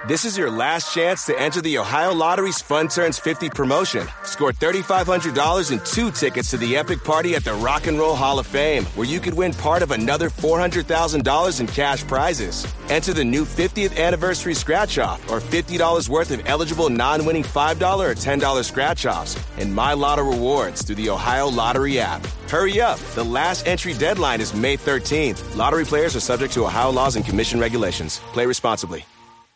This is your last chance to enter the Ohio Lottery's Fun Turns 50 promotion. Score $3,500 and 2 tickets to the epic party at the Rock and Roll Hall of Fame, where you could win part of another $400,000 in cash prizes. Enter the new 50th anniversary scratch-off or $50 worth of eligible non-winning $5 or $10 scratch-offs and My Lotto rewards through the Ohio Lottery app. Hurry up. The last entry deadline is May 13th. Lottery players are subject to Ohio laws and commission regulations. Play responsibly.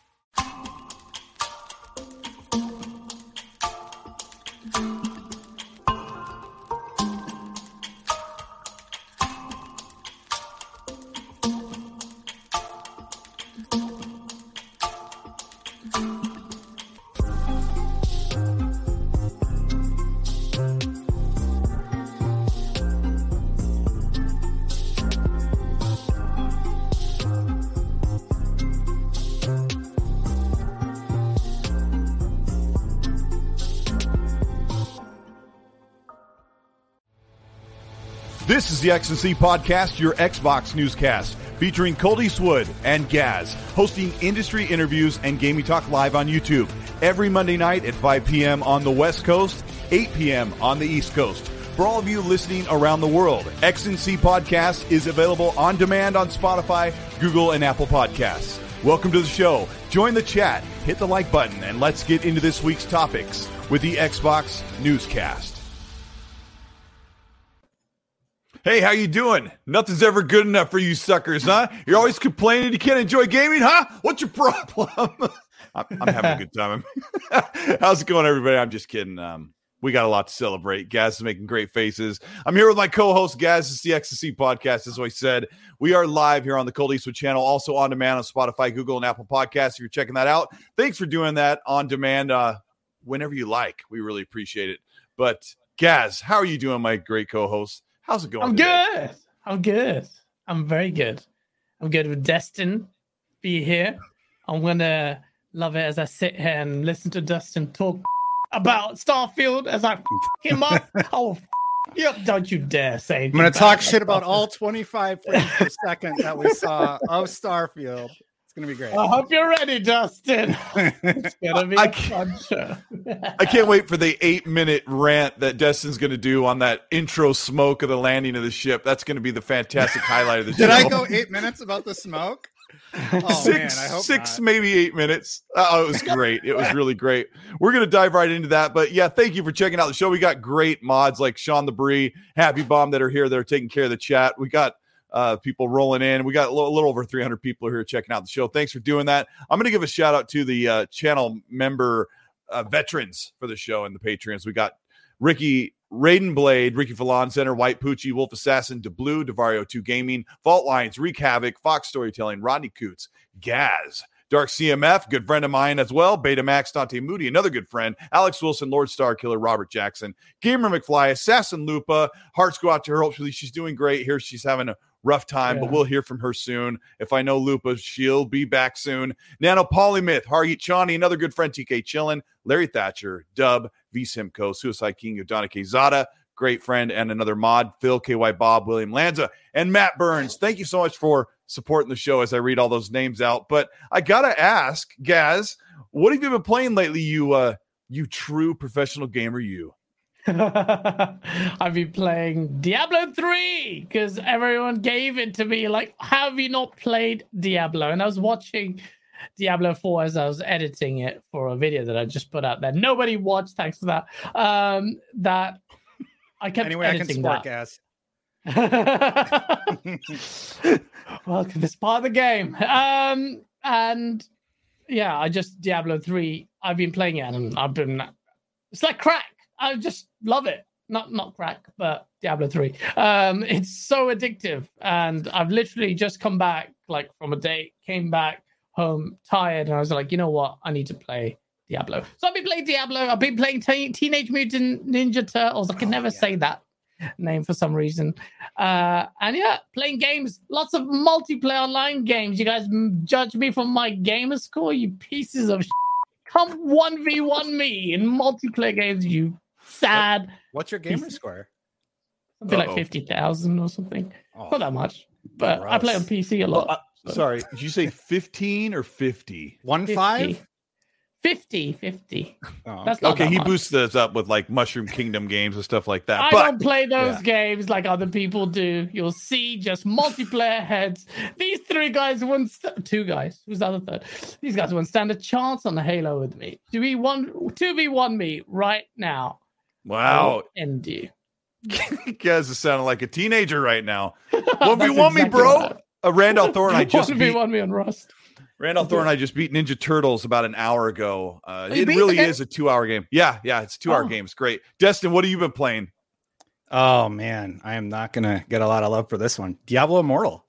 This is the X&C Podcast, your Xbox newscast, featuring Colt Eastwood and Gaz, hosting industry interviews and gaming talk live on YouTube every Monday night at 5 p.m. on the West Coast, 8 p.m. on the East Coast. For all of you listening around the world, X&C Podcast is available on demand on Spotify, Google, and Apple Podcasts. Welcome to the show. Join the chat, hit the like button, and let's get into this week's topics with the Xbox newscast. Hey, how you doing? Nothing's ever good enough for you suckers, huh? You're always complaining you can't enjoy gaming, huh? What's your problem? I'm having a good time. How's it going, everybody? I'm just kidding. We got a lot to celebrate. Gaz is making great faces. I'm here with my co-host, Gaz. It's the X&C Podcast. As I said, we are live here on the Colt Eastwood channel, also on demand on Spotify, Google, and Apple Podcasts. If you're checking that out, thanks for doing that on demand whenever you like. We really appreciate it. But, Gaz, how are you doing, my great co-host? How's it going? I'm good. I'm good. I'm very good. I'm good with Destin be here. I'm going to love it as I sit here and listen to Dustin talk about Starfield as I f him up. Oh, yep, don't you dare say I'm going to talk shit about all 25 frames per second that we saw of Starfield. It's going to be great. I hope you're ready, Dustin. It's going to be a fun show. I can't wait for the 8-minute rant that Destin's going to do on that intro smoke of the landing of the ship. That's going to be the fantastic highlight of the show. Did I go 8 minutes about the smoke? Oh, man, I hope six, not. maybe 8 minutes. Oh, it was great. It was really great. We're going to dive right into that. But yeah, thank you for checking out the show. We got great mods like Sean the Bree, Happy Bomb that are here that are taking care of the chat. We got people rolling in. We got a little over 300 people here checking out the show. Thanks for doing that. I'm going to give a shout out to the channel member veterans for the show and the Patreons. We got Ricky Raiden Blade, Ricky Falon Center, White Poochie, Wolf Assassin, DeBlue, Devario 2 Gaming, Fault Lines, Wreak Havoc, Fox Storytelling, Rodney Coots, Gaz, Dark CMF, good friend of mine as well, Betamax, Dante Moody, another good friend, Alex Wilson, Lord Star Killer, Robert Jackson, Gamer McFly, Assassin Lupa. Hearts go out to her. Hopefully she's doing great here. She's having a rough time, but we'll hear from her soon. If I know Lupa, she'll be back soon. Nano Polymyth, Hargeet Chani, another good friend, TK Chillin, Larry Thatcher, Dub, V Simcoe, Suicide King, Udana Zada, great friend, and another mod, Phil, KY Bob, William Lanza, and Matt Burns. Thank you so much for supporting the show as I read all those names out. But I gotta ask, Gaz, what have you been playing lately, you true professional gamer, you? I've been playing Diablo 3 because everyone gave it to me. Like, how have you not played Diablo? And I was watching Diablo 4 as I was editing it for a video that I just put out there. Nobody watched, thanks for that. That I kept editing I can sport that. Well, this part of the game. And yeah, I just Diablo 3. I've been playing it, and it's like crack. I just love it. Not crack, but Diablo 3. It's so addictive, and I've literally just come back like from a date, came back home tired, and I was like, you know what? I need to play Diablo. So I've been playing Diablo. I've been playing Teenage Mutant Ninja Turtles. I can never say that name for some reason. And yeah, playing games. Lots of multiplayer online games. You guys judge me from my gamer score, you pieces of shit. Come 1v1 me in multiplayer games, you sad. What's your gamer score? Something like 50,000 or something. Oh, not that much, but gross. I play on PC a lot. Sorry, did you say 15 or 50? 1-5? 50. Oh, That's not Okay, that he much. boosts us up with like Mushroom Kingdom games and stuff like that. I But don't play those games like other people do. You'll see just multiplayer heads. These three guys wouldn't. Two guys. Who's the other third? These guys wouldn't stand a chance on the Halo with me. 2v1 me right now. wow, I'll end you. Gaz is sounding like a teenager right now. 1v1 That's me, exactly bro. right. Randall Thor and I just beat 1v1 me on Rust. Randall Thor and I just beat Ninja Turtles about an hour ago. You It beat really the game? is a 2-hour game. Yeah, it's a 2-hour Oh. game. It's great. Destin, what have you been playing? Oh man, I am not gonna get a lot of love for this one. Diablo Immortal.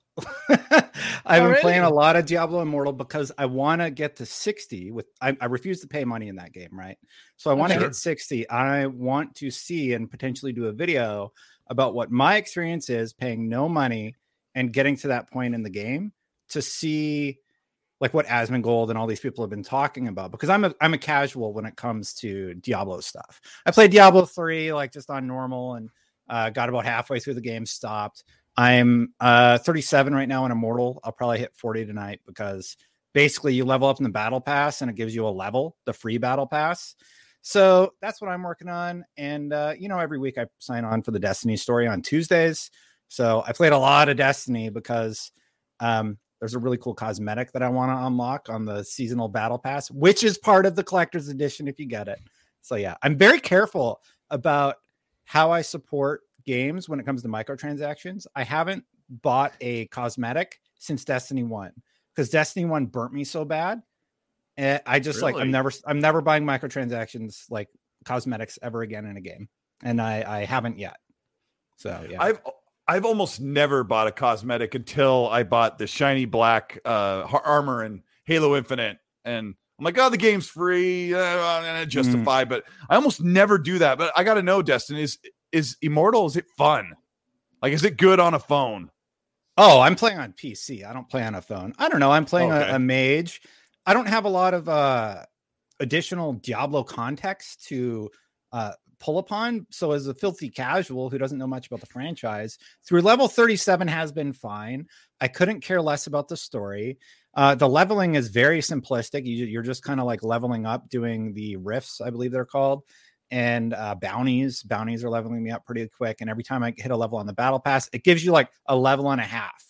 I've been playing a lot of Diablo Immortal because I want to get to 60 with I refuse to pay money in that game, right? So I want to Okay. get 60. I want to see and potentially do a video about what my experience is paying no money and getting to that point in the game to see like what Asmongold and all these people have been talking about, because I'm a casual when it comes to Diablo stuff. I played Diablo 3 like just on normal and got about halfway through the game, stopped. I'm 37 right now in Immortal. I'll probably hit 40 tonight because basically you level up in the battle pass and it gives you a level, the free battle pass. So that's what I'm working on. And, every week I sign on for the Destiny story on Tuesdays. So I played a lot of Destiny because there's a really cool cosmetic that I want to unlock on the seasonal battle pass, which is part of the collector's edition if you get it. So yeah, I'm very careful about how I support games when it comes to microtransactions. I haven't bought a cosmetic since Destiny 1 because Destiny 1 burnt me so bad. And I just Really? I'm never buying microtransactions like cosmetics ever again in a game. And I haven't yet. So yeah. I've almost never bought a cosmetic until I bought the shiny black armor in Halo Infinite, and I'm like, oh, the game's free, and justify. But I almost never do that. But I got to know, Destin, is Immortal? Is it fun? Like, is it good on a phone? Oh, I'm playing on PC. I don't play on a phone. I don't know. I'm playing Okay. a mage. I don't have a lot of additional Diablo context to pull upon. So as a filthy casual who doesn't know much about the franchise, through level 37 has been fine. I couldn't care less about the story. The leveling is very simplistic. You're just kind of like leveling up, doing the rifts, I believe they're called, and bounties. Bounties are leveling me up pretty quick. And every time I hit a level on the battle pass, it gives you like a level and a half.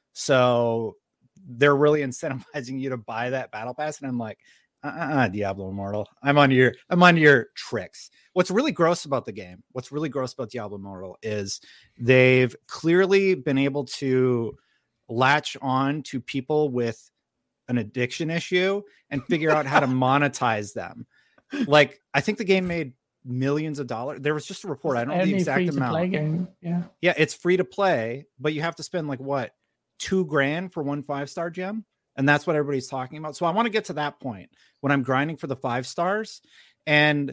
So they're really incentivizing you to buy that battle pass. And I'm like, Diablo Immortal. I'm on your tricks. What's really gross about the game, what's really gross about Diablo Immortal is they've clearly been able to latch on to people with an addiction issue and figure out how to monetize them. Like, I think the game made millions of dollars. There was just a report. I don't know the exact amount. Game. Yeah. Yeah, it's free to play, but you have to spend like what, $2,000 for one 5-star gem. And that's what everybody's talking about. So I want to get to that point when I'm grinding for the 5 stars and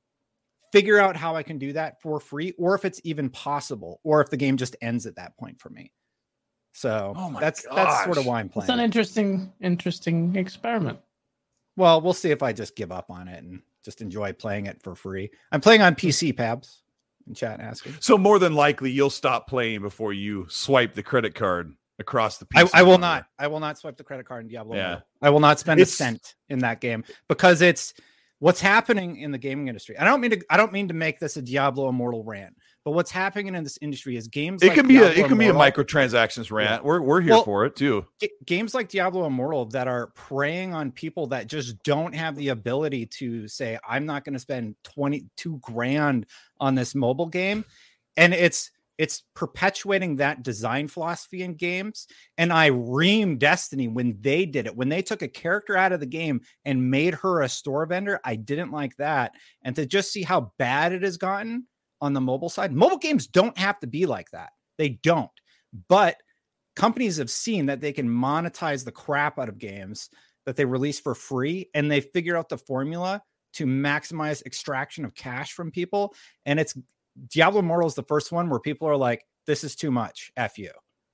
figure out how I can do that for free, or if it's even possible, or if the game just ends at that point for me. So that's sort of why I'm playing. It's an interesting experiment. Well, we'll see if I just give up on it and just enjoy playing it for free. I'm playing on PC, Pabs, in chat asking. So more than likely, you'll stop playing before you swipe the credit card across the PC. I will not. I will not swipe the credit card in Diablo. Yeah. I will not spend a cent in that game because it's what's happening in the gaming industry. I don't mean to make this a Diablo Immortal rant, but what's happening in this industry is games. It like can be Diablo a Immortal, microtransactions rant. Yeah. We're here for it too. Games like Diablo Immortal that are preying on people that just don't have the ability to say, I'm not going to spend $22,000 on this mobile game. And it's perpetuating that design philosophy in games. And I reamed Destiny when they did it. When they took a character out of the game and made her a store vendor, I didn't like that. And to just see how bad it has gotten on the mobile side, mobile games don't have to be like that. They don't. But companies have seen that they can monetize the crap out of games that they release for free, and they figure out the formula to maximize extraction of cash from people. And it's Diablo Immortal is the first one where people are like, this is too much. F you.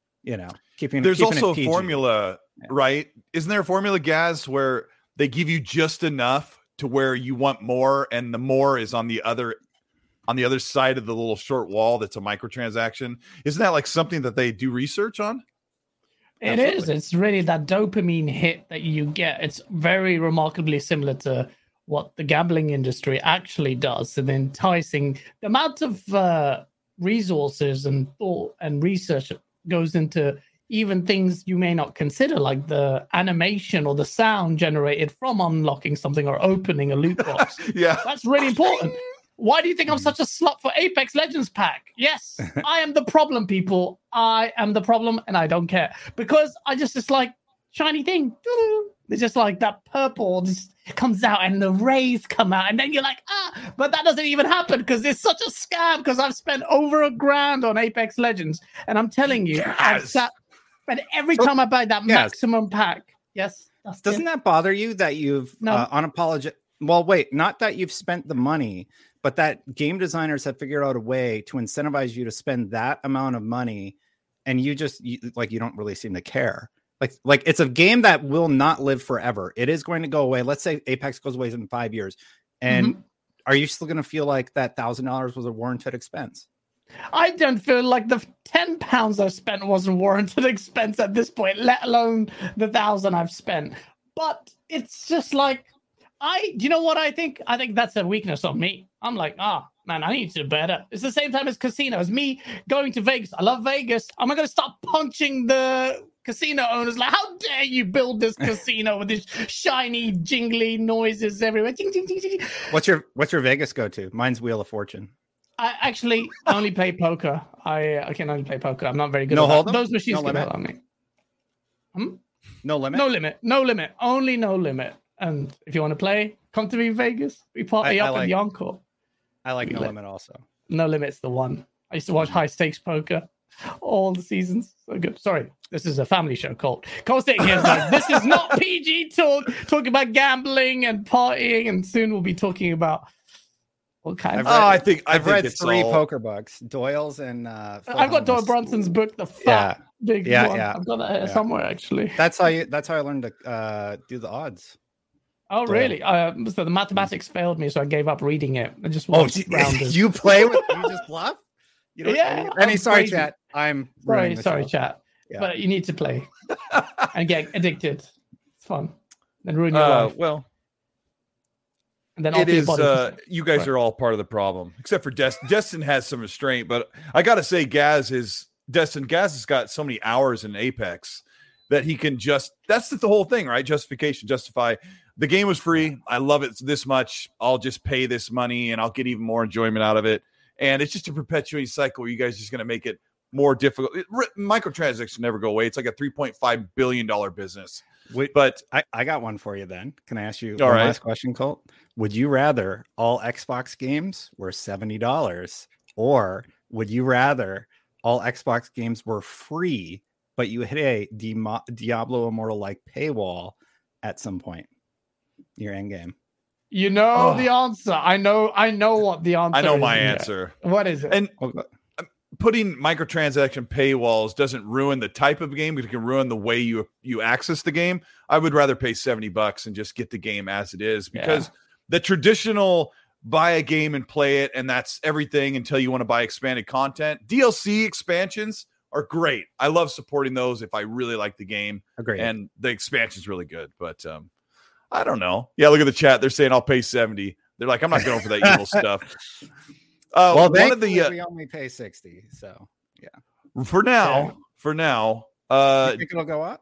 There's also a formula, right? Isn't there a formula, Gaz, where they give you just enough to where you want more, and the more is on the other side of the little short wall that's a microtransaction? Isn't that like something that they do research on? It is. It's really that dopamine hit that you get. It's very remarkably similar to what the gambling industry actually does. And enticing the amount of resources and thought and research goes into even things you may not consider, like the animation or the sound generated from unlocking something or opening a loot box. Yeah. That's really important. Why do you think I'm such a slut for Apex Legends pack? Yes, I am the problem, people. I am the problem, and I don't care. Because it's like shiny thing. It's just like that purple just comes out and the rays come out, and then you're like, but that doesn't even happen because it's such a scam because I've spent over $1,000 on Apex Legends. And I'm telling you, I've sat, and every time I buy that maximum pack, doesn't that bother you that you've unapologetic? Well, wait, not that you've spent the money, but that game designers have figured out a way to incentivize you to spend that amount of money, and you don't really seem to care. Like it's a game that will not live forever. It is going to go away. Let's say Apex goes away in 5 years, and are you still going to feel like that $1,000 was a warranted expense? I don't feel like the £10 I've spent wasn't warranted expense at this point, let alone the 1,000 I've spent. But it's just like, do you know what I think? I think that's a weakness of me. I'm like, man, I need to do better. It's the same time as casinos. Me going to Vegas. I love Vegas. I'm not going to start punching the casino owners. Like, how dare you build this casino with these shiny, jingly noises everywhere? Ding, ding, ding, ding. What's your Vegas go to? Mine's Wheel of Fortune. I actually only play poker. I can only play poker. I'm not very good at that. Those machines can help me. No limit? No limit. No limit. Only no limit. And if you want to play, come to me in Vegas. We party up in the Encore. I like No Limit also. No Limit's the one. I used to watch high stakes poker all the seasons. So good. Sorry, this is a family show, Colt. Colt sitting here is like, this is not PG talking about gambling and partying, and soon we'll be talking about what kind of... I've read three poker books, Doyle's and... I've got Doyle Brunson's book, the fat big one. I've got that here somewhere, actually. That's how I learned to do the odds. Oh, really? So the mathematics failed me, so I gave up reading it. I just watched rounders. You just bluff? Sorry, chat. I'm sorry, chat. Yeah. But you need to play and get addicted. It's fun. Then ruin your life. Well, and then it is. You guys are all part of the problem, except for Destin. Destin has some restraint, but I got to say, Gaz has got so many hours in Apex that he can that's the whole thing, right? Justify. The game was free. I love it this much. I'll just pay this money and I'll get even more enjoyment out of it. And it's just a perpetuating cycle where you guys are just going to make it more difficult. Microtransactions never go away. It's like a $3.5 billion business. But I got one for you then. Can I ask you one last question, Colt? Would you rather all Xbox games were $70, or would you rather all Xbox games were free, but you hit a Diablo Immortal-like paywall at some point? Your end game. You know the answer. I know what the answer is. I know my answer. What is it? And putting microtransaction paywalls doesn't ruin the type of game, but it can ruin the way you access the game. I would rather pay $70 and just get the game as it is, because the traditional buy a game and play it, and that's everything until you want to buy expanded content. DLC expansions are great. I love supporting those if I really like the game. Agreed. And the expansion's really good, but I don't know. Yeah, look at the chat. They're saying I'll pay 70. They're like, I'm not going for that evil stuff. Well, one of the we only pay 60. So yeah. For now. You think it'll go up?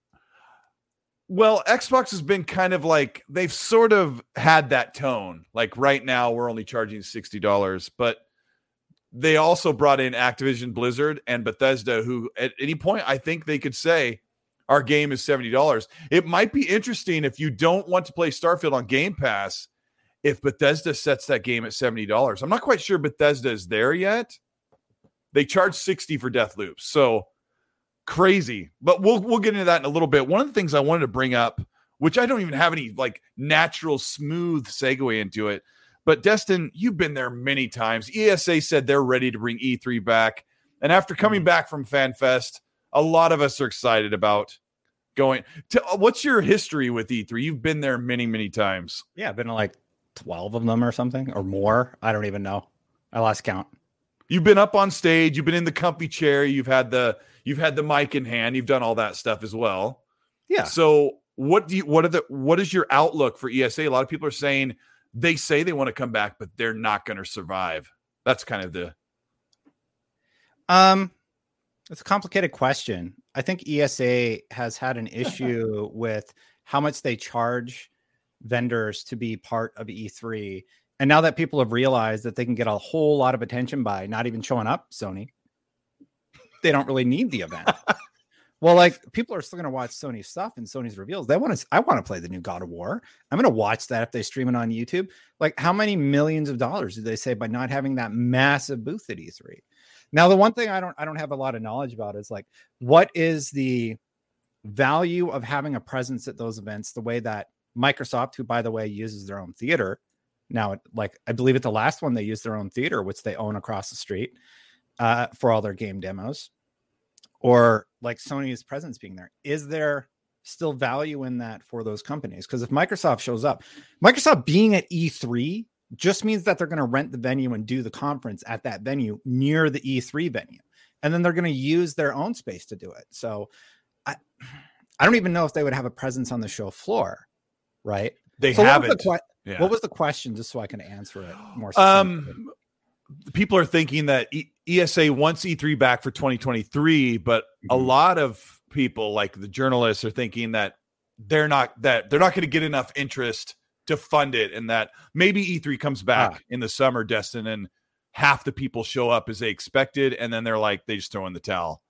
Well, Xbox has been kind of like, they've sort of had that tone. Like right now, we're only charging $60, but they also brought in Activision Blizzard and Bethesda, who at any point I think they could say, our game is $70. It might be interesting if you don't want to play Starfield on Game Pass, if Bethesda sets that game at $70. I'm not quite sure Bethesda is there yet. They charge $60 for Deathloop. So crazy. But we'll get into that in a little bit. One of the things I wanted to bring up, which I don't even have any like natural smooth segue into it, but Destin, you've been there many times. ESA said they're ready to bring E3 back. And after coming back from FanFest, a lot of us are excited about going to. What's your history with E3? You've been there many, many times. Yeah, I've been to like 12 of them or something, or more. I don't even know. I lost count. You've been up on stage. You've been in the comfy chair. You've had the You've had the mic in hand. You've done all that stuff as well. Yeah. So what is your outlook for ESA? A lot of people are saying they say they want to come back, but they're not going to survive. That's kind of the. It's a complicated question. I think ESA has had an issue with how much they charge vendors to be part of E3. And now that people have realized that they can get a whole lot of attention by not even showing up, Sony, they don't really need the event. Well, like, people are still going to watch Sony stuff and Sony's reveals. I want to play the new God of War. I'm going to watch that if they stream it on YouTube. Like, how many millions of dollars do they save by not having that massive booth at E3? Now, the one thing I don't have a lot of knowledge about is, like, what is the value of having a presence at those events the way that Microsoft, who, by the way, uses their own theater. Now, like, I believe at the last one, they used their own theater, which they own across the street for all their game demos. Or like Sony's presence being there. Is there still value in that for those companies? Because if Microsoft shows up, Microsoft being at E3 just means that they're going to rent the venue and do the conference at that venue near the E3 venue. And then they're going to use their own space to do it. So I don't even know if they would have a presence on the show floor, right? They haven't. What was the question, just so I can answer it more succinctly? People are thinking that ESA wants E3 back for 2023, but a lot of people, like the journalists, are thinking that they're not going to get enough interest to fund it, and that maybe E3 comes back in the summer, Destin, and half the people show up as they expected, and then they're like, they just throw in the towel.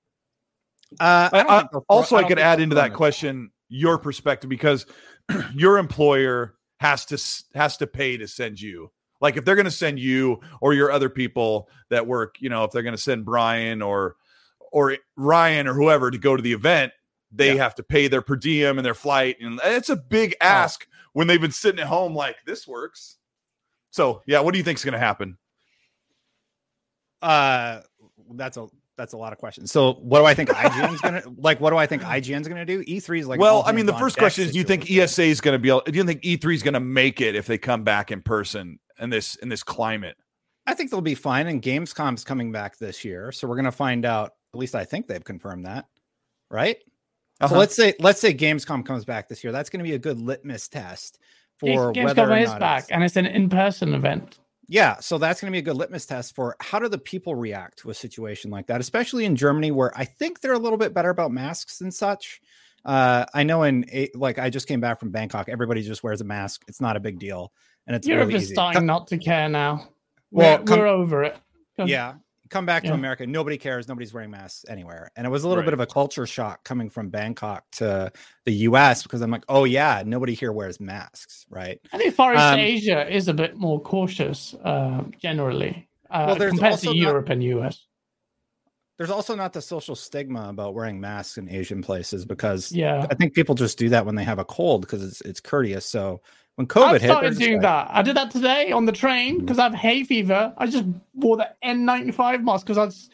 I could add into that question your perspective, because your employer has to pay to send you. Like, if they're going to send you or your other people that work, if they're going to send Brian or Ryan or whoever to go to the event, they have to pay their per diem and their flight. And it's a big ask when they've been sitting at home like, this works. So, yeah, what do you think is going to happen? That's a lot of questions. So what do I think IGN's going to what do I think IGN's going to do? E3 is like, well, I mean, the first question is, do you think ESA is going to be able, do you think E3 is going to make it if they come back in person in this climate? I think they'll be fine. And Gamescom's coming back this year. So we're going to find out, at least I think they've confirmed that. Right. So let's say Gamescom comes back this year. That's going to be a good litmus test for whether or not is back, and it's an in-person event. Yeah, so that's going to be a good litmus test for how do the people react to a situation like that, especially in Germany, where I think they're a little bit better about masks and such. I know I just came back from Bangkok. Everybody just wears a mask. It's not a big deal. And it's Europe really is starting not to care now. We're over it. Yeah. Come back to America. Nobody cares. Nobody's wearing masks anywhere. And it was a little bit of a culture shock coming from Bangkok to the US, because I'm like, oh yeah, nobody here wears masks. Right. I think Far East Asia is a bit more cautious generally compared to Europe and US. There's also not the social stigma about wearing masks in Asian places, because I think people just do that when they have a cold because it's courteous. So when COVID hit, I started doing that. I did that today on the train because I have hay fever. I just wore the N95 mask because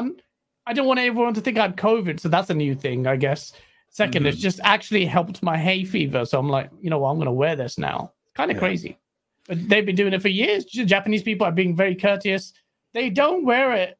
I didn't want everyone to think I had COVID. So that's a new thing, I guess. Second, it's just actually helped my hay fever. So I'm like, I'm going to wear this now. Kind of crazy. But they've been doing it for years. Japanese people are being very courteous. They don't wear it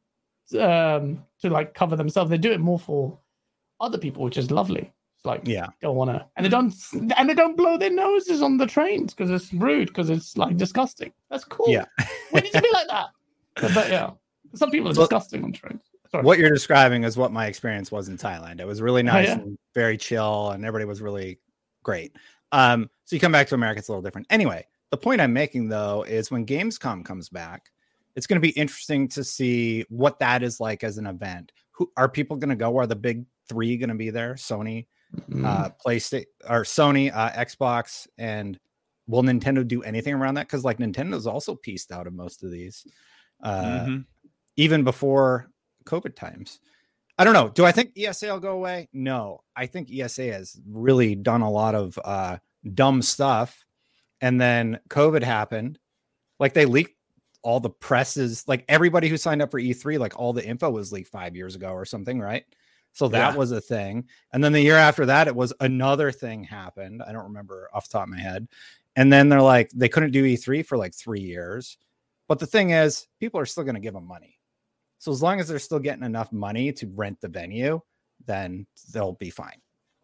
to like cover themselves. They do it more for other people, which is lovely. It's like, don't want to, and they don't blow their noses on the trains because it's rude, because it's like disgusting. That's cool. Yeah, we need to be like that. But some people are disgusting on trains. Sorry. What you're describing is what my experience was in Thailand. It was really nice and very chill, and everybody was really great. So you come back to America, it's a little different. Anyway, the point I'm making though is when Gamescom comes back, it's going to be interesting to see what that is like as an event. Who are people going to go? Are the big three going to be there? Sony, PlayStation, or Sony, Xbox, and will Nintendo do anything around that? Because like Nintendo's also pieced out of most of these, even before COVID times. I don't know. Do I think ESA will go away? No, I think ESA has really done a lot of dumb stuff, and then COVID happened. Like they leaked all the presses, like everybody who signed up for E3, like all the info was leaked 5 years ago or something, right? So that was a thing. And then the year after that, it was another thing happened. I don't remember off the top of my head. And then they're like, they couldn't do E3 for like 3 years. But the thing is, people are still going to give them money. So as long as they're still getting enough money to rent the venue, then they'll be fine.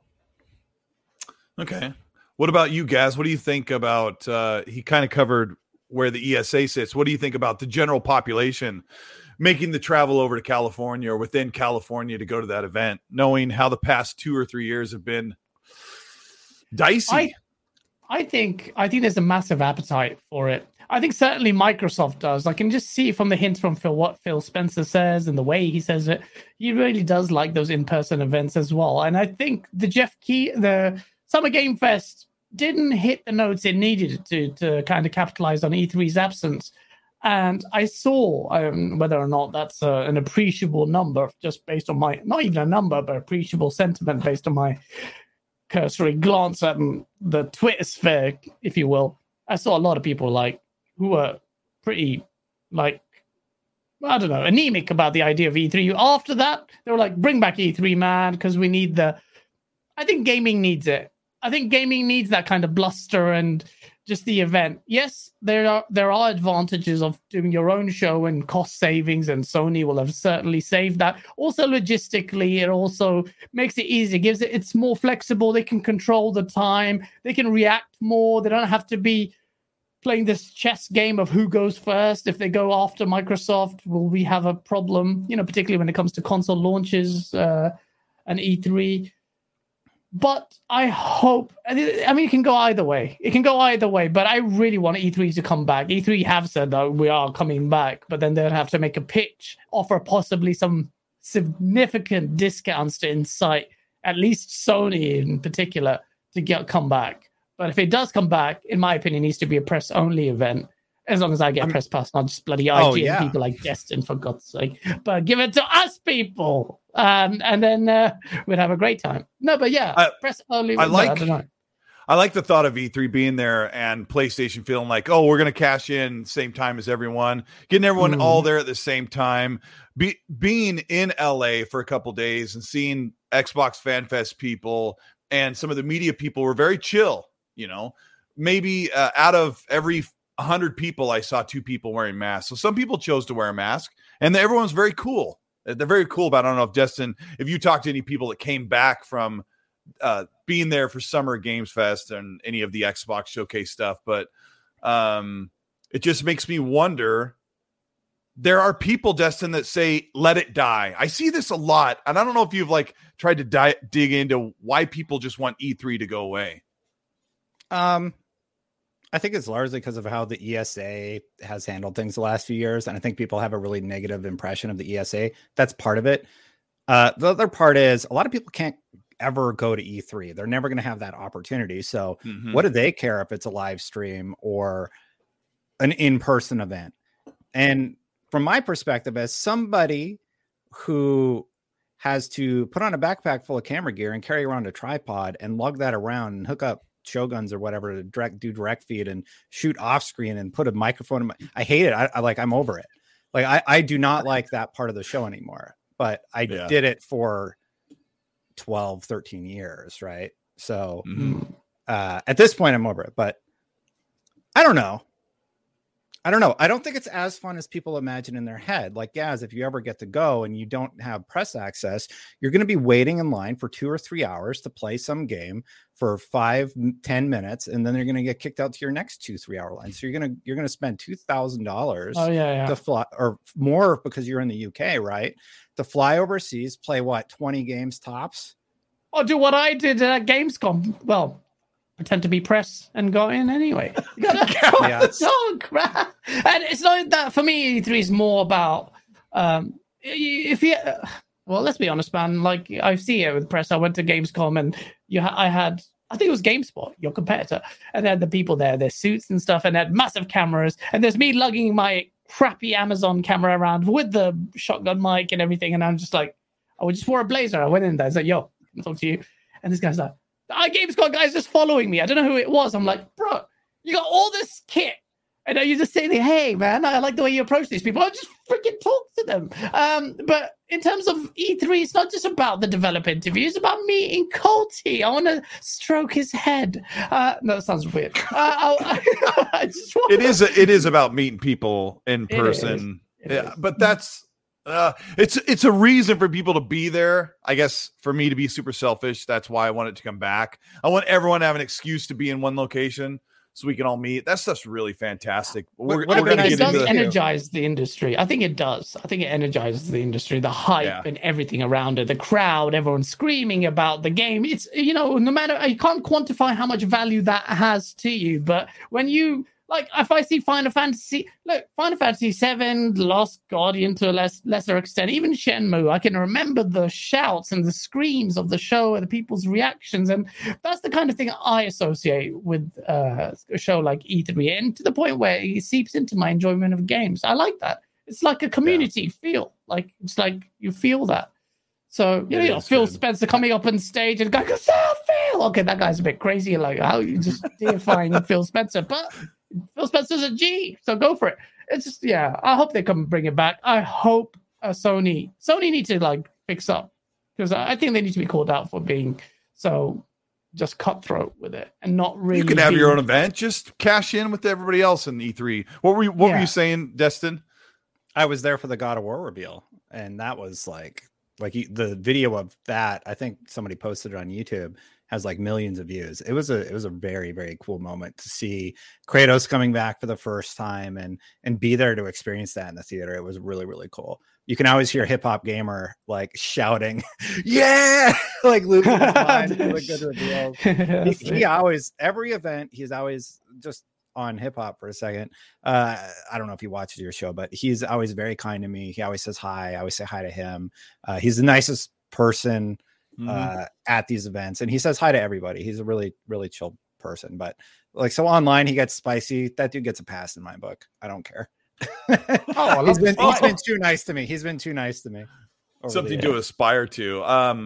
Okay. What about you, Gaz? What do you think about, he kind of covered where the ESA sits. What do you think about the general population making the travel over to California or within California to go to that event, knowing how the past 2 or 3 years have been dicey? I think there's a massive appetite for it. I think certainly Microsoft does. I can just see from the hints from what Phil Spencer says and the way he says it, he really does like those in-person events as well. And I think the Summer Game Fest didn't hit the notes it needed to kind of capitalize on E3's absence. And I saw whether or not that's an appreciable number, just based on my, not even a number, but appreciable sentiment based on my cursory glance at the Twitter sphere, if you will. I saw a lot of people who were pretty I don't know, anemic about the idea of E3. After that, they were like, bring back E3, man, because we need I think gaming needs it. I think gaming needs that kind of bluster and just the event. Yes, there are advantages of doing your own show and cost savings, and Sony will have certainly saved that. Also, logistically, it also makes it easier. It's more flexible. They can control the time. They can react more. They don't have to be playing this chess game of who goes first. If they go after Microsoft, will we have a problem? Particularly when it comes to console launches and E3. But I hope, it can go either way. But I really want E3 to come back. E3 have said that we are coming back, but then they'll have to make a pitch, offer possibly some significant discounts to incite at least Sony in particular to come back. But if it does come back, in my opinion, it needs to be a press-only event. As long as I get press pass, not just bloody IGN people like Destin, for God's sake. But give it to us, people. And then we'd have a great time. No, but yeah, press only. I don't know. I like the thought of E3 being there and PlayStation feeling like, oh, we're going to cash in same time as everyone, getting everyone all there at the same time. Being in LA for a couple days and seeing Xbox Fan Fest people and some of the media people were very chill. Maybe out of every 100 people, I saw 2 people wearing masks. So some people chose to wear a mask, and everyone's very cool. They're very cool about it. I don't know if Destin, if you talked to any people that came back from being there for Summer Games Fest and any of the Xbox Showcase stuff, but it just makes me wonder. There are people, Destin, that say, let it die. I see this a lot, and I don't know if you've tried to dig into why people just want E3 to go away. I think it's largely because of how the ESA has handled things the last few years. And I think people have a really negative impression of the ESA. That's part of it. The other part is a lot of people can't ever go to E3. They're never going to have that opportunity. So what do they care if it's a live stream or an in-person event? And from my perspective, as somebody who has to put on a backpack full of camera gear and carry around a tripod and lug that around and hook up Shoguns or whatever to do direct feed and shoot off screen and put a microphone in I hate it. I'm over it. I do not like that part of the show anymore, but I did it for 12, 13 years. Right. So at this point I'm over it, but I don't know. I don't think it's as fun as people imagine in their head. Like, Gaz, if you ever get to go and you don't have press access, you're going to be waiting in line for 2 or 3 hours to play some game for 5-10 minutes, and then you're going to get kicked out to your next 2-3 hour line. So you're going to spend $2,000 to fly, or more because you're in the UK, right? To fly overseas, play 20 games tops. Or do what I did at Gamescom. Well, pretend to be press and go in anyway. So crap. And it's not that for me. E3 is more about if you. Well, let's be honest, man. I see it with press. I went to Gamescom and I think it was GameSpot, your competitor, and they had the people there, their suits and stuff, and they had massive cameras. And there's me lugging my crappy Amazon camera around with the shotgun mic and everything. And I'm just like, I just wore a blazer. I went in there. I was like, yo, can I talk to you? And this guy's like, Gamescom guy's just following me. I don't know who it was. I'm like, bro, you got all this kit. And you just saying, hey, man, I like the way you approach these people. I just freaking talk to them. But in terms of E3, it's not just about the developer interview. It's about meeting Colty. I want to stroke his head. No, that sounds weird. It is about meeting people in person. Yeah, but that's It's a reason for people to be there. I guess for me to be super selfish, that's why I want it to come back. I want everyone to have an excuse to be in one location so we can all meet. That stuff's really fantastic. We're going to it get does into energize the industry. I think it does. I think it energizes the industry, the hype and everything around it, the crowd, everyone screaming about the game. It's, no matter, you can't quantify how much value that has to you. But when you, like, if I see Final Fantasy 7, Lost Guardian to a lesser extent, even Shenmue, I can remember the shouts and the screams of the show and the people's reactions. And that's the kind of thing I associate with a show like E3, and to the point where it seeps into my enjoyment of games. I like that. It's like a community feel. Like, it's like you feel that. So, Phil Spencer coming up on stage and going, Phil! Okay, that guy's a bit crazy. Like, how you just deifying Phil Spencer. But Phil Spencer's a G, so go for it. It's just, I hope they come and bring it back. I hope Sony needs to fix up, because I think they need to be called out for being so just cutthroat with it and not really. You can have your own event, just cash in with everybody else in E3. What were you saying, Destin? I was there for the God of War reveal, and that was like the video of that. I think somebody posted it on YouTube. Has millions of views. It was a very, very cool moment to see Kratos coming back for the first time and be there to experience that in the theater. It was really, really cool. You can always hear Hip Hop Gamer shouting, "Yeah!" losing his mind. Good reveals. He always, every event, he's always just on hip hop for a second. I don't know if he watches your show, but he's always very kind to me. He always says hi. I always say hi to him. He's the nicest person at these events, and he says hi to everybody. He's a really, really chill person. But so online he gets spicy. That dude gets a pass in my book. I don't care. He's been too nice to me. Something to aspire to.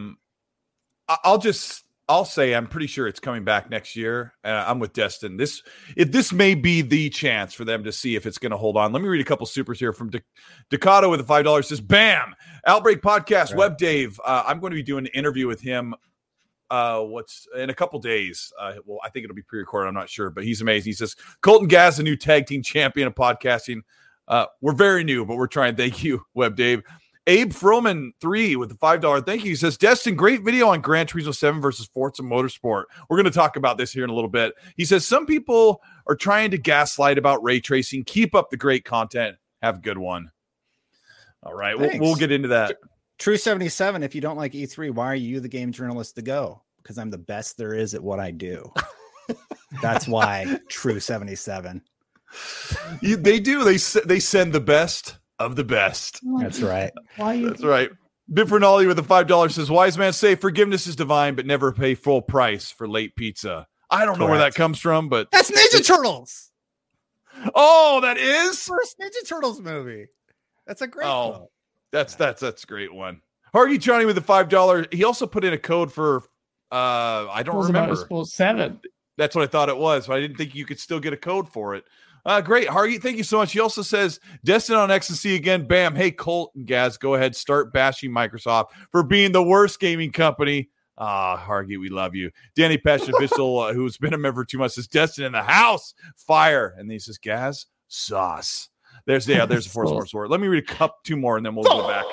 I'll say I'm pretty sure it's coming back next year. I'm with Destin. This may be the chance for them to see if it's going to hold on. Let me read a couple supers here from Dakota with a $5. Says, "Bam! Outbreak Podcast, Web Dave. I'm going to be doing an interview with him. What's in a couple days? Well, I think it'll be pre-recorded. I'm not sure, but he's amazing." He says, "Colton Gaz, the new tag team champion of podcasting. We're very new, but we're trying. Thank you, Web Dave." Abe Froman 3 with the $5 thank you. He says, "Destin, great video on Gran Turismo 7 versus Forza Motorsport. We're going to talk about this here in a little bit." He says, "Some people are trying to gaslight about ray tracing. Keep up the great content. Have a good one." All right, we'll get into that. True 77. If you don't like E3, why are you the game journalist to go? Because I'm the best there is at what I do. That's why. True 77. They do. They send the best of the best. That's right. That's right. Bifernali with the $5 says, "Wise man say forgiveness is divine, but never pay full price for late pizza." I don't know where that comes from, but that's Ninja Turtles. Oh, that is first Ninja Turtles movie. That's a great quote. That's a great one. Hargy Johnny with the $5. He also put in a code for I don't remember. Motorsport 7. That's what I thought it was, but I didn't think you could still get a code for it. Great, Hargy. Thank you so much. He also says, "Destin on Ecstasy again." Bam. Hey, Colt and Gaz, go ahead. Start bashing Microsoft for being the worst gaming company. Hargy, we love you. Danny Passion Official, who's been a member for 2 months, says, "Destin in the house. Fire." And then he says, "Gaz, sauce." There's a Force Sports Word. Let me read two more, and then we'll go back.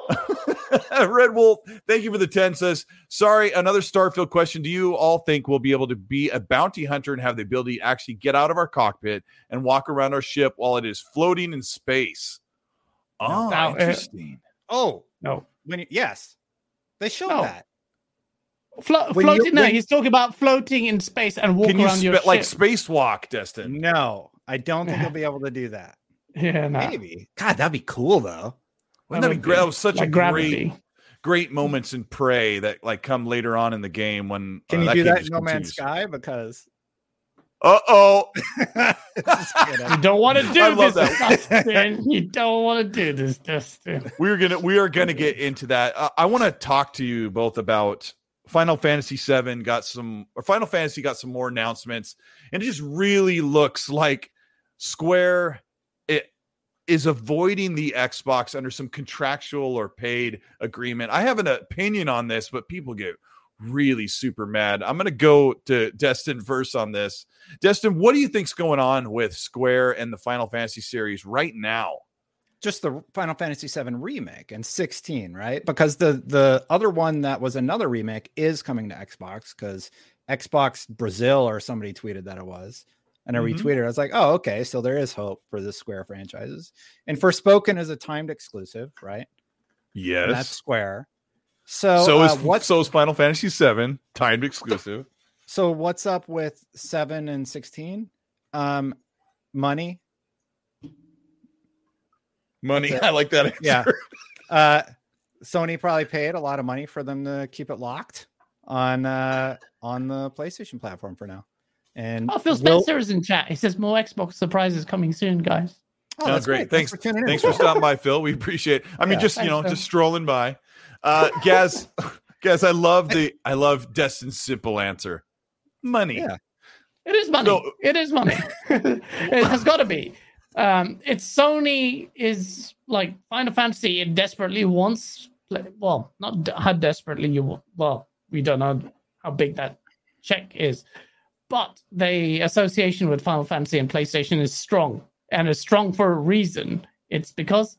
Red Wolf, thank you for the 10, says, "Sorry, another Starfield question. Do you all think we'll be able to be a bounty hunter and have the ability to actually get out of our cockpit and walk around our ship while it is floating in space?" Oh, interesting. No. Yes. They showed that. Floating? No, he's talking about floating in space and walking around your ship. Like spacewalk, Destin? No, I don't think you'll be able to do that. Yeah, no. Maybe. God, that'd be cool, though. Wouldn't that be great? That was such like a great moments in Prey that come later on in the game when can you do that in No Man's Sky? Because you don't want to do this, Dustin. You don't want to do this, Dustin. We are gonna get into that. I want to talk to you both about Final Fantasy 7 Final Fantasy got some more announcements, and it just really looks like Square is avoiding the Xbox under some contractual or paid agreement. I have an opinion on this, but people get really super mad. I'm going to go to Destin first on this. Destin, what do you think's going on with Square and the Final Fantasy series right now? just the Final Fantasy VII remake and 16, right? Because the other one that was another remake is coming to Xbox, because Xbox Brazil or somebody tweeted that it was. And I retweeted. I was like, oh, okay. So there is hope for the Square franchises. And Forspoken is a timed exclusive, right? Yes. And that's Square. So so is Final Fantasy VII, timed exclusive. So what's up with 7 and 16? Money. I like that answer. Yeah. Sony probably paid a lot of money for them to keep it locked on the PlayStation platform for now. And Phil Spencer is in chat. He says more Xbox surprises coming soon, guys. Oh, that's great. Thanks for tuning in. Thanks for stopping by, Phil. We appreciate it. I mean, just strolling by. Gaz, I love Destin's simple answer. Money. Yeah. It is money. So, it is money. It has got to be. It's Sony is like Final Fantasy. It desperately wants. Well, not how desperately you want. Well, we don't know how big that check is, but the association with Final Fantasy and PlayStation is strong, and it's strong for a reason. It's because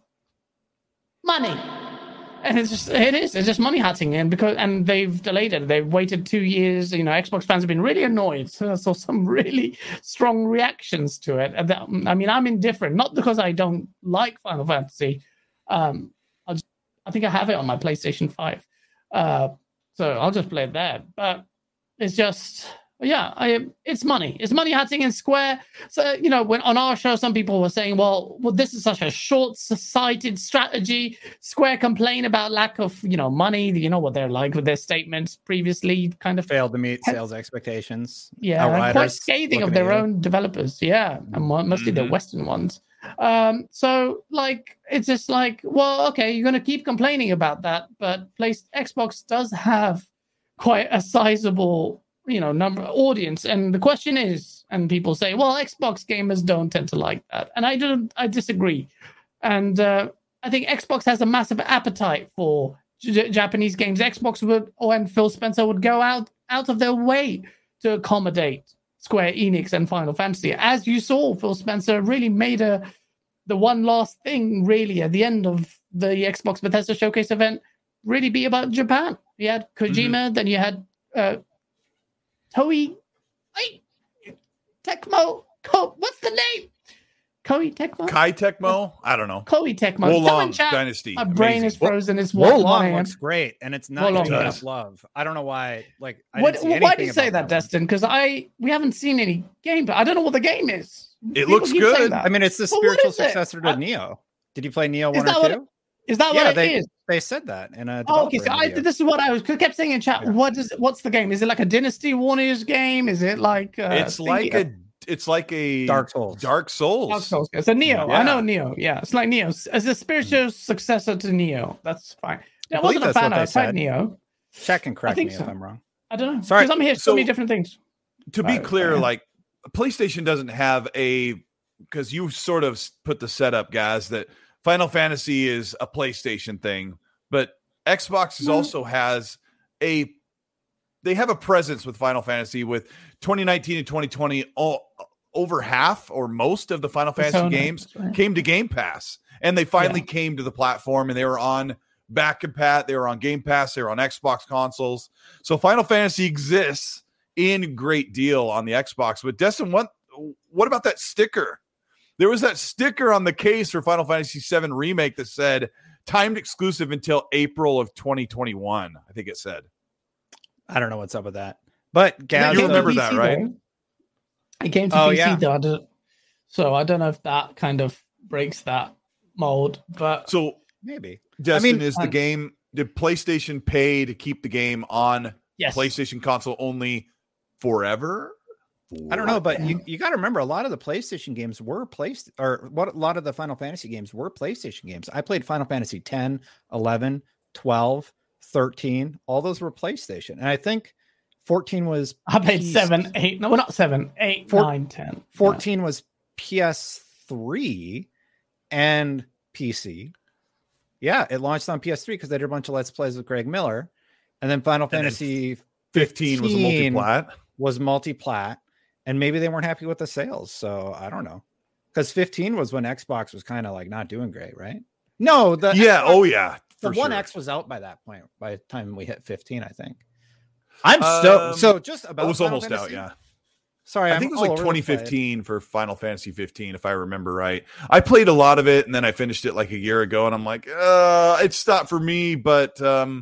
money. And it's just money hatching, and they've delayed it. They've waited 2 years. Xbox fans have been really annoyed. So I saw some really strong reactions to it. I mean, I'm indifferent, not because I don't like Final Fantasy. I think I have it on my PlayStation 5, so I'll just play it there. But it's just. Yeah, it's money. It's money hatching in Square. So, when on our show, some people were saying, well, this is such a short-sighted strategy. Square complain about lack of, money. You know what they're like with their statements previously, kind of failed to meet sales expectations. Yeah, and quite scathing of their own developers. Yeah, and mostly the Western ones. So, it's just like, well, okay, you're going to keep complaining about that, but Xbox does have quite a sizable number audience, and the question is, and people say, well, Xbox gamers don't tend to like that, and I disagree. And I think Xbox has a massive appetite for Japanese games. Xbox and Phil Spencer would go out of their way to accommodate Square Enix and Final Fantasy. As you saw, Phil Spencer really made the one last thing really at the end of the Xbox Bethesda Showcase event really be about Japan. You had Kojima, then you had Toei, Tecmo, what's the name? Koei Tecmo? Kai Tecmo? I don't know. Koei Tecmo. Wolong Dynasty. My brain is frozen. It's Wolong looks great, and it's not getting enough love. I don't know why. Why do you say that, Destin? Because we haven't seen any gameplay. I don't know what the game is. It looks good. I mean, it's the spiritual successor to Nioh. Did you play Nioh 1 or 2? Is that what it is? They said that in a okay, so this is what I kept saying in chat. Yeah. What's the game? Is it like a Dynasty Warriors game? Is it like it's like a Dark Souls. Dark Souls. It's a Nioh. Yeah. I know Nioh. Yeah, it's like Nioh. As a spiritual successor to Nioh. That's fine. I wasn't a fan. I tried Nioh. Check and correct me if I'm wrong. I don't know. Sorry, because I'm here so many different things. To be clear, like PlayStation doesn't have because you sort of put the setup, guys, that Final Fantasy is a PlayStation thing, but Xbox also has they have a presence with Final Fantasy. With 2019 and 2020, over half or most of the Final Fantasy games came to Game Pass, and they finally came to the platform, and they were on back and pat. They were on Game Pass. They were on Xbox consoles. So Final Fantasy exists in great deal on the Xbox. But Destin, what about that sticker? There was that sticker on the case for Final Fantasy VII Remake that said timed exclusive until April of 2021. I think it said. I don't know what's up with that. But Gaz, you remember that, right? It came to PC though. So I don't know if that kind of breaks that mold. But so maybe. Destin, is the game, did PlayStation pay to keep the game on PlayStation console only forever? I don't know, but you got to remember, a lot of the PlayStation games were a lot of the Final Fantasy games were PlayStation games. I played Final Fantasy 10, 11, 12, 13. All those were PlayStation. And I think 14 was... I played 7, 8. No, not 7, 8, 9, 10. 14 was PS3 and PC. Yeah, it launched on PS3 because they did a bunch of Let's Plays with Greg Miller. And then Final Fantasy 15 was a multi-plat. Was multi-plat. And maybe they weren't happy with the sales. So I don't know. Because 15 was when Xbox was kind of like not doing great, right? No, the Yeah. Xbox, Oh yeah. the For One sure. X was out by that point. By the time we hit 15, I think. I'm so just about. It was Final almost Fantasy. out. Yeah. Sorry, I think it was I'm like all over the place. 2015 for Final Fantasy 15, if I remember right. I played a lot of it, and then I finished it like a year ago, and I'm like, it's not for me. But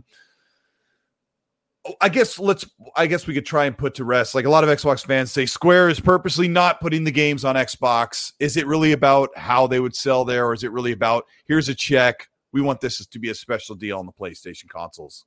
I guess we could try and put to rest. Like a lot of Xbox fans say, Square is purposely not putting the games on Xbox. Is it really about how they would sell there, or is it really about here's a check? We want this to be a special deal on the PlayStation consoles.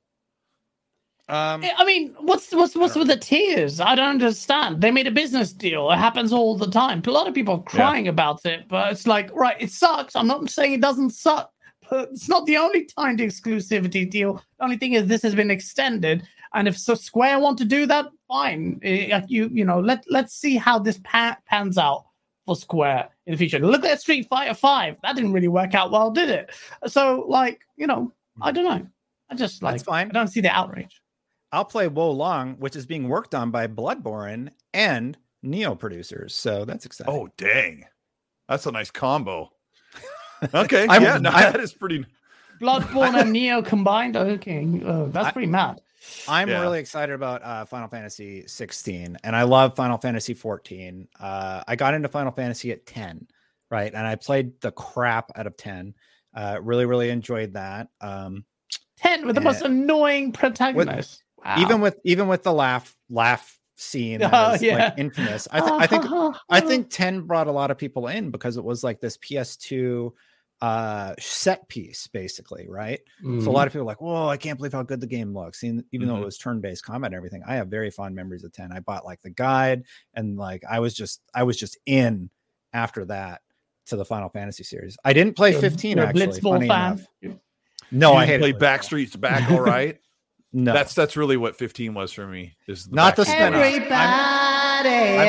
I mean, what's with the tiers? I don't understand. They made a business deal. It happens all the time. A lot of people are crying about it, but it's like, right, it sucks. I'm not saying it doesn't suck, but it's not the only timed exclusivity deal. The only thing is this has been extended, and if Square want to do that, fine. Let's see how this pans out for Square in the future. Look at Street Fighter 5. That didn't really work out well, did it? So, I don't know. I just That's fine. I don't see the outrage. I'll play Wo Long, which is being worked on by Bloodborne and Neo producers. So that's exciting. Oh, dang. That's a nice combo. Okay. That is pretty. Bloodborne and Neo combined? Okay. That's pretty mad. I'm really excited about Final Fantasy 16, and I love Final Fantasy 14. I got into Final Fantasy at 10, right? And I played the crap out of 10. Really, really enjoyed that. 10 with the most annoying protagonist. Wow. Even with the laugh scene that is like infamous. I think 10 brought a lot of people in because it was like this PS2 set piece, basically, right? So a lot of people are like, whoa, I can't believe how good the game looks. Even though it was turn-based combat and everything, I have very fond memories of 10. I bought like the guide, and like I was just in after that to the Final Fantasy series. I didn't play 15 actually. Funny enough. No, I hate play Backstreet's Back. All right. No, that's really what 15 was for me. Is not the spin-off. Everybody,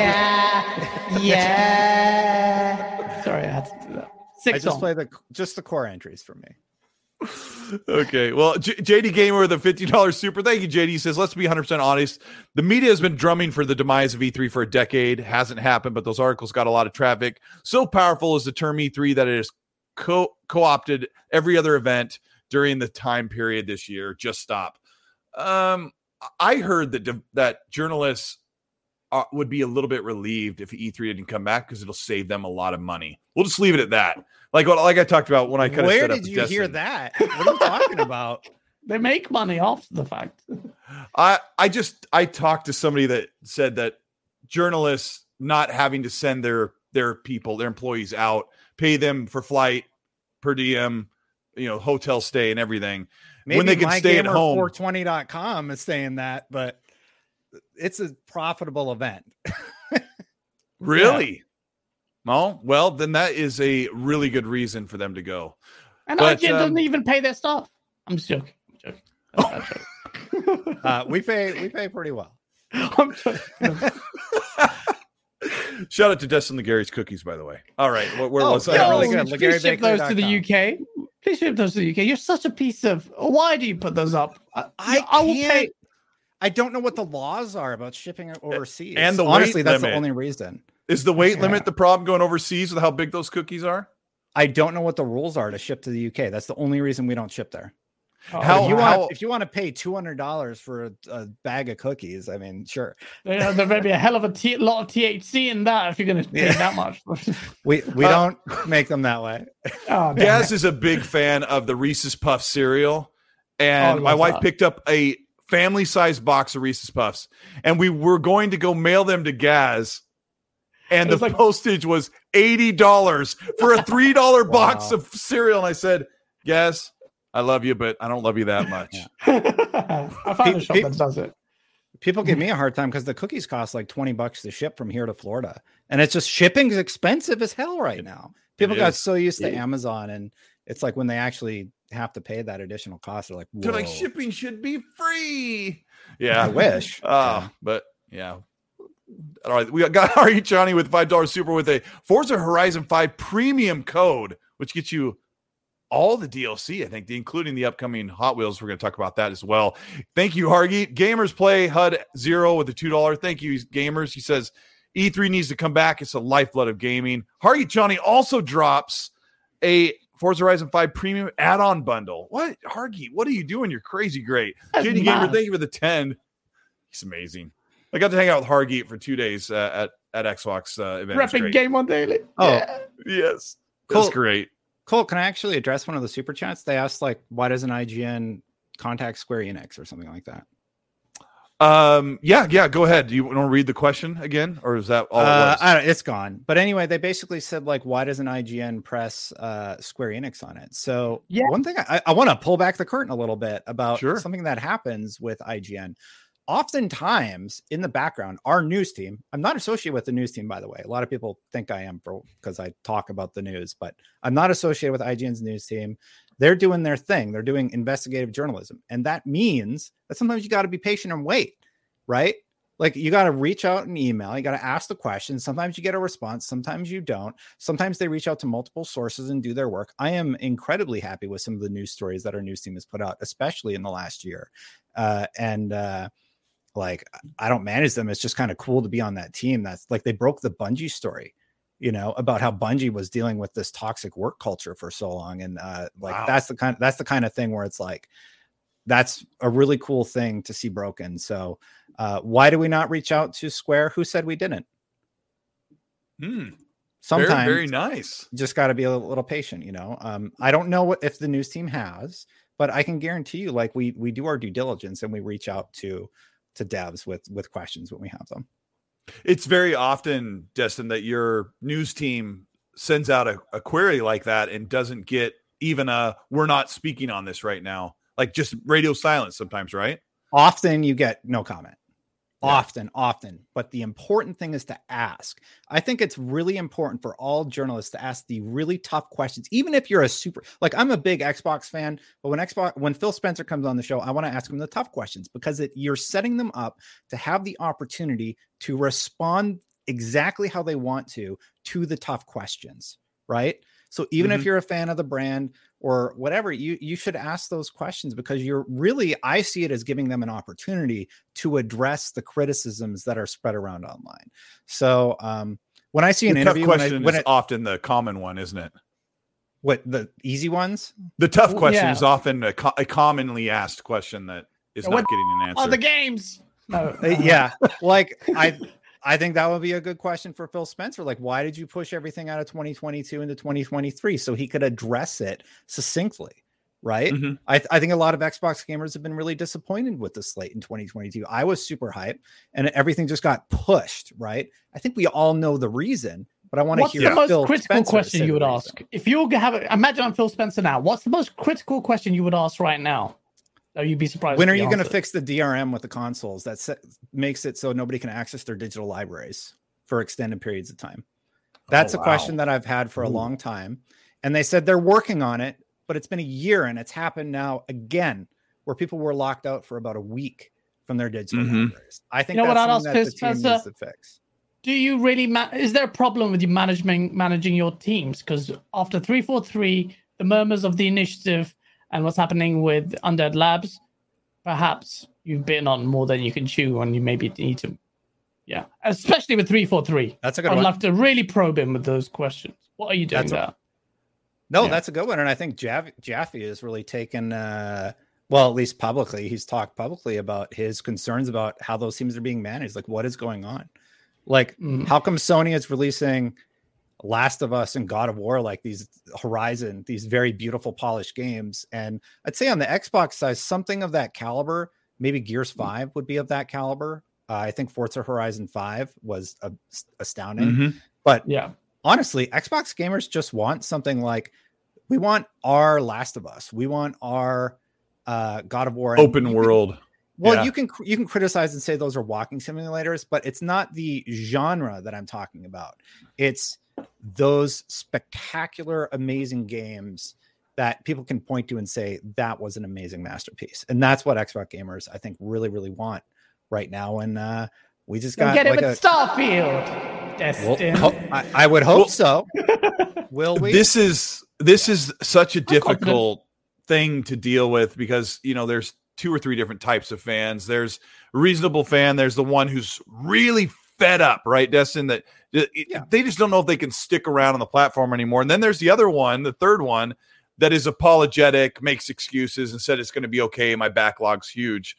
yeah. Sorry, I had to do that. I just play the core entries for me. Okay, well, JD Gamer with a $50 super. Thank you, JD. He says, let's be 100% honest. The media has been drumming for the demise of E3 for a decade. Hasn't happened, but those articles got a lot of traffic. So powerful is the term E3 that it has co-opted every other event during the time period this year. Just stop. I heard that journalists would be a little bit relieved if E3 didn't come back because it'll save them a lot of money. We'll just leave it at that. Like I talked about when I kind of set up. Where did you hear that? What are you talking about? They make money off the fact. I talked to somebody that said that journalists not having to send their employees out, pay them for flight, per diem, hotel stay and everything. Maybe when they can stay at home. 420.com is saying that, but it's a profitable event. Really? Yeah. Oh, well, then that is a really good reason for them to go. And IGN doesn't even pay their staff. I'm just joking. We pay pretty well. I'm joking. Shout out to Destin Legary's cookies, by the way. All right, where was I? Really good. Please ship those to the UK. Please ship those to the UK. You're such a piece of. Why do you put those up? I will pay. I don't know what the laws are about shipping it overseas. And honestly, that's limit. the only reason. Is the weight limit the problem going overseas with how big those cookies are? I don't know what the rules are to ship to the UK. That's the only reason we don't ship there. If you want to pay $200 for a bag of cookies, I mean, sure. There may be a hell of a lot of THC in that if you're going to pay that much. We don't make them that way. Gaz is a big fan of the Reese's Puffs cereal, and my wife picked up a family-sized box of Reese's Puffs, and we were going to go mail them to Gaz, and the postage was $80 for a $3 box of cereal. And I said, Gaz, I love you, but I don't love you that much. I found a shop that does it. People give me a hard time because the cookies cost like $20 to ship from here to Florida. And it's just shipping is expensive as hell right now. People got so used to Amazon, and it's like when they actually have to pay that additional cost, they're like, whoa. They're like, shipping should be free. Yeah. I wish. But yeah. All right. We got Ari Johnny with $5 super with a Forza Horizon 5 premium code, which gets you all the DLC, I think, including the upcoming Hot Wheels. We're going to talk about that as well. Thank you, Hargy. Gamers play HUD Zero with the $2. Thank you, Gamers. He says, E3 needs to come back. It's the lifeblood of gaming. Hargy Johnny also drops a Forza Horizon 5 premium add-on bundle. What, Hargy? What are you doing? You're crazy great. JD Gamer, thank you for the 10. He's amazing. I got to hang out with Hargy for 2 days at Xbox event. Repping Game On Daily. Oh, yeah. Yes. Cool. That's great. Cole, can I actually address one of the super chats? They asked, like, why doesn't IGN contact Square Enix or something like that? Yeah, go ahead. Do you want to read the question again, or is that all it was? I don't, it's gone. But anyway, they basically said, like, why doesn't IGN press Square Enix on it? So one thing I want to pull back the curtain a little bit about something that happens with IGN. Oftentimes in the background, our news team, I'm not associated with the news team, by the way. A lot of people think I am because I talk about the news, but I'm not associated with IGN's news team. They're doing their thing. They're doing investigative journalism. And that means that sometimes you got to be patient and wait, right? Like, you got to reach out an email. You got to ask the question. Sometimes you get a response. Sometimes you don't. Sometimes they reach out to multiple sources and do their work. I am incredibly happy with some of the news stories that our news team has put out, especially in the last year. Like, I don't manage them. It's just kind of cool to be on that team. That's like, they broke the Bungie story, you know, about how Bungie was dealing with this toxic work culture for so long. And that's the kind of thing where it's like, that's a really cool thing to see broken. So why do we not reach out to Square? Who said we didn't? Sometimes very nice. Just got to be a little patient, you know. I don't know if the news team has, but I can guarantee you, like, we do our due diligence and we reach out to devs with questions when we have them. It's very often, Destin, that your news team sends out a query like that and doesn't get even we're not speaking on this right now. Like, just radio silence sometimes, right? Often you get no comment. Often. But the important thing is to ask. I think it's really important for all journalists to ask the really tough questions, even if you're I'm a big Xbox fan, but when Phil Spencer comes on the show, I want to ask him the tough questions because you're setting them up to have the opportunity to respond exactly how they want to the tough questions, right? So even if you're a fan of the brand or whatever, you should ask those questions because I see it as giving them an opportunity to address the criticisms that are spread around online. So when I see an interview, question is often the common one, isn't it? What, the easy ones? The tough question is often a commonly asked question that is not getting an answer. Oh, the games. No. Yeah. Like, I think that would be a good question for Phil Spencer. Like, why did you push everything out of 2022 into 2023 so he could address it succinctly, right? I think a lot of Xbox gamers have been really disappointed with the slate in 2022. I was super hyped, and everything just got pushed, right? I think we all know the reason, but I want to hear what's the Phil most critical Spencer question you would ask? If you imagine I'm Phil Spencer now, what's the most critical question you would ask right now? Oh, you'd be surprised. When are you going to fix the DRM with the consoles that makes it so nobody can access their digital libraries for extended periods of time? That's a question that I've had for a long time. And they said they're working on it, but it's been a year and it's happened now again, where people were locked out for about a week from their digital libraries. I think that's something that the team needs to fix. Do you really, is there a problem with you managing your teams? Because after 343, the murmurs of the initiative, and what's happening with Undead Labs, perhaps you've bitten on more than you can chew, and you maybe need to, especially with 343. That's a good one. I'd love to really probe him with those questions. What are you doing there? That's a good one, and I think Jaffe has really taken, at least publicly, he's talked publicly about his concerns about how those teams are being managed. Like, what is going on? Like, how come Sony is releasing Last of Us and God of War, like these Horizon, these very beautiful polished games? And I'd say on the Xbox side, something of that caliber, maybe Gears 5 would be of that caliber. I think Forza Horizon 5 was astounding. But honestly, Xbox gamers just want something like, we want our Last of Us. We want our God of War. Open world. You can criticize and say those are walking simulators, but it's not the genre that I'm talking about. It's those spectacular, amazing games that people can point to and say that was an amazing masterpiece. And that's what Xbox gamers, I think, really, really want right now. And we just got get it with Starfield. I would hope so. Will we? This is such a difficult thing to deal with because, there's 2 or 3 different types of fans. There's a reasonable fan. There's the one who's really fed up, right, Destin? That they just don't know if they can stick around on the platform anymore. And then there's the other one, the third one, that is apologetic, makes excuses, and said it's going to be okay. My backlog's huge.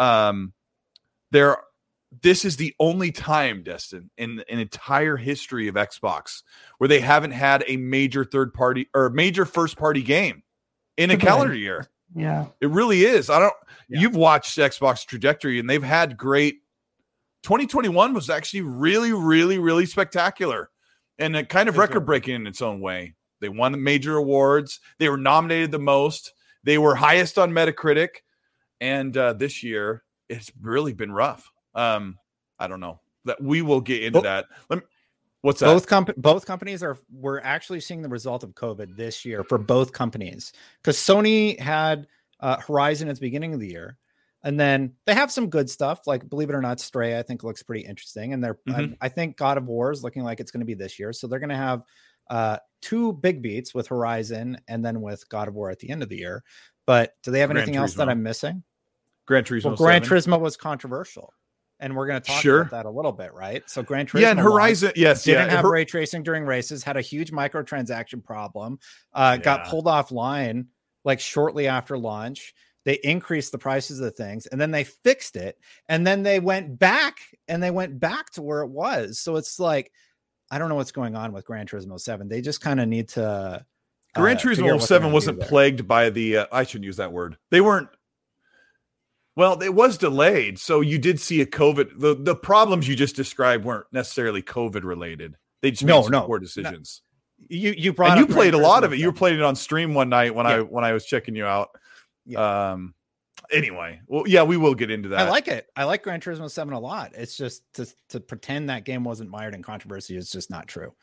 This is the only time, Destin, in an entire history of Xbox where they haven't had a major third party or major first party game in a calendar year. Yeah, it really is. You've watched Xbox trajectory, and they've had great. 2021 was actually really, really, really spectacular and kind of record breaking in its own way. They won major awards. They were nominated the most. They were highest on Metacritic. And this year, it's really been rough. I don't know that we will get into that. What's that? Both companies we're actually seeing the result of COVID this year for both companies, because Sony had Horizon at the beginning of the year, and then they have some good stuff, like, believe it or not, Stray I think looks pretty interesting, and I think God of War is looking like it's going to be this year, so they're going to have two big beats with Horizon and then with God of War at the end of the year. But do they have anything else that I'm missing? Gran Turismo. Well, Gran Turismo was controversial, and we're going to talk about that a little bit, right? So Gran Turismo, and Horizon, didn't have ray tracing during races, had a huge microtransaction problem, got pulled offline like shortly after launch. They increased the prices of things, and then they fixed it, and then they went back to where it was. So it's like, I don't know what's going on with Gran Turismo 7. They just kind of need to. Gran Turismo 7 wasn't plagued by the. I shouldn't use that word. They weren't. Well, it was delayed, so you did see a COVID. The problems you just described weren't necessarily COVID related. They just made some poor decisions. You brought. And you played a lot of it. You were playing it on stream one night when I was checking you out. Yeah. Anyway, well, yeah, we will get into that. I like it. I like Gran Turismo 7 a lot. It's just to pretend that game wasn't mired in controversy is just not true.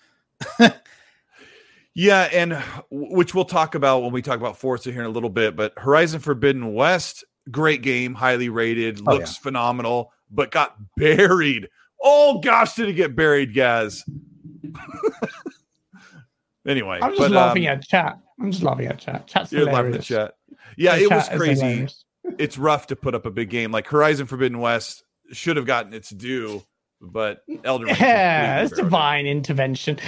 Yeah, and which we'll talk about when we talk about Forza here in a little bit. But Horizon Forbidden West, great game, highly rated, looks phenomenal, but got buried. Oh gosh, did it get buried, Gaz? Anyway, I'm just laughing at chat. Chat's you're hilarious. Laughing at chat. Yeah, it was crazy. It's rough to put up a big game like Horizon Forbidden West. Should have gotten its due, but Elden Ring. Yeah, it's divine intervention.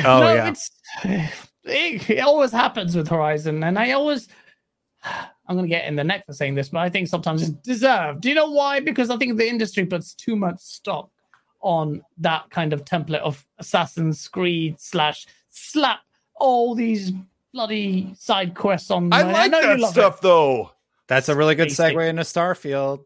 It always happens with Horizon, and I'm going to get in the neck for saying this, but I think sometimes it's deserved. Do you know why? Because I think the industry puts too much stock on that kind of template of Assassin's Creed / slap all these bloody side quests on. I like that stuff, though. That's a really good segue into Starfield.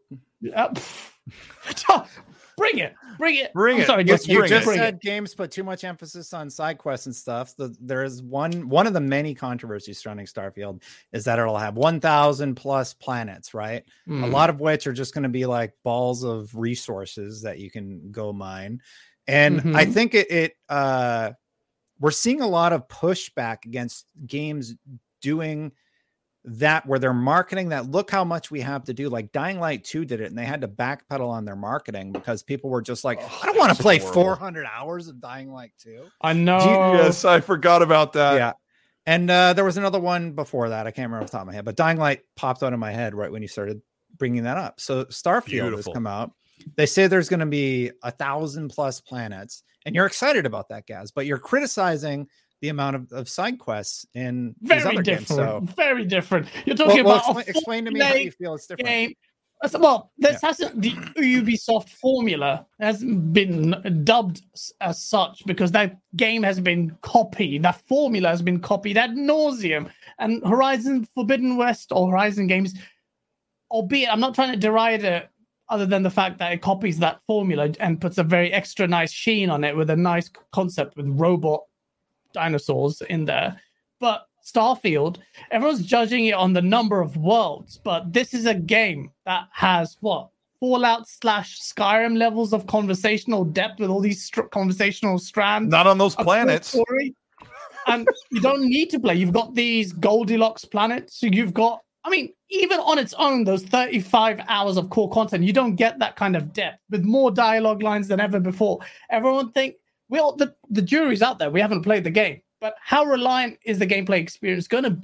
Bring it. I'm sorry, you just said games put too much emphasis on side quests and stuff. There is one of the many controversies surrounding Starfield is that it'll have 1,000 plus planets, right? A lot of which are just going to be like balls of resources that you can go mine. And I think we're seeing a lot of pushback against games doing that, where they're marketing that, look how much we have to do. Like Dying Light 2 did it, and they had to backpedal on their marketing because people were just like, I don't want to play 400 hours of Dying Light 2. I know. Yes, I forgot about that. Yeah. And there was another one before that. I can't remember off the top of my head, but Dying Light popped out of my head right when you started bringing that up. So Starfield has come out. They say there's going to be 1,000 plus planets, and you're excited about that, Gaz, but you're criticizing the amount of side quests in these other games. So very different. You're talking about explain to me how you feel it's different. Game. Well, this hasn't, the Ubisoft formula has been dubbed as such because that game has been copied. That formula has been copied ad nauseum. And Horizon Forbidden West or Horizon games, albeit I'm not trying to deride it, other than the fact that it copies that formula and puts a very extra nice sheen on it with a nice concept with robot dinosaurs in there. But Starfield, everyone's judging it on the number of worlds, but this is a game that has Fallout / Skyrim levels of conversational depth with all these conversational strands. Not on those planets. And you don't need to play. You've got these Goldilocks planets. So you've got, I mean, even on its own, those 35 hours of core content, you don't get that kind of depth with more dialogue lines than ever before. Everyone think, the jury's out there. We haven't played the game. But how reliant is the gameplay experience going to be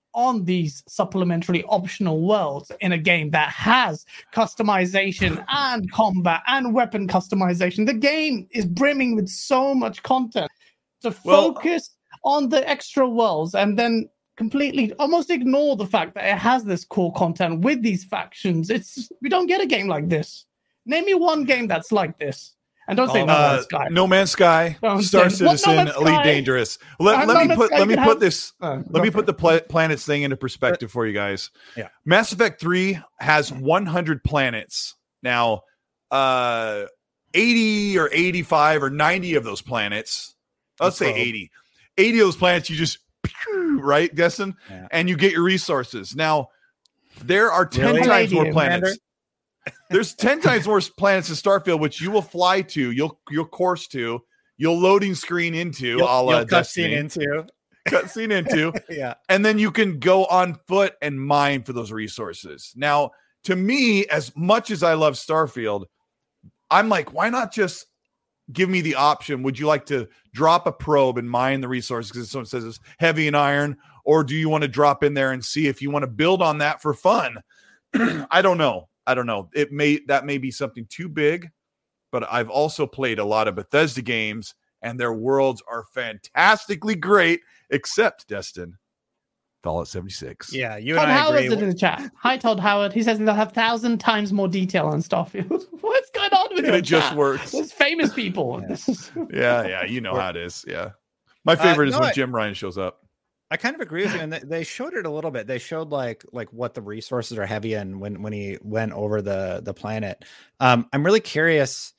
on these supplementary optional worlds in a game that has customization and combat and weapon customization. The game is brimming with so much content. To focus on the extra worlds and then completely almost ignore the fact that it has this core content with these factions. We don't get a game like this. Name me one game that's like this. And don't say No Man's Sky. No Man's Sky, Star Citizen, Elite Dangerous. Let me put the planets thing into perspective for you guys. Yeah. Mass Effect 3 has 100 planets. Now, 80 or 85 or 90 of those planets, let's say 80. 80 of those planets you just right, Destin? Yeah. And you get your resources. Now, there are 10 times more planets. There's 10 times more planets in Starfield, which you will fly to, you'll course to, you'll loading screen into, you'll cutscene into. Yeah. And then you can go on foot and mine for those resources. Now, to me, as much as I love Starfield, I'm like, why not just give me the option? Would you like to drop a probe and mine the resources because someone says it's heavy and iron? Or do you want to drop in there and see if you want to build on that for fun? I don't know. That may be something too big, but I've also played a lot of Bethesda games and their worlds are fantastically great, except Destin, Fallout 76. Yeah, you Todd and I Howard's agree. in the chat. Hi, Todd Howard. He says they'll have 1,000 times more detail on Starfield. What's going on with And it just works. There's famous people. Yeah, you know how it is. Yeah. My favorite is when Jim Ryan shows up. I kind of agree with you, and they showed it a little bit. They showed like what the resources are heavy in when he went over the planet. I'm really curious.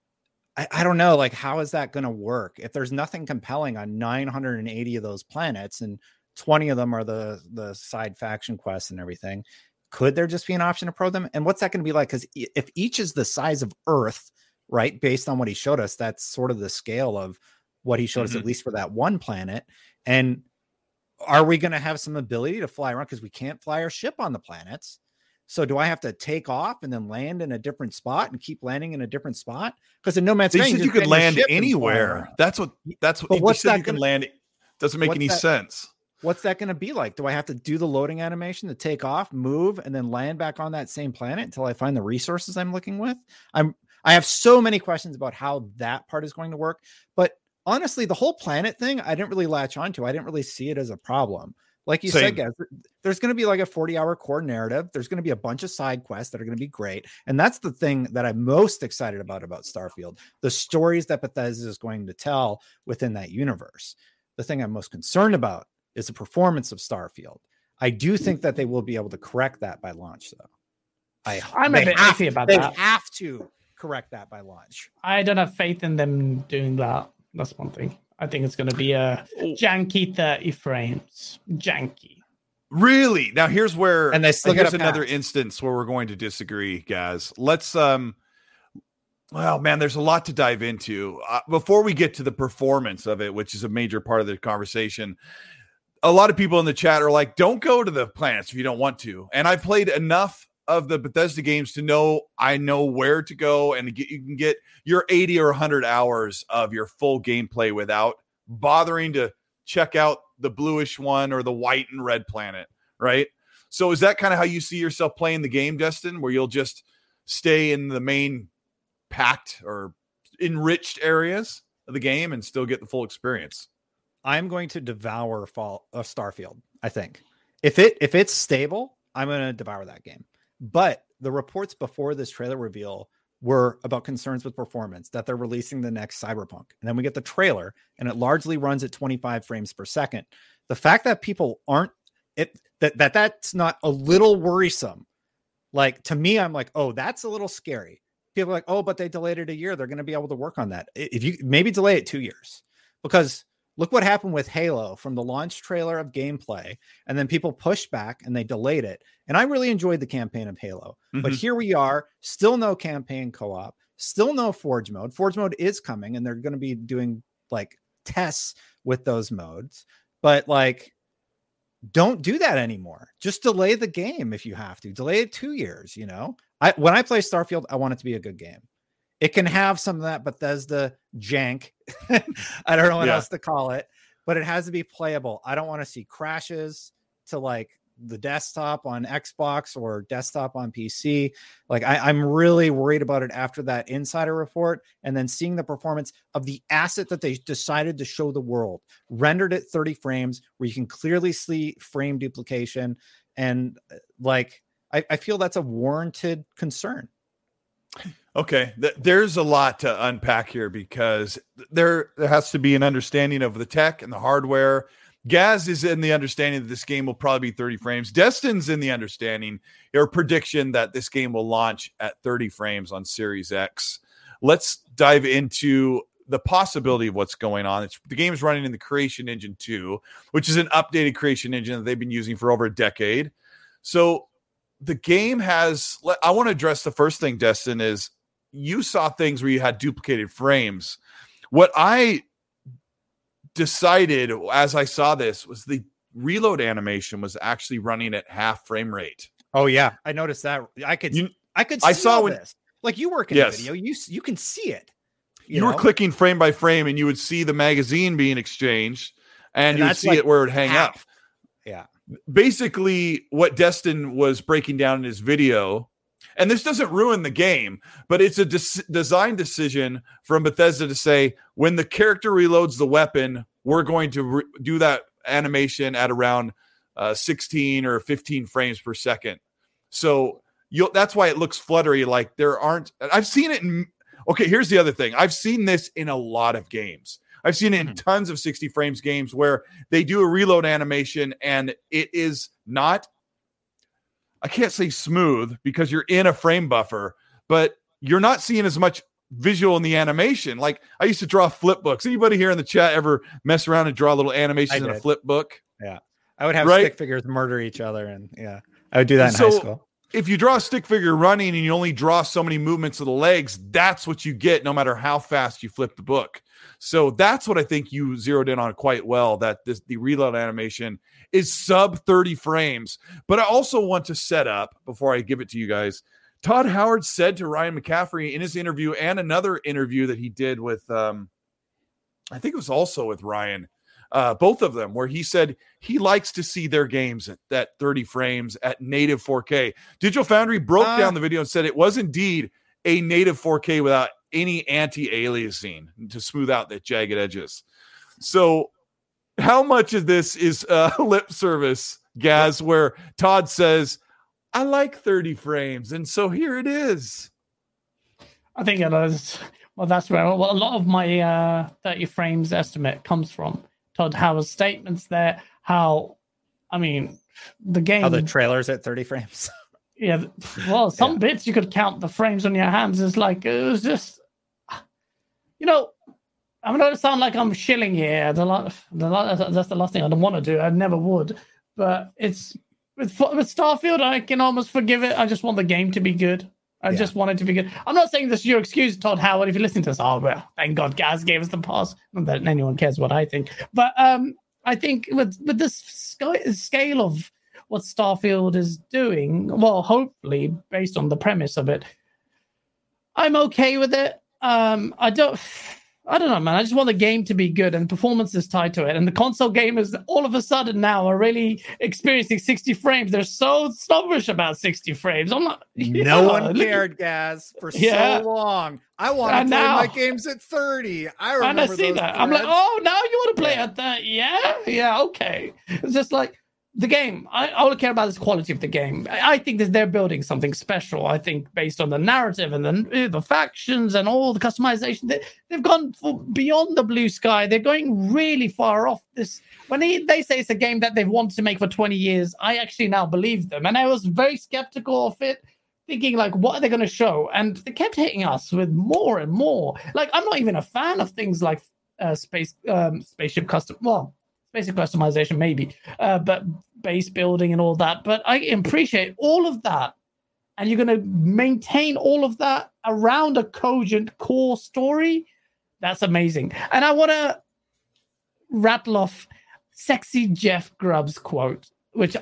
I don't know, like, how is that going to work if there's nothing compelling on 980 of those planets and 20 of them are the side faction quests and everything? Could there just be an option to probe them? And what's that going to be like? Because if each is the size of Earth, right, based on what he showed us, that's sort of the scale of what he showed us, at least for that one planet. And are we going to have some ability to fly around? Because we can't fly our ship on the planets. So do I have to take off and then land in a different spot and keep landing in a different spot? Because in No Man's Sky, you could land anywhere. That's what what's that you can land. Doesn't make any sense. What's that going to be like? Do I have to do the loading animation to take off, move, and then land back on that same planet until I find the resources I'm looking with? I have so many questions about how that part is going to work. But honestly, the whole planet thing, I didn't really latch onto. I didn't really see it as a problem. Like you said, guys, there's going to be like a 40-hour core narrative. There's going to be a bunch of side quests that are going to be great. And that's the thing that I'm most excited about Starfield, the stories that Bethesda is going to tell within that universe. The thing I'm most concerned about is the performance of Starfield. I do think that they will be able to correct that by launch, though. I'm a bit iffy about that. They have to correct that by launch. I don't have faith in them doing that. That's one thing. I think it's going to be a janky 30 frames. Janky. Really? Now here's where, and they still here's another instance where we're going to disagree, guys. Let's well, man, there's a lot to dive into. Before we get to the performance of it, which is a major part of the conversation, a lot of people in the chat are like, don't go to the planets if you don't want to. And I've played enough of the Bethesda games to know I know where to go, and you can get your 80 or 100 hours of your full gameplay without bothering to check out the bluish one or the white and red planet, right? So is that kind of how you see yourself playing the game, Destin, where you'll just stay in the main packed or enriched areas of the game and still get the full experience? I'm going to devour Starfield. I think if it's stable, I'm going to devour that game. But the reports before this trailer reveal were about concerns with performance, that they're releasing the next Cyberpunk. And then we get the trailer and it largely runs at 25 frames per second. The fact that people aren't that's not a little worrisome. Like, to me, I'm like, oh, that's a little scary. People are like, oh, but they delayed it a year. They're going to be able to work on that. If you maybe delay it 2 years, because look what happened with Halo from the launch trailer of gameplay, and then people pushed back and they delayed it. And I really enjoyed the campaign of Halo, but here we are, still no campaign co-op, still no Forge mode. Forge mode is coming, and they're going to be doing like tests with those modes, but like, don't do that anymore. Just delay the game if you have to. Delay it 2 years. You know, when I play Starfield, I want it to be a good game. It can have some of that Bethesda jank. I don't know what else to call it, but it has to be playable. I don't want to see crashes. to like the desktop on Xbox or desktop on PC. Like I'm really worried about it after that insider report, and then seeing the performance of the asset that they decided to show the world, rendered at 30 frames, where you can clearly see frame duplication. And like, I feel that's a warranted concern. Okay, there's a lot to unpack here, because there has to be an understanding of the tech and the hardware. Gaz is in the understanding that this game will probably be 30 frames. Destin's in the understanding or prediction that this game will launch at 30 frames on Series X. Let's dive into the possibility of what's going on. The game is running in the Creation Engine 2, which is an updated Creation Engine that they've been using for over a decade. So the game has, I want to address the first thing, Destin, is you saw things where you had duplicated frames. What I decided as I saw this was the reload animation was actually running at half frame rate. Oh yeah, I noticed that. I could see this. Like, you work in a video, you can see it. You were clicking frame by frame, and you would see the magazine being exchanged, and you would see it where it would hang up. Yeah. Basically, what Destin was breaking down in his video, and this doesn't ruin the game, but it's a design decision from Bethesda to say, when the character reloads the weapon, we're going to do that animation at around 16 or 15 frames per second. So that's why it looks fluttery. Like, there aren't, I've seen it in, okay, here's the other thing. I've seen this in a lot of games. I've seen it in tons of 60 frames games where they do a reload animation and it is not, I can't say smooth because you're in a frame buffer, but you're not seeing as much visual in the animation. Like, I used to draw flip books. Anybody here in the chat ever mess around and draw little animations in a flip book? Yeah. I would have stick figures murder each other, and I would do that in high school. If you draw a stick figure running and you only draw so many movements of the legs, that's what you get no matter how fast you flip the book. So that's what I think you zeroed in on quite well, that the reload animation is sub 30 frames. But I also want to set up, before I give it to you guys, Todd Howard said to Ryan McCaffrey in his interview, and another interview that he did with, I think it was also with Ryan, both of them, where he said he likes to see their games at 30 frames at native 4K. Digital Foundry broke down the video and said it was indeed a native 4K without any anti-aliasing to smooth out the jagged edges. So how much of this is lip service, Gaz, where Todd says, I like 30 frames, and so here it is? I think it is. Well, that's where a lot of my 30 frames estimate comes from. Todd Howard's statements there, the game... How the trailer's at 30 frames. Yeah, well, some bits you could count the frames on your hands. It's like, it was just... I'm going to sound like I'm shilling here. That's the last thing I don't want to do. I never would. But it's... With Starfield, I can almost forgive it. I just want the game to be good. I just want it to be good. I'm not saying this is your excuse, Todd Howard. If you listen to this, thank God Gaz gave us the pass. Not that anyone cares what I think. But I think with this scale of what Starfield is doing, well, hopefully, based on the premise of it, I'm okay with it. I don't know, man. I just want the game to be good, and performance is tied to it. And the console gamers, all of a sudden now, are really experiencing 60 frames. They're so snobbish about 60 frames. I'm not. No one cared, Gaz, for so long. I want to play my games at 30. I remember and I see that. I'm like, oh, now you want to play at 30? Yeah, okay. It's just like the game. I only care about the quality of the game. I think that they're building something special. I think based on the narrative and the factions and all the customization, they've gone beyond the blue sky. They're going really far off this. When they say it's a game that they've wanted to make for 20 years, I actually now believe them. And I was very skeptical of it, thinking like, what are they going to show? And they kept hitting us with more and more. Like, I'm not even a fan of things like spaceship custom. Well, basic customization, maybe, but base building and all that. But I appreciate all of that. And you're going to maintain all of that around a cogent core story. That's amazing. And I want to rattle off Sexy Jeff Grubb's quote, which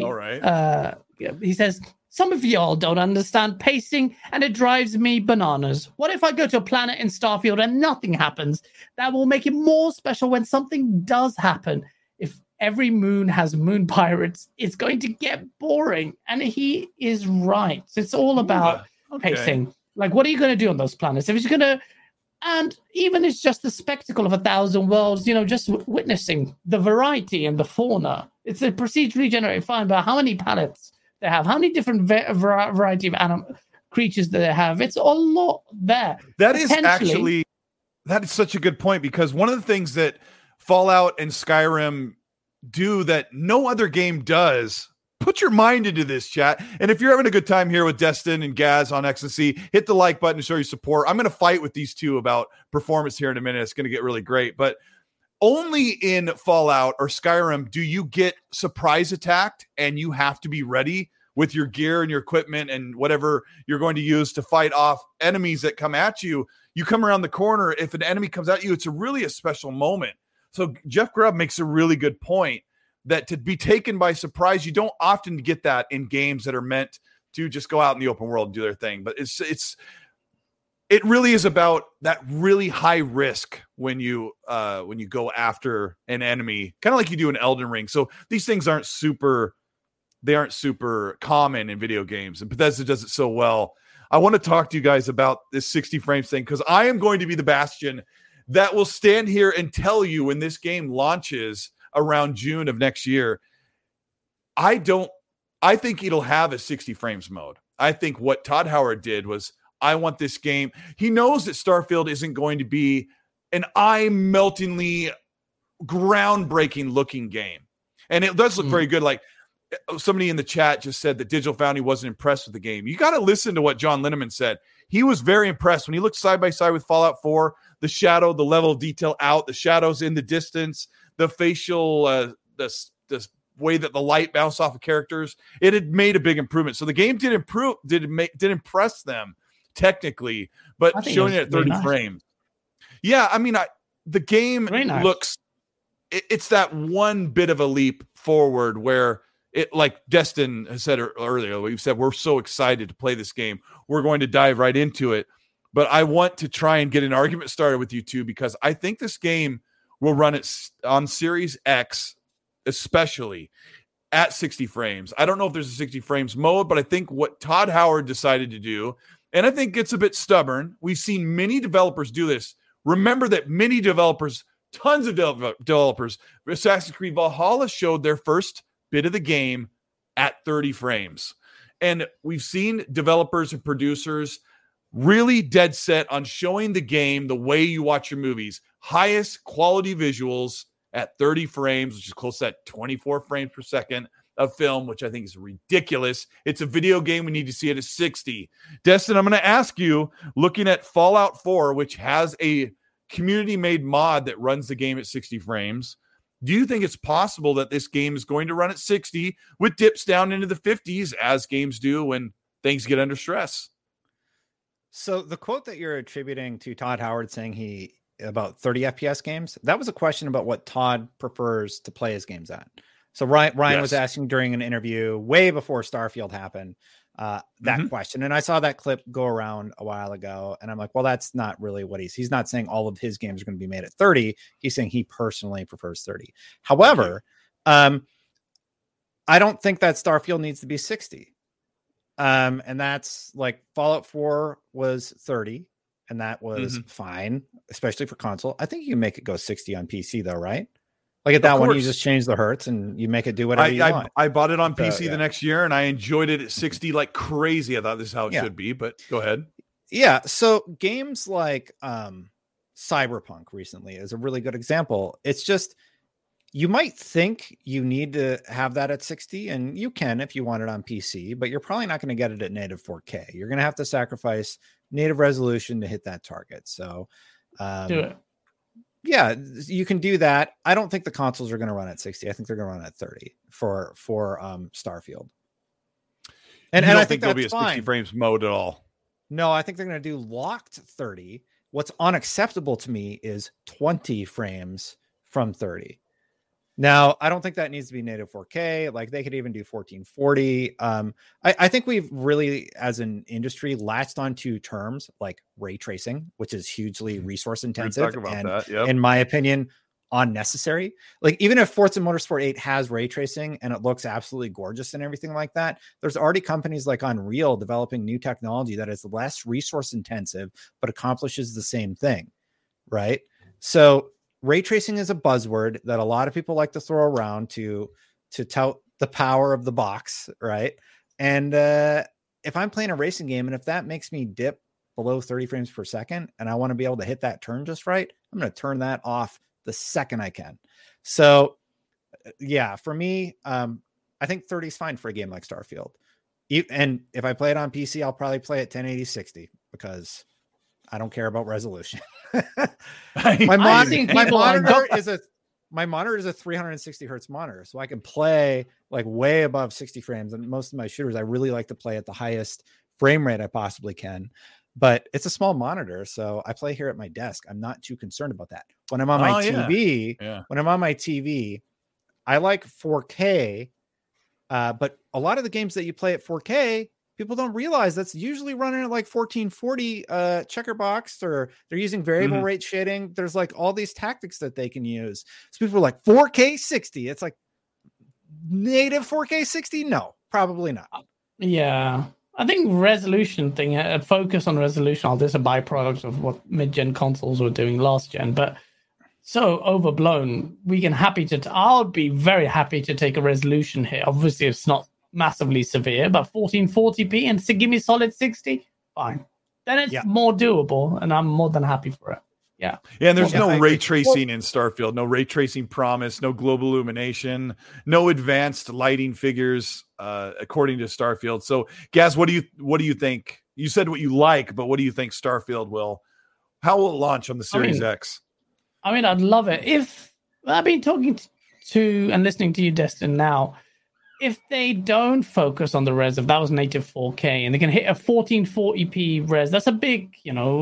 he says, some of y'all don't understand pacing, and it drives me bananas. What if I go to a planet in Starfield and nothing happens? That will make it more special when something does happen. If every moon has moon pirates, it's going to get boring. And he is right. It's all about pacing. Like, what are you going to do on those planets? If it's going to, and even it's just the spectacle of 1,000 worlds, just witnessing the variety and the fauna. It's a procedurally generated fine, but how many planets they have, how many different variety of creatures that they have. It's a lot there. That is such a good point, because one of the things that Fallout and Skyrim do that no other game does, put your mind into this, chat. And if you're having a good time here with Destin and Gaz on XNC, hit the like button to show your support. I'm going to fight with these two about performance here in a minute. It's going to get really great. But only in Fallout or Skyrim do you get surprise attacked, and you have to be ready with your gear and your equipment and whatever you're going to use to fight off enemies that come at you. You come around the corner. If an enemy comes at you, it's really a special moment. So Jeff Grubb makes a really good point that to be taken by surprise, you don't often get that in games that are meant to just go out in the open world and do their thing. But it really is about that really high risk when you go after an enemy, kind of like you do in Elden Ring. So these things aren't super common in video games, and Bethesda does it so well. I want to talk to you guys about this 60 frames thing, because I am going to be the bastion that will stand here and tell you when this game launches around June of next year. I think it'll have a 60 frames mode. I think what Todd Howard did was, I want this game. He knows that Starfield isn't going to be an eye-meltingly groundbreaking looking game. And it does look very good. Like somebody in the chat just said that Digital Foundry wasn't impressed with the game. You got to listen to what John Linneman said. He was very impressed when he looked side by side with Fallout 4, the shadow, the level of detail out, the shadows in the distance, the facial, this way that the light bounced off of characters. It had made a big improvement. So the game did impress them technically, but showing it at 30 frames. Yeah, I mean, the game looks, it's that one bit of a leap forward where it, like Destin has said earlier, we've said we're so excited to play this game. We're going to dive right into it. But I want to try and get an argument started with you two, because I think this game will run it on Series X, especially at 60 frames. I don't know if there's a 60 frames mode, but I think what Todd Howard decided to do, and I think it's a bit stubborn. We've seen many developers do this. Remember that many developers, tons of developers, Assassin's Creed Valhalla showed their first bit of the game at 30 frames. And we've seen developers and producers really dead set on showing the game the way you watch your movies. Highest quality visuals at 30 frames, which is close to that 24 frames per second of film, which I think is ridiculous. It's a video game. We need to see it at 60. Destin, I'm going to ask you, looking at Fallout 4, which has a community-made mod that runs the game at 60 frames, do you think it's possible that this game is going to run at 60 with dips down into the 50s, as games do when things get under stress? So the quote that you're attributing to Todd Howard saying about 30 FPS games, that was a question about what Todd prefers to play his games at. So Ryan was asking during an interview way before Starfield happened that question. And I saw that clip go around a while ago, and I'm like, well, that's not really what he's not saying all of his games are going to be made at 30. He's saying he personally prefers 30. However, I don't think that Starfield needs to be 60. And that's like Fallout 4 was 30, and that was fine, especially for console. I think you can make it go 60 on PC though, right? Like at that one, you just change the hertz and you make it do whatever you want. I bought it on PC the next year, and I enjoyed it at 60 like crazy. I thought this is how it should be, but go ahead. Yeah. So games like Cyberpunk recently is a really good example. It's just, you might think you need to have that at 60, and you can if you want it on PC, but you're probably not going to get it at native 4K. You're going to have to sacrifice native resolution to hit that target. So do it. Yeah, you can do that. I don't think the consoles are going to run at 60. I think they're going to run at 30 for Starfield. And I think there'll be a 60 frames mode at all. No, I think they're going to do locked 30. What's unacceptable to me is 20 frames from 30. Now, I don't think that needs to be native 4K. Like, they could even do 1440. I think we've really, as an industry, latched onto terms like ray tracing, which is hugely resource intensive. And in my opinion, unnecessary. Like even if Forza Motorsport 8 has ray tracing and it looks absolutely gorgeous and everything like that, there's already companies like Unreal developing new technology that is less resource intensive but accomplishes the same thing, right? So ray tracing is a buzzword that a lot of people like to throw around to tout the power of the box, right? And if I'm playing a racing game and if that makes me dip below 30 frames per second and I want to be able to hit that turn just right, I'm going to turn that off the second I can. So yeah, for me, I think 30 is fine for a game like Starfield. And if I play it on PC, I'll probably play it 1080 60 because I don't care about resolution. My monitor is a 360 hertz monitor, so I can play like way above 60 frames. And most of my shooters, I really like to play at the highest frame rate I possibly can. But it's a small monitor, so I play here at my desk. I'm not too concerned about that. When I'm on my TV, I like 4K. But a lot of the games that you play at 4K, people don't realize that's usually running at like 1440 checker box, or they're using variable rate shading. There's like all these tactics that they can use. So people are like 4K 60. It's like native 4K 60. No, probably not. Yeah. I think resolution thing, a focus on resolution, this is a byproduct of what mid-gen consoles were doing last gen, but so overblown. I'll be very happy to take a resolution hit. Obviously, it's not massively severe, but 1440p and give me solid 60, fine. Then it's more doable, and I'm more than happy for it. Yeah. Yeah, and there's no ray tracing in Starfield, no ray tracing promise, no global illumination, no advanced lighting figures, according to Starfield. So, Gaz, what do you think? You said what you like, but what do you think Starfield how will it launch on the Series X? I mean, I'd love it. If I've been talking to and listening to you, Destin, now, if they don't focus on the res, if that was native 4K and they can hit a 1440p res, that's a big,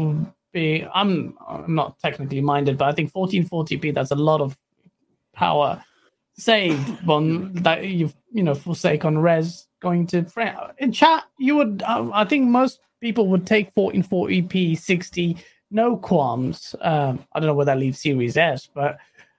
I'm not technically minded, but I think 1440p, that's a lot of power saved on that you've forsake on res going to frame. In chat, you would I think most people would take 1440p 60, no qualms. I don't know where that leaves Series S, but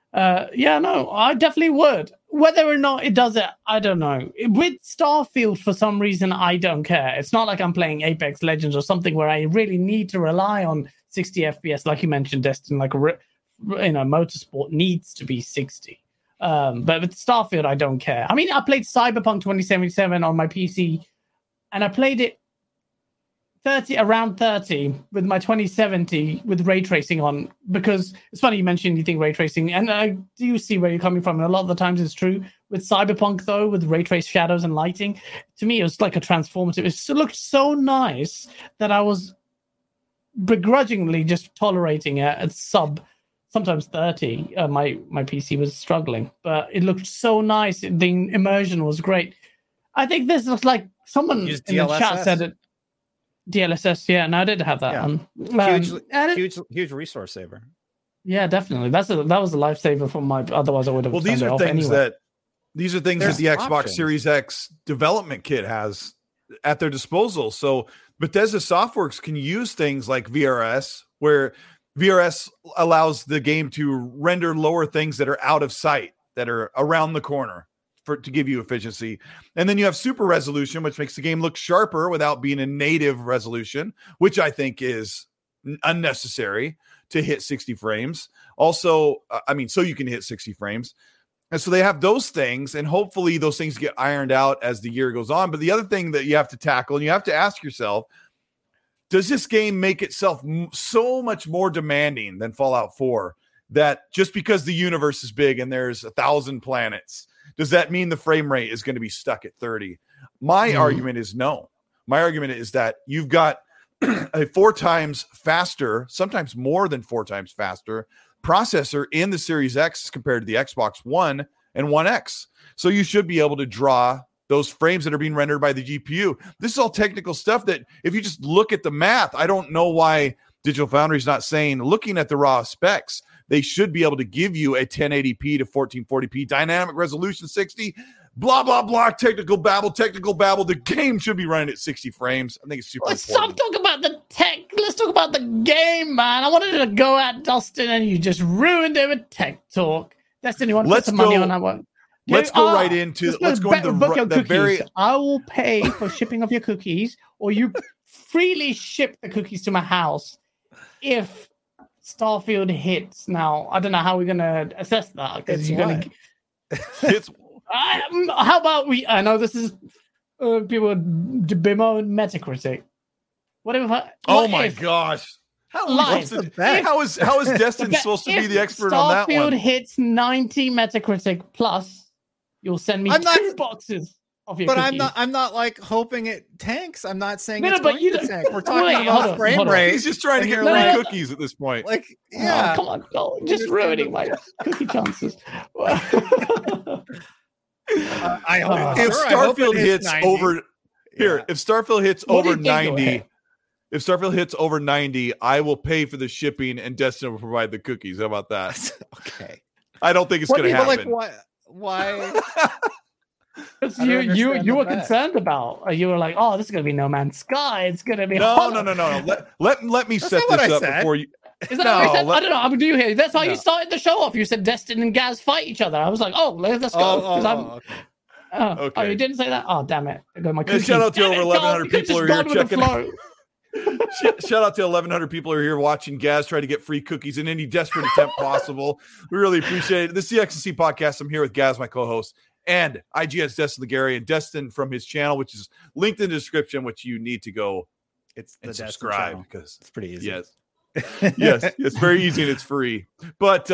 I definitely would. Whether or not it does it, I don't know. With Starfield, for some reason, I don't care. It's not like I'm playing Apex Legends or something where I really need to rely on 60 FPS, like you mentioned, Destin. Like motorsport needs to be 60. But with Starfield, I don't care. I mean, I played Cyberpunk 2077 on my PC, and I played it around 30 with my 2070 with ray tracing on, because it's funny you mentioned you think ray tracing, and I do see where you're coming from, and a lot of the times it's true. With Cyberpunk, though, with ray trace shadows and lighting, to me it was like a transformative. It looked so nice that I was begrudgingly just tolerating it at sometimes 30. My PC was struggling, but it looked so nice. The immersion was great. I think this looks like someone in the chat said it. DLSS, yeah, no, I did have that one. Huge resource saver. Yeah, definitely. That was a lifesaver for my. Otherwise, I would have. Well, these are things that the Xbox Series X development kit has at their disposal. So Bethesda Softworks can use things like VRS, where VRS allows the game to render lower things that are out of sight, that are around the corner, to give you efficiency. And then you have super resolution, which makes the game look sharper without being a native resolution, which I think is unnecessary to hit 60 frames. Also, so you can hit 60 frames. And so they have those things, and hopefully those things get ironed out as the year goes on. But the other thing that you have to tackle, and you have to ask yourself, does this game make itself so much more demanding than Fallout 4 that just because the universe is big and there's 1,000 planets, does that mean the frame rate is going to be stuck at 30? My argument is no. My argument is that you've got a 4 times faster, sometimes more than 4 times faster processor in the Series X compared to the Xbox One and One X. So you should be able to draw those frames that are being rendered by the GPU. This is all technical stuff that if you just look at the math, I don't know why Digital Foundry is not saying, looking at the raw specs, they should be able to give you a 1080p to 1440p dynamic resolution 60, blah, blah, blah, technical babble. The game should be running at 60 frames. I think it's super important. Stop talking about the tech let's talk about the game, man. I wanted to go at Dustin, and you just ruined it with tech talk. Dustin, you want to put some money on that one? Let's go right into. Let's go into the very. I will pay for shipping of your cookies, or you freely ship the cookies to my house if Starfield hits. Now, I don't know how we're gonna assess that because you're gonna. It's. How about we? I know this is people bemoan Metacritic. Oh my gosh! How is Destin supposed to be the expert on that one? Starfield hits 90 Metacritic plus. You'll send me 2 boxes of your cookies. I'm not like hoping it tanks. I'm not saying No, it's but going you to don't- tank. We're talking Wait, about hold on, frame hold on. rate. He's just trying to get and free you're cookies at this point. Like, Oh, yeah. come on, no, just ruining my cookie chances. I hope If Starfield hits 90. over here, Yeah. if Starfield hits What do over you think, 90, Joey? if Starfield hits over 90, I will pay for the shipping and Destin will provide the cookies. How about that? Okay. I don't think it's going to But happen. like, why? Because I don't you understand were the bet. concerned about. You were like, oh, this is going to be No Man's Sky. It's going to be No. hollow. Let me set not what this I up said. before you. Is that what you said? let- I don't know. I'm do you hear? That's how No. you started the show off. You said Destin and Gaz fight each other. I was like, oh, let's go. Okay. Oh, Okay. you didn't say that? Oh, damn it. I got my Yeah, cookies. shout out to Damn over it, 1,100 Carl, you people who are could've here just gone with the flow. Shout out to 1,100 people who are here watching Gaz try to get free cookies in any desperate attempt possible. We really appreciate it. This is the XNC podcast. I'm here with Gaz, my co-host, and IGN's Destin Legary, and Destin from his channel, which is linked in the description, which you need to go It's the and Destin subscribe channel. because It's pretty easy. yes, yes, it's very easy and it's free. But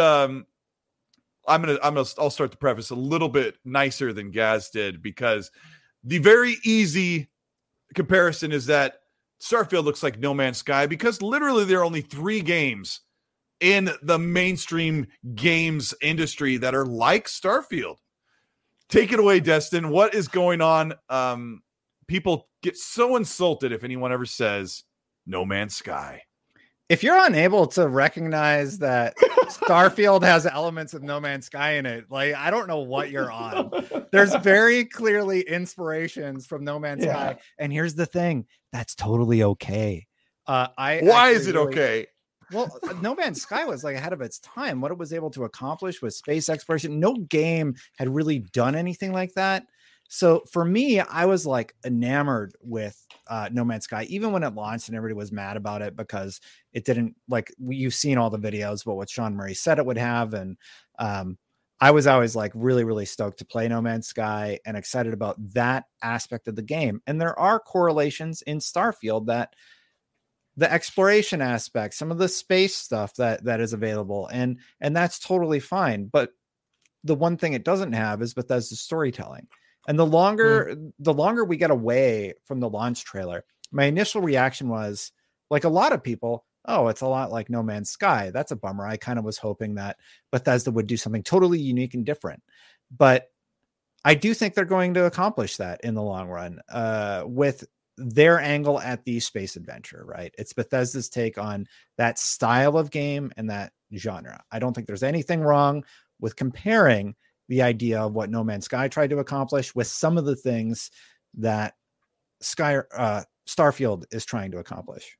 I'll start the preface a little bit nicer than Gaz did, because the very easy comparison is that Starfield looks like No Man's Sky because literally there are only 3 games in the mainstream games industry that are like Starfield. Take it away, Destin. What is going on? People get so insulted if anyone ever says No Man's Sky. If you're unable to recognize that Starfield has elements of No Man's Sky in it, like, I don't know what you're on. There's very clearly inspirations from No Man's Sky. And here's the thing, that's totally okay. Why is it okay? Well, No Man's Sky was like ahead of its time. What it was able to accomplish with space exploration, no game had really done anything like that. So for me, I was like enamored with No Man's Sky, even when it launched and everybody was mad about it because it didn't, like, you've seen all the videos about what Sean Murray said it would have. And I was always like really, really stoked to play No Man's Sky and excited about that aspect of the game. And there are correlations in Starfield that the exploration aspect, some of the space stuff that is available, and that's totally fine. But the one thing it doesn't have is Bethesda's storytelling. And the longer we get away from the launch trailer, my initial reaction was, like a lot of people, oh, it's a lot like No Man's Sky. That's a bummer. I kind of was hoping that Bethesda would do something totally unique and different. But I do think they're going to accomplish that in the long run with their angle at the space adventure, right? It's Bethesda's take on that style of game and that genre. I don't think there's anything wrong with comparing the idea of what No Man's Sky tried to accomplish with some of the things that Starfield is trying to accomplish.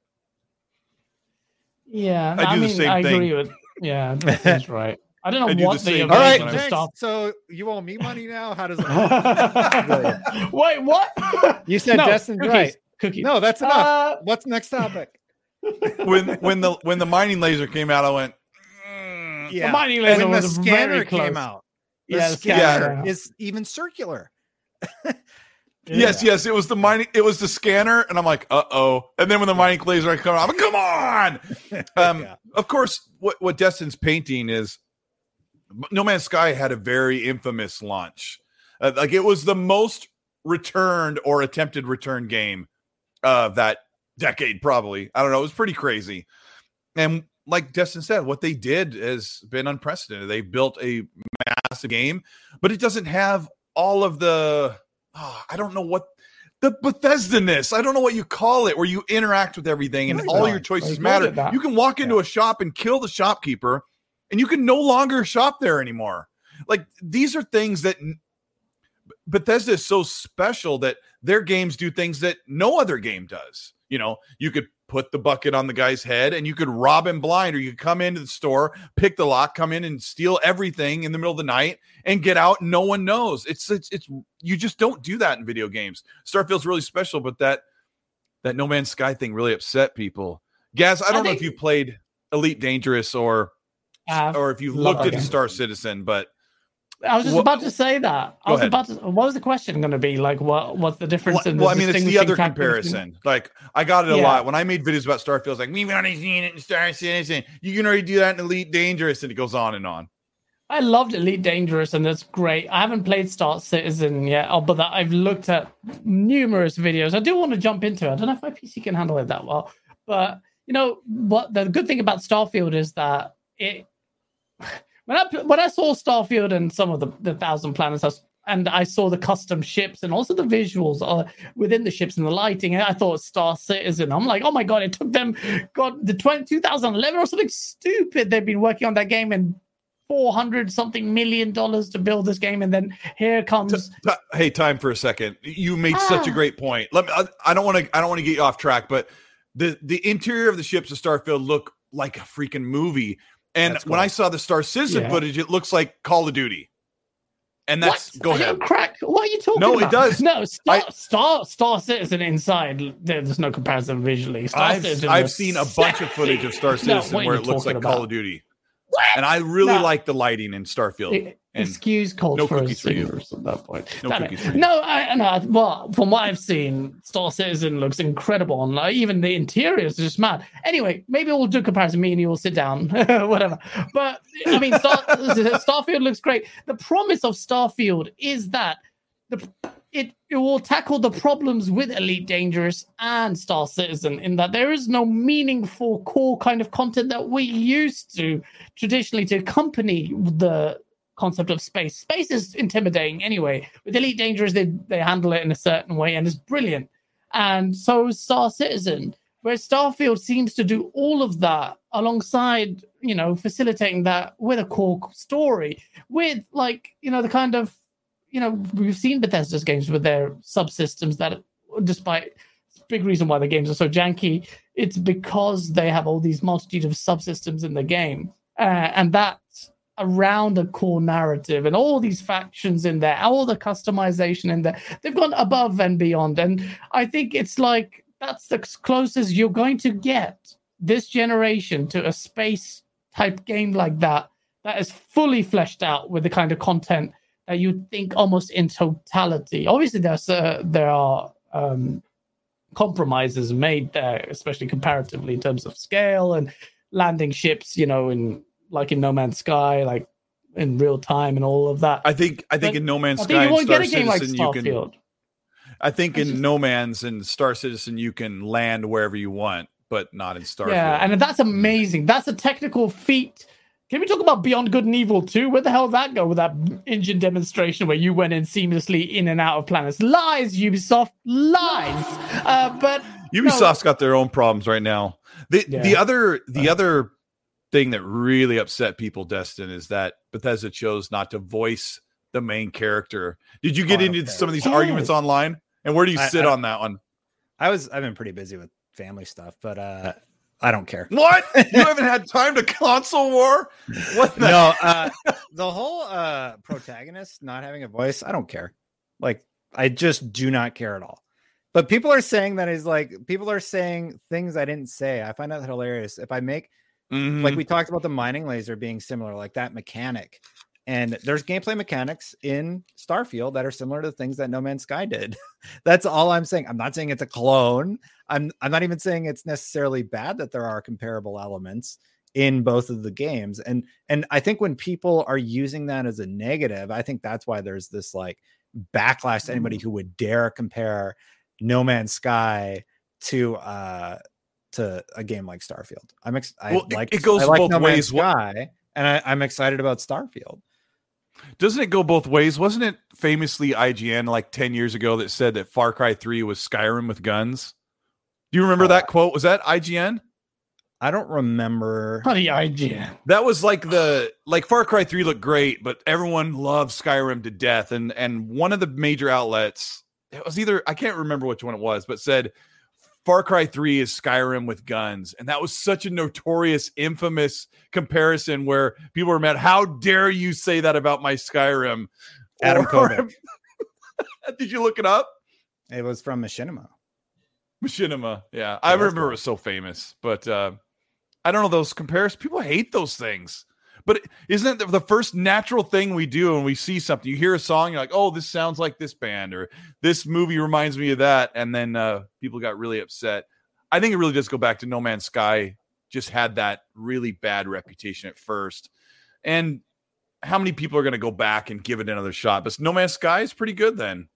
Yeah, I do the same I thing. agree with. Yeah, that's right. I don't I know do what the the same All right, thing when event I- stuff. so you owe me money now? How does that Wait, what? You said Destin's cookies, right. Cookies. No, that's enough. What's next topic? When the mining laser came out, I went, The mining laser when the was scanner very close. came out. The Yeah, the scanner scanner. is even circular. Yes, it was the mining. It was the scanner, and I'm like, uh-oh. And then when the mining laser come out, I'm like, come on. Yeah. Of course, what Destin's painting is, No Man's Sky had a very infamous launch. Like, it was the most returned or attempted return game of that decade, probably. I don't know. It was pretty crazy. And like Destin said, what they did has been unprecedented. They built a massive game, but it doesn't have all of the, I don't know what, the Bethesda-ness. I don't know what you call it, where you interact with everything and Right. all your choices Like, matter. that. You can walk into a shop and kill the shopkeeper, and you can no longer shop there anymore. Like, these are things that Bethesda is so special that their games do things that no other game does. You know, you could put the bucket on the guy's head, and you could rob him blind, or you could come into the store, pick the lock, come in and steal everything in the middle of the night and get out. And no one knows. It's you just don't do that in video games. Starfield's really special, but that No Man's Sky thing really upset people. Gaz, I don't know if you played Elite Dangerous or if you looked at Star Citizen, but I was just about to say that. What was the question going to be? Like, what's the difference? Well, I mean, it's the other comparison. Like, I got it a lot when I made videos about Starfield. It's like, we've already seen it in Star Citizen. You can already do that in Elite Dangerous, and it goes on and on. I loved Elite Dangerous, and that's great. I haven't played Star Citizen yet, but I've looked at numerous videos. I do want to jump into it. I don't know if my PC can handle it that well, but you know what? The good thing about Starfield is that it. When I saw Starfield and some of the Thousand Planets, and I saw the custom ships and also the visuals within the ships and the lighting, I thought Star Citizen. I'm like, oh my god! It took them, 2011 or something stupid. They've been working on that game and $400-something million to build this game, and then here comes. Hey, time for a second. You made such a great point. I don't want to get you off track, but the interior of the ships of Starfield look like a freaking movie. And when I saw the Star Citizen footage, it looks like Call of Duty. And that's go ahead. Crack. What are you talking about? No, it does. No, Star Citizen inside. There's no comparison visually. I've seen a bunch of footage of Star Citizen where it looks like Call of Duty. What? And I really like the lighting in Starfield. Excuse cold no for cookies for you at that point. No cookies for you. No, well, from what I've seen, Star Citizen looks incredible, and even the interior is just mad. Anyway, maybe we'll do a comparison. Me and you will sit down, whatever. But I mean, Starfield looks great. The promise of Starfield is that it will tackle the problems with Elite Dangerous and Star Citizen, in that there is no meaningful core kind of content that we used to traditionally to accompany the concept of space. Space is intimidating anyway. With Elite Dangerous, they handle it in a certain way, and it's brilliant. And so is Star Citizen, where Starfield seems to do all of that alongside, facilitating that with a core story, with the kind of, we've seen Bethesda's games with their subsystems that, despite big reason why the games are so janky, it's because they have all these multitude of subsystems in the game, and that's around a core narrative and all these factions in there, all the customization in there. They've gone above and beyond, and I think it's like that's the closest you're going to get this generation to a space type game like that is fully fleshed out with the kind of content that you think almost in totality. Obviously, there are compromises made there, especially comparatively in terms of scale and landing ships, in No Man's Sky, like in real time and all of that. I think in No Man's Sky and Star Citizen, you can. I think in No Man's and Star Citizen, you can land wherever you want, but not in Starfield. Yeah, and that's amazing. That's a technical feat. Can we talk about Beyond Good and Evil 2? Where the hell did that go with that engine demonstration where you went in seamlessly in and out of planets? Lies, Ubisoft, lies. But Ubisoft's got their own problems right now. The other thing that really upset people, Destin, is that Bethesda chose not to voice the main character. Did you get into some of these arguments online? And where do you sit on that one? I've been pretty busy with family stuff, but I don't care. What? You haven't had time to console war? What? The whole protagonist not having a voice, I don't care. Like, I just do not care at all. But people are saying people are saying things I didn't say. I find that hilarious. If I make, like we talked about the mining laser being similar, like that mechanic. And there's gameplay mechanics in Starfield that are similar to the things that No Man's Sky did. That's all I'm saying. I'm not saying it's a clone. I'm not even saying it's necessarily bad that there are comparable elements in both of the games. And I think when people are using that as a negative, I think that's why there's this like backlash to anybody who would dare compare No Man's Sky to a game like Starfield. It goes both No ways. Man's Sky, and I'm excited about Starfield. Doesn't it go both ways? Wasn't it famously IGN like 10 years ago that said that Far Cry 3 was Skyrim with guns? Do you remember that quote? Was that IGN? I don't remember. Bloody IGN. That was like Far Cry 3 looked great, but everyone loved Skyrim to death. And one of the major outlets, it was either, I can't remember which one it was, but said Far Cry 3 is Skyrim with guns. And that was such a notorious, infamous comparison where people were mad. How dare you say that about my Skyrim? Adam Kovic. Did you look it up? It was from Machinima. Machinima. Yeah. I remember it was so famous. But I don't know, those comparisons. People hate those things. But isn't it the first natural thing we do when we see something? You hear a song, you're like, oh, this sounds like this band, or this movie reminds me of that. And then people got really upset. I think it really does go back to No Man's Sky just had that really bad reputation at first. And how many people are going to go back and give it another shot? But No Man's Sky is pretty good then.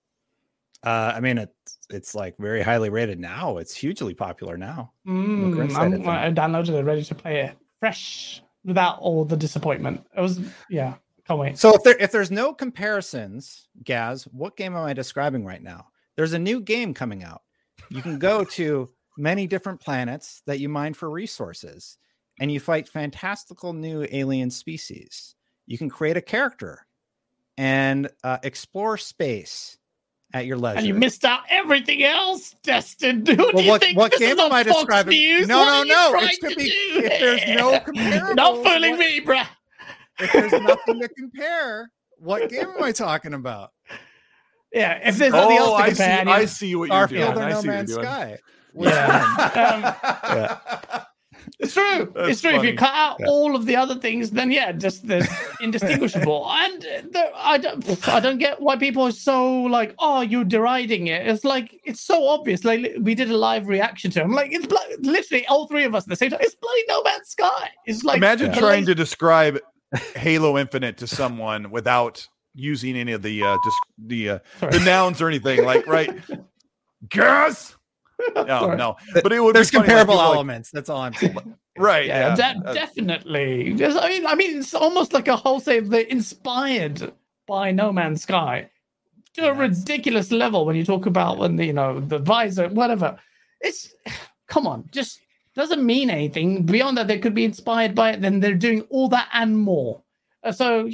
I mean, it's like very highly rated now. It's hugely popular now. I downloaded it, ready to play it fresh. Without all the disappointment. It was, can't wait. So if there's no comparisons, Gaz, what game am I describing right now? There's a new game coming out. You can go to many different planets that you mine for resources, and you fight fantastical new alien species. You can create a character and explore space at your leisure. And you missed out everything else, Destin. What do you think? What game am I describing? News? No. It should be if there's no comparison. Not fooling me, bruh. If there's nothing to compare, what game am I talking about? Yeah, if there's nothing else to compare, I see what you're doing. Starfield or No Man's Sky. Yeah. It's true. It's true. Funny. If you cut out all of the other things, then just there's indistinguishable. And I don't get why people are so like, oh, you're deriding it. It's like it's so obvious. Like we did a live reaction to it. I'm like, it's literally all three of us at the same time. It's bloody No Man's Sky. It's like imagine trying to describe Halo Infinite to someone without using any of the nouns or anything. Like Gas. No, but it would. There's be funny, comparable elements. That's all I'm saying. Right? Yeah, definitely. I mean, it's almost like a wholesale. They're inspired by No Man's Sky to a ridiculous level. When you talk about the visor, whatever. It's come on, just doesn't mean anything beyond that. They could be inspired by it. Then they're doing all that and more. People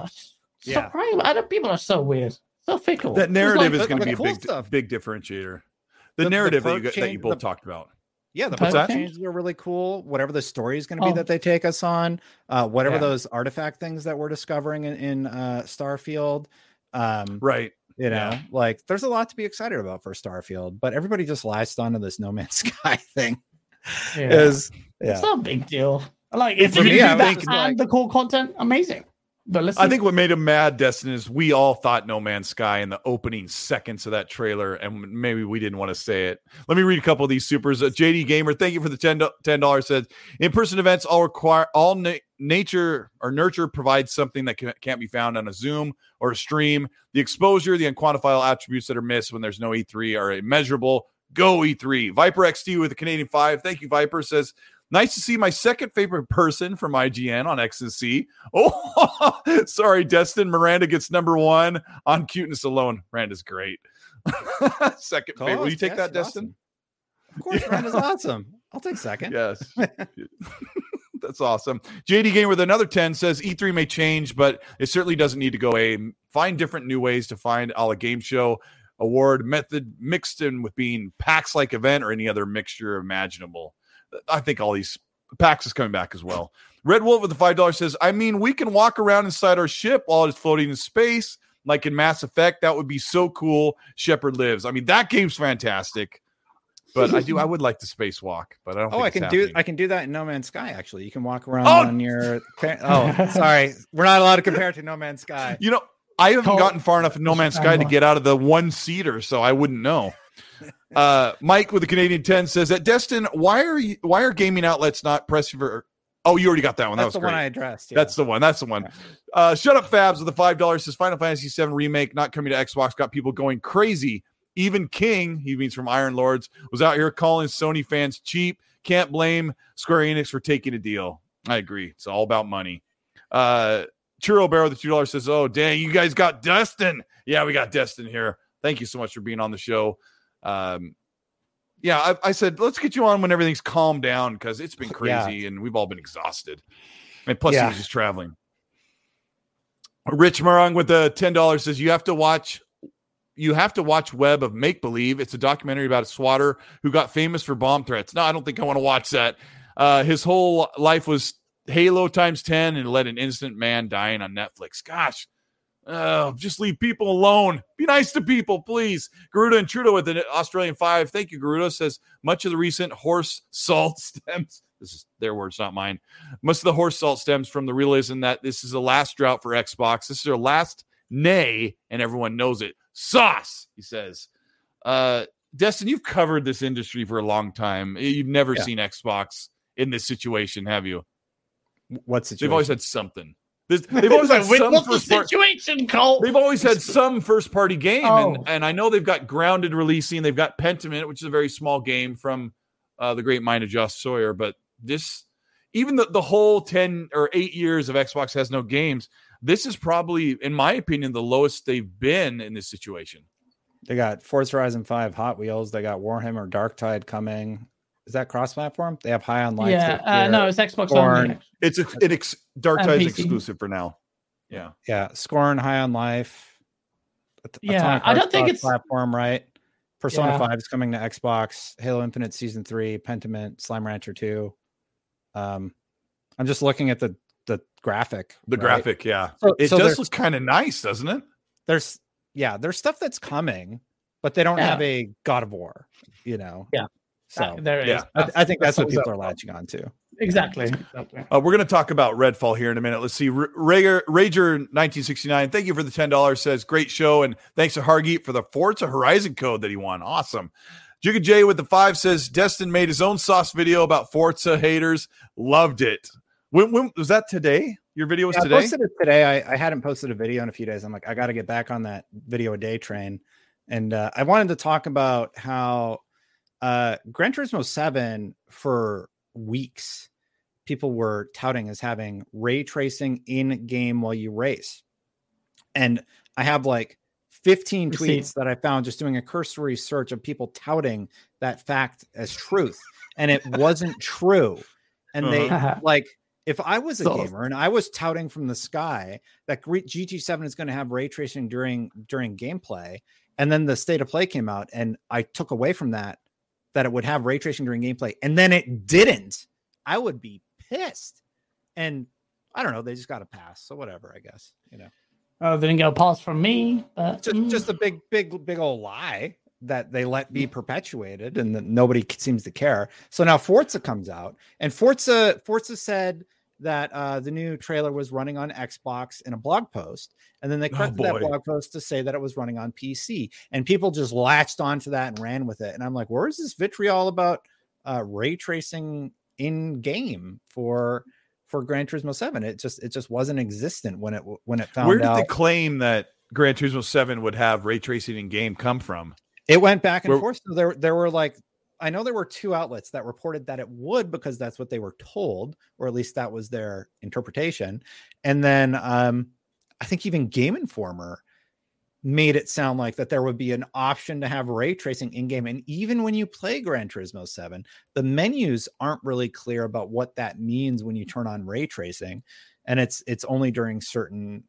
are so weird, so fickle. That narrative is going to be a big differentiator. The narrative that you both talked about. Yeah, the perk changes are really cool. Whatever the story is going to be that they take us on, whatever those artifact things that we're discovering in Starfield. Right. Like there's a lot to be excited about for Starfield, but everybody just latched onto this No Man's Sky thing. It's not a big deal. Like if you do that and the core content, amazing. But I think what made him mad, Destin, is we all thought No Man's Sky in the opening seconds of that trailer, and maybe we didn't want to say it. Let me read a couple of these supers. JD Gamer, thank you for the $10. Says in-person events nature or nurture provides something that can't be found on a Zoom or a stream. The exposure, the unquantifiable attributes that are missed when there's no E3 are immeasurable. Go E3. Viper XT with the Canadian 5. Thank you, Viper. Says, nice to see my second favorite person from IGN on X&C. Oh, sorry, Destin. Miranda gets number 1 on cuteness alone. Miranda's great. Second favorite. Will you take that, Destin? Awesome. Of course, Miranda's awesome. I'll take second. Yes. That's awesome. JD Game with another 10 says E3 may change, but it certainly doesn't need to go away. Find different new ways to find a la game show award method mixed in with being PAX-like event or any other mixture imaginable. I think all these PAX is coming back as well. Red Wolf with the $5 says, I mean, we can walk around inside our ship while it's floating in space, like in Mass Effect. That would be so cool. Shepard lives. I mean, that game's fantastic. But I would like to spacewalk, but I don't. I can do that in No Man's Sky. Actually, you can walk around on your. Oh, sorry, we're not allowed to compare it to No Man's Sky. I haven't gotten far enough in No Man's Sky to get out of the one-seater, so I wouldn't know. Mike with the Canadian 10 says that Destin, why are gaming outlets not pressing for? Oh, you already got that one. That was the great. One I addressed. Yeah. That's the one. Shut up, Fabs with the $5 says Final Fantasy VII remake not coming to Xbox got people going crazy. Even King, he means from Iron Lords, was out here calling Sony fans cheap. Can't blame Square Enix for taking a deal. I agree. It's all about money. Churro Bear with the $2 says, oh, dang, you guys got Destin. Yeah, we got Destin here. Thank you so much for being on the show. I said, let's get you on when everything's calmed down because it's been crazy and we've all been exhausted. And plus, he was just traveling. Rich Marang with the $10 says, you have to watch you have to watch Web of Make Believe. It's a documentary about a swatter who got famous for bomb threats. No, I don't think I want to watch that. His whole life was Halo times 10 and let an innocent man dying on Netflix. Gosh, just leave people alone. Be nice to people, please. Garuda and Trudeau with the Australian 5. Thank you, Garuda. Says much of the recent horse salt stems. This is their words, not mine. Most of the horse salt stems from the realism that this is the last drought for Xbox. This is their last nay, and everyone knows it. Sauce, he says. Destin, you've covered this industry for a long time. You've never seen Xbox in this situation, have you? What situation? They've always had something. They've always had some situation, Cole. They've always had some first-party game, and I know they've got Grounded releasing. They've got Pentiment, which is a very small game from the great mind of Josh Sawyer. But this, even the whole 10 or 8 years of Xbox has no games, this is probably, in my opinion, the lowest they've been in this situation. They got Forza Horizon 5 Hot Wheels. They got Warhammer Darktide coming. Is that cross-platform? They have High on Life. Yeah, no, it's Xbox only. It's Darktide's exclusive for now. Yeah, Scorn, High on Life. I don't think it's platform, right? Persona 5 is coming to Xbox. Halo Infinite Season 3, Pentiment, Slime Rancher 2. I'm just looking at the graphic. The graphic, yeah. So it does look kind of nice, doesn't it? There's stuff that's coming, but they don't have a God of War, Yeah. So there it is. I think that's what people are latching on to. Exactly. We're going to talk about Redfall here in a minute. Let's see. Rager1969, thank you for the $10. Says, great show. And thanks to Hargeet for the Forza Horizon code that he won. Awesome. Jigga J with the 5 says, Destin made his own sauce video about Forza haters. Loved it. When was that today? Your video was today? I posted it today. I hadn't posted a video in a few days. I'm like, I got to get back on that video a day train. And I wanted to talk about how Gran Turismo 7 for weeks, people were touting as having ray tracing in game while you race. And I have like 15 tweets that I found just doing a cursory search of people touting that fact as truth. And it wasn't true. And they if I was a gamer and I was touting from the sky that GT7 is going to have ray tracing during gameplay, and then the state of play came out and I took away from that it would have ray tracing during gameplay, and then it didn't, I would be pissed. And I don't know, they just got a pass. So whatever, I guess, Oh, they didn't get a pass from me. But, just a big old lie that they let be perpetuated and that nobody seems to care. So now Forza comes out, and Forza said that the new trailer was running on Xbox in a blog post, and then they corrected that blog post to say that it was running on PC, and people just latched onto that and ran with it. And I'm like, where is this vitriol about ray tracing in game for Gran Turismo 7? It just wasn't existent when it found out. Where did the claim that Gran Turismo 7 would have ray tracing in game come from? It went back and forth. So there were like, I know there were 2 outlets that reported that it would, because that's what they were told, or at least that was their interpretation. And then I think even Game Informer made it sound like that there would be an option to have ray tracing in game. And even when you play Gran Turismo 7, the menus aren't really clear about what that means when you turn on ray tracing. And it's only during certain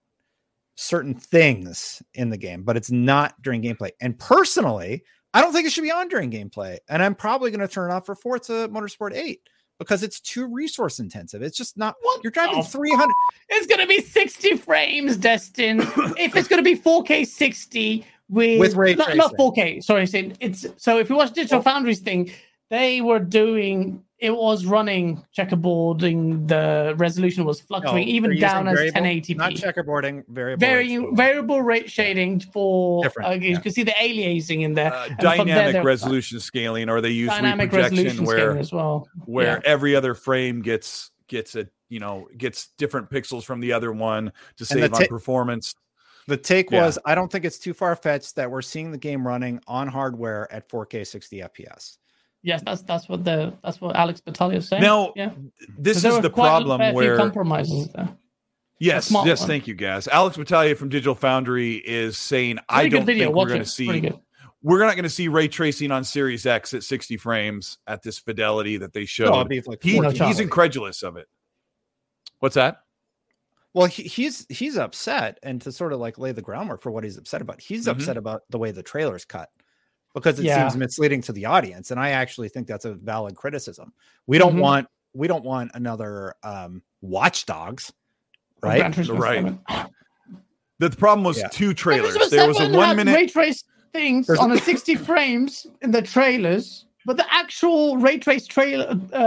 things in the game, but it's not during gameplay. And personally, I don't think it should be on during gameplay. And I'm probably going to turn it off for Forza Motorsport 8 because it's too resource intensive. It's just not. You're driving 300. It's going to be 60 frames, Destin. If it's going to be 4K 60 with ray tracing. Not 4K. Sorry, it's so. If you watch Digital Foundry's thing, they were doing. It was running checkerboarding. The resolution was fluctuating even down as 1080p. Not checkerboarding, variable rate shading for. You can see the aliasing in there. Dynamic resolution scaling, or they use dynamic reprojection where as well. Every other frame gets different pixels from the other one to save on performance. The take was, I don't think it's too far fetched that we're seeing the game running on hardware at 4K 60 FPS. Yes, that's what Alex Battaglia is saying. Now, this is the problem where compromises there. Yes, thank you, guys. Alex Battaglia from Digital Foundry is saying, I don't think we're going to see. We're not going to see ray tracing on Series X at 60 frames at this fidelity that they showed. Like he's incredulous of it. What's that? Well, he's upset, and to sort of like lay the groundwork for what he's upset about, he's upset about the way the trailer's cut because it seems misleading to the audience, and I actually think that's a valid criticism. We don't want another Watch Dogs, right? Right. The problem was two trailers. There was a 1 minute ray trace things on a 60 frames in the trailers, but the actual ray tracing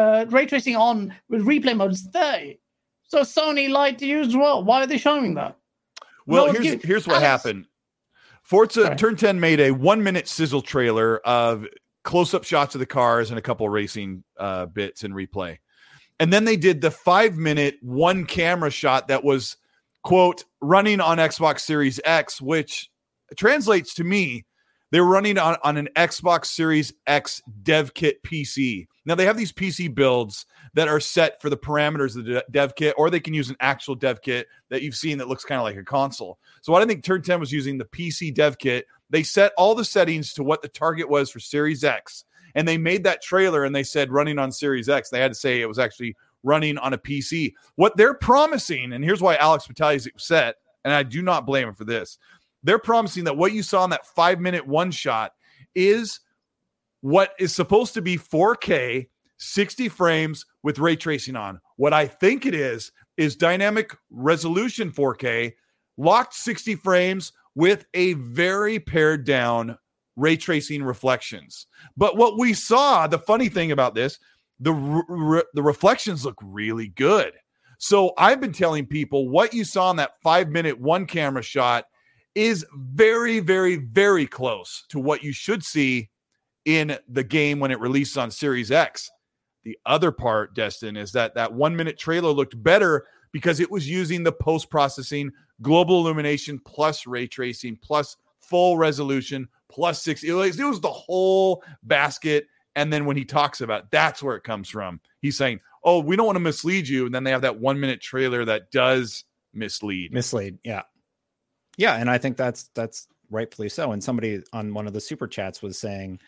on with replay mode is 30. So Sony lied to you as well. Why are they showing that? Well, here's what happened. Forza Turn 10 made a 1 minute sizzle trailer of close-up shots of the cars and a couple racing bits in replay. And then they did the 5 minute one camera shot that was, quote, running on Xbox Series X, which translates to me, they're running on an Xbox Series X dev kit PC. Now, they have these PC builds that are set for the parameters of the dev kit, or they can use an actual dev kit that you've seen that looks kind of like a console. So what I think Turn 10 was using the PC dev kit. They set all the settings to what the target was for Series X, and they made that trailer, and they said running on Series X. They had to say it was actually running on a PC. What they're promising, and here's why Alex Battaglia is upset, and I do not blame him for this. They're promising that what you saw in that 5 minute one shot is what is supposed to be 4K, 60 frames with ray tracing on. What I think it is dynamic resolution 4K, locked 60 frames with a very pared down ray tracing reflections. But what we saw, the funny thing about this, the reflections look really good. So I've been telling people what you saw in that 5 minute one camera shot is very, very, very close to what you should see in the game when it releases on Series X. The other part, Destin, is that 1 minute trailer looked better because it was using the post-processing, global illumination, plus ray tracing, plus full resolution, plus 60. It was the whole basket. And then when he talks about it, that's where it comes from. He's saying, oh, we don't want to mislead you. And then they have that 1 minute trailer that does mislead. Yeah. Yeah, and I think that's rightfully so. And somebody on one of the super chats was saying,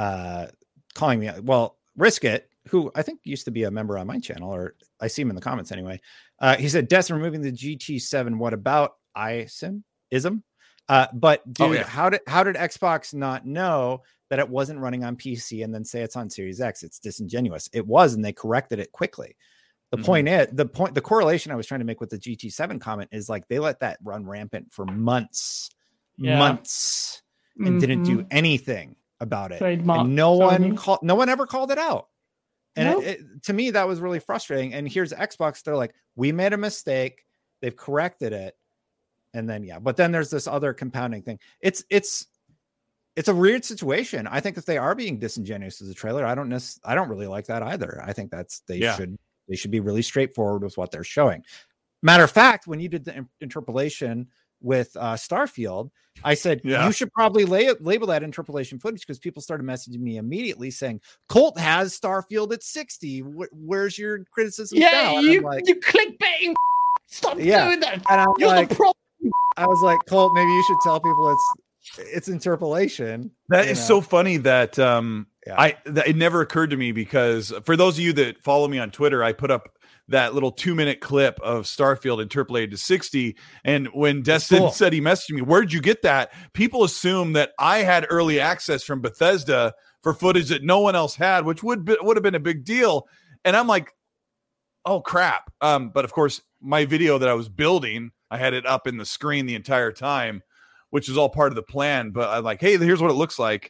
calling me, well, Risk It, who I think used to be a member on my channel, or I see him in the comments anyway. He said, Des, removing the GT7, what about ism? But dude, how did Xbox not know that it wasn't running on PC and then say it's on Series X? It's disingenuous. It was, and they corrected it quickly. The point is, the correlation I was trying to make with the GT7 comment is like they let that run rampant for months, and didn't do anything about it. And no one ever called it out. And to me, that was really frustrating. And here's Xbox. They're like, we made a mistake. They've corrected it. And then, but then there's this other compounding thing. It's a weird situation. I think if they are being disingenuous as a trailer, I don't really like that either. I think they should be really straightforward with what they're showing. Matter of fact, when you did the interpolation with Starfield, I said, you should probably label that interpolation footage, because people started messaging me immediately saying, Colt has Starfield at 60. Where's your criticism? Yeah, you clickbaiting. Stop doing that. And I was like, Colt, maybe you should tell people it's interpolation. That is so funny that it never occurred to me, because for those of you that follow me on Twitter, I put up that little 2 minute clip of Starfield interpolated to 60. And when Destin said he messaged me, where'd you get that? People assume that I had early access from Bethesda for footage that no one else had, which would have been a big deal. And I'm like, oh crap. But of course, my video that I was building, I had it up in the screen the entire time, which is all part of the plan. But I'm like, hey, here's what it looks like.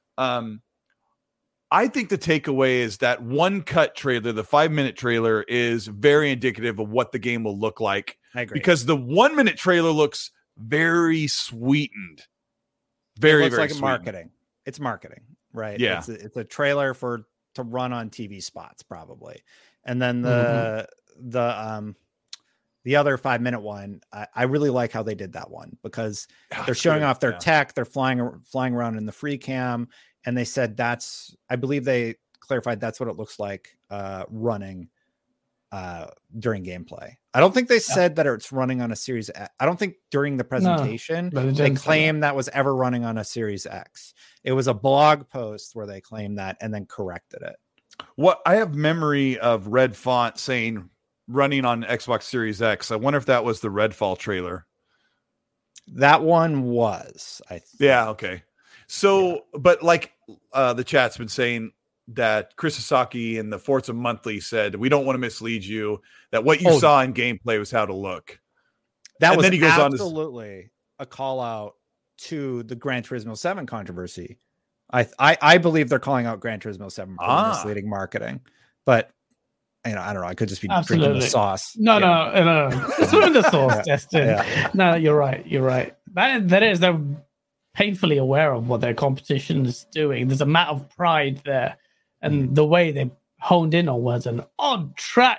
I think the takeaway is that one cut trailer, the 5 minute trailer, is very indicative of what the game will look like. I agree. Because the 1 minute trailer looks very sweetened. Very like sweetened. marketing. It's marketing, right? Yeah. It's a trailer to run on TV spots, probably. And then the other 5 minute one, I really like how they did that one, because they're showing off their tech. They're flying around in the free cam. And they said I believe they clarified that's what it looks like running during gameplay. I don't think they said that it's running on a Series X. I don't think during the presentation they claimed that was ever running on a Series X. It was a blog post where they claimed that and then corrected it. What I have memory of red font saying running on Xbox Series X. I wonder if that was the Redfall trailer. That one was, I think. Yeah, okay. So, but like the chat's been saying that Chris Sasaki and the Forza Monthly said, we don't want to mislead you, that what you saw in gameplay was how to look. That and was then he goes absolutely a call out to the Gran Turismo 7 controversy. I believe they're calling out Gran Turismo 7 for misleading marketing, but I don't know. I could just be drinking the sauce. No. It's not in the sauce, Destin. Yeah. No, you're right. They're painfully aware of what their competition is doing. There's a matter of pride there, and the way they honed in on was an on track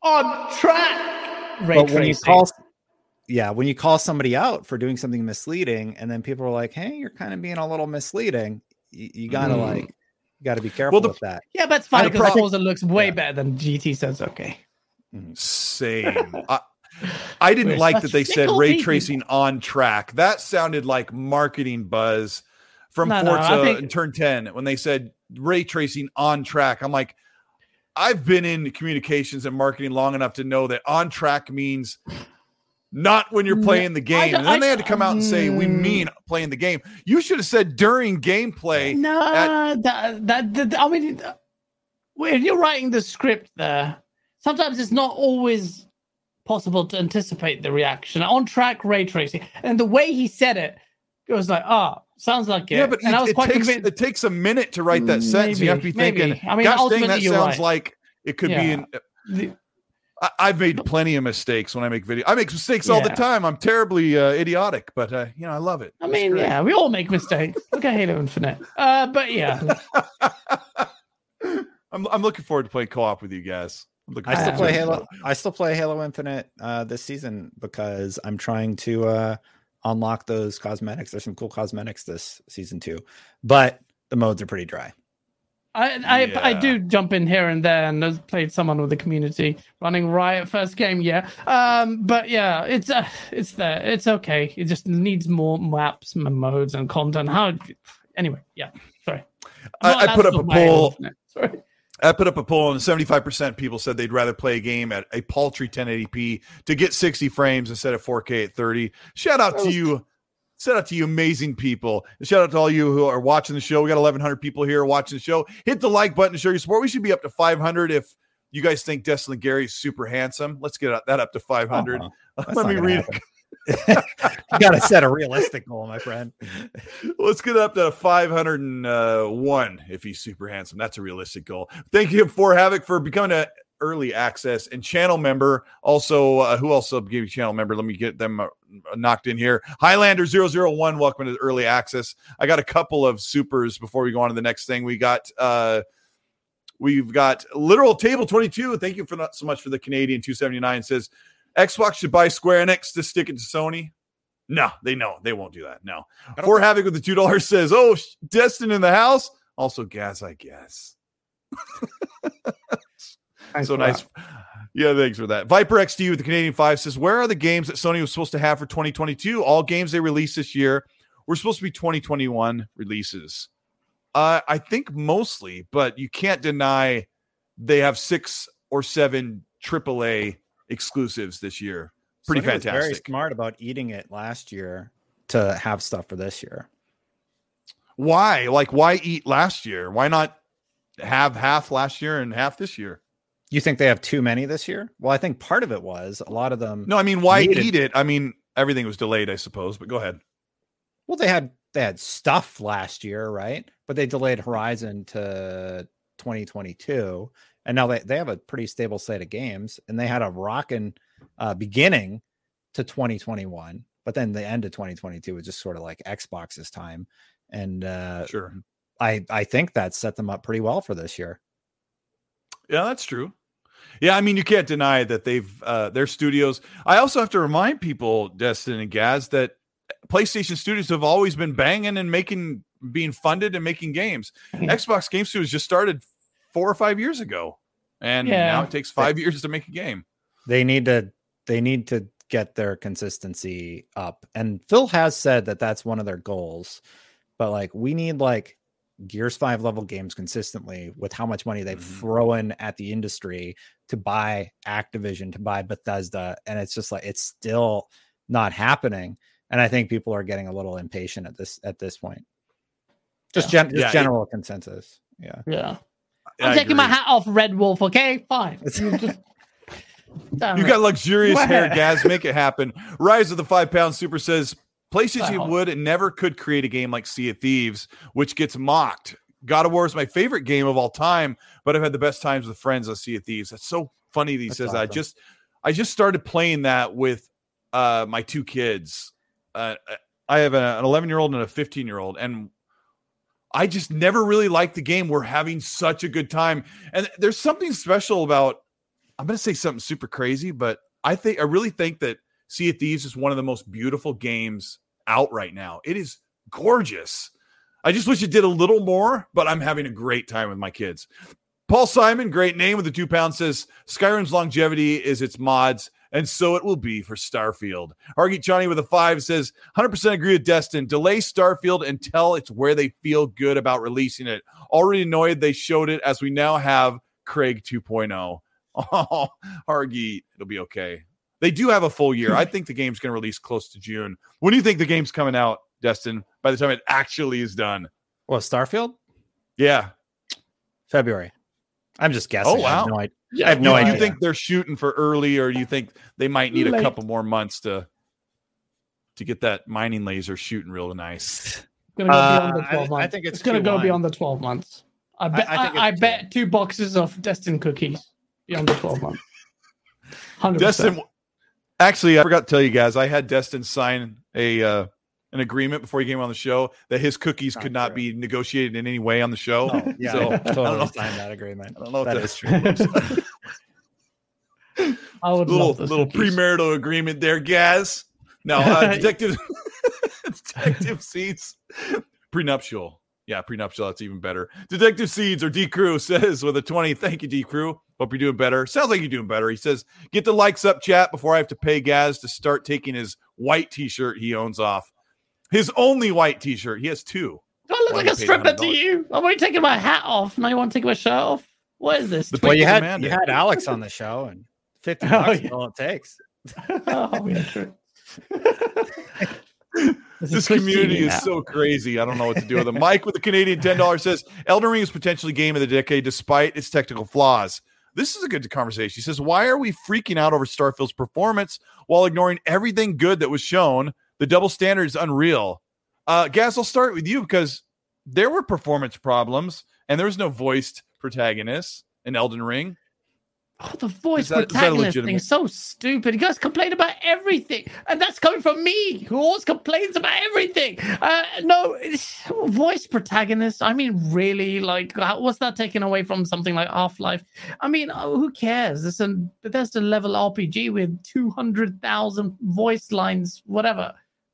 ray tracing. When you call somebody out for doing something misleading, and then people are like, "Hey, you're kind of being a little misleading," you gotta gotta be careful with that. Yeah, but it's fine because Forza looks way better than GT says. Okay, same. I didn't like that they said ray tracing on track. That sounded like marketing buzz from Forza in Turn 10 when they said ray tracing on track. I'm like, I've been in communications and marketing long enough to know that on track means not when you're playing the game. And then they had to come out and say, we mean playing the game. You should have said during gameplay. No, I mean, when you're writing the script there, sometimes it's not always possible to anticipate the reaction. On track ray tracing. And the way he said it was like, sounds like it. Yeah, but it takes a minute to write that sentence. You have to be thinking, I mean, gosh dang, that sounds like it could be I've made plenty of mistakes when I make videos. I make mistakes all the time. I'm terribly idiotic, but I love it. I mean, we all make mistakes. Look at Halo Infinite. But yeah. I'm looking forward to playing co-op with you guys. I still play Halo Infinite this season because I'm trying to unlock those cosmetics. There's some cool cosmetics this season too, but the modes are pretty dry. I do jump in here and there, and I've played someone with the community running Riot first game. But yeah, it's there. It's okay. It just needs more maps, modes, and content. Anyway, sorry. I put up a poll. Sorry. I put up a poll, and 75% people said they'd rather play a game at a paltry 1080p to get 60 frames instead of 4K at 30. Shout out to you. Shout out to you amazing people. And shout out to all you who are watching the show. We got 1,100 people here watching the show. Hit the like button to show your support. We should be up to 500 if you guys think Destin Gary's super handsome. Let's get that up to 500. Let me read it. You got to set a realistic goal, my friend. Let's get up to 501 if he's super handsome. That's a realistic goal. Thank you for Havoc for becoming an early access and channel member. Also, who also gave you channel member? Let me get them knocked in here. Highlander 001, welcome to early access. I got a couple of supers before we go on to the next thing. We've got Literal Table 22. Thank you so much for the Canadian 279. Says Xbox should buy Square Enix to stick it to Sony. No, they won't do that. No. For Havoc with the $2 says, Destin in the house. Also gas, I guess. So nice. Yeah, thanks for that. Viper XD with the Canadian 5 says, where are the games that Sony was supposed to have for 2022? All games they released this year were supposed to be 2021 releases. I think mostly, but you can't deny they have 6 or 7 AAA exclusives this year. Pretty fantastic. Very smart about eating it last year to have stuff for this year. Why? Like, why eat last year? Why not have half last year and half this year? You think they have too many this year? Well, I think part of it was a lot of them. No, I mean, why eat it? I mean, everything was delayed, I suppose, but go ahead. Well, they had stuff last year, right? But they delayed Horizon to 2022. And now they have a pretty stable slate of games, and they had a rockin' beginning to 2021, but then the end of 2022 was just sort of like Xbox's time. And sure, I think that set them up pretty well for this year. Yeah, that's true. Yeah, I mean, you can't deny that they've their studios. I also have to remind people, Destin and Gaz, that PlayStation studios have always been banging and being funded and making games. Xbox Game Studios just started 4 or 5 years ago, and now it takes 5 years to make a game. They need to get their consistency up, and Phil has said that that's one of their goals. But like, we need like Gears 5 level games consistently with how much money they've thrown at the industry to buy Activision, to buy Bethesda. And it's just like, it's still not happening. And I think people are getting a little impatient at this point. Just general consensus. Yeah. Yeah. I'm taking my hat off, Red Wolf. Okay, fine. You got luxurious hair, Gaz. Make it happen. Rise of the 5 pound super says PlayStation would and never could create a game like Sea of Thieves, which gets mocked. God of War is my favorite game of all time, but I've had the best times with friends on Sea of Thieves. That's so funny that he says awesome. That. I just started playing that with my 2 kids. I have an 11-year-old and a 15-year-old, and I just never really liked the game. We're having such a good time, and there's something special about. I'm going to say something super crazy, but I really think that Sea of Thieves is one of the most beautiful games out right now. It is gorgeous. I just wish it did a little more, but I'm having a great time with my kids. Paul Simon, great name with the 2 pounds, says Skyrim's longevity is its mods, and so it will be for Starfield. Hargeet Johnny with a 5 says 100% agree with Destin. Delay Starfield until it's where they feel good about releasing it. Already annoyed they showed it as we now have Craig 2.0. Oh, Hargeet, it'll be okay. They do have a full year. I think the game's going to release close to June. When do you think the game's coming out, Destin, by the time it actually is done? Well, Starfield? Yeah. February. I'm just guessing. Oh, wow. I have no idea. You think they're shooting for early, or do you think they might need a couple more months to get that mining laser shooting real nice? I think it's going to go beyond the 12 months. I bet 2 boxes of Destin cookies beyond the 12 months. 100%. Destin, actually, I forgot to tell you guys, I had Destin sign an agreement before he came on the show that his cookies could not be negotiated in any way on the show. Oh, yeah, so I totally signed that agreement. I don't know if that is true. I would little premarital agreement there, Gaz. No, Detective Seeds, prenuptial. Yeah, prenuptial. That's even better. Detective Seeds or D Crew says with a 20. Thank you, D Crew. Hope you're doing better. Sounds like you're doing better. He says, get the likes up, chat, before I have to pay Gaz to start taking his white T-shirt he owns off. His only white T-shirt. He has 2. Do I look like a stripper to you? I'm already taking my hat off. Now you want to take my shirt off? What is this? Well, you had Alex on the show, and $50 is all it takes. Oh, yeah, true. This community is so crazy. I don't know what to do with them. Mike with the Canadian $10 says Elden Ring is potentially game of the decade despite its technical flaws. This is a good conversation. He says, why are we freaking out over Starfield's performance while ignoring everything good that was shown? The double standard is unreal. Gaz, I'll start with you because there were performance problems and there was no voiced protagonist in Elden Ring. Oh, the voice protagonist thing is so stupid. You guys complain about everything. And that's coming from me, who always complains about everything. No, voice protagonist. I mean, really? Like, what's that taken away from something like Half-Life? I mean, who cares? There's a level RPG with 200,000 voice lines, whatever.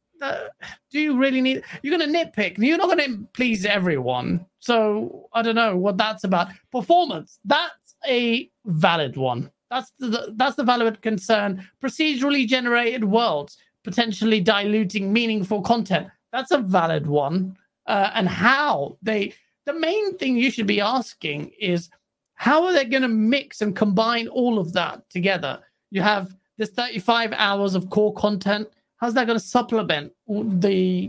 Do you really need... You're going to nitpick. You're not going to please everyone. So, I don't know what that's about. Performance. That's a valid one. That's the valid concern. Procedurally generated worlds, potentially diluting meaningful content. That's a valid one. And how the main thing you should be asking is, how are they going to mix and combine all of that together? You have this 35 hours of core content. How's that going to supplement the...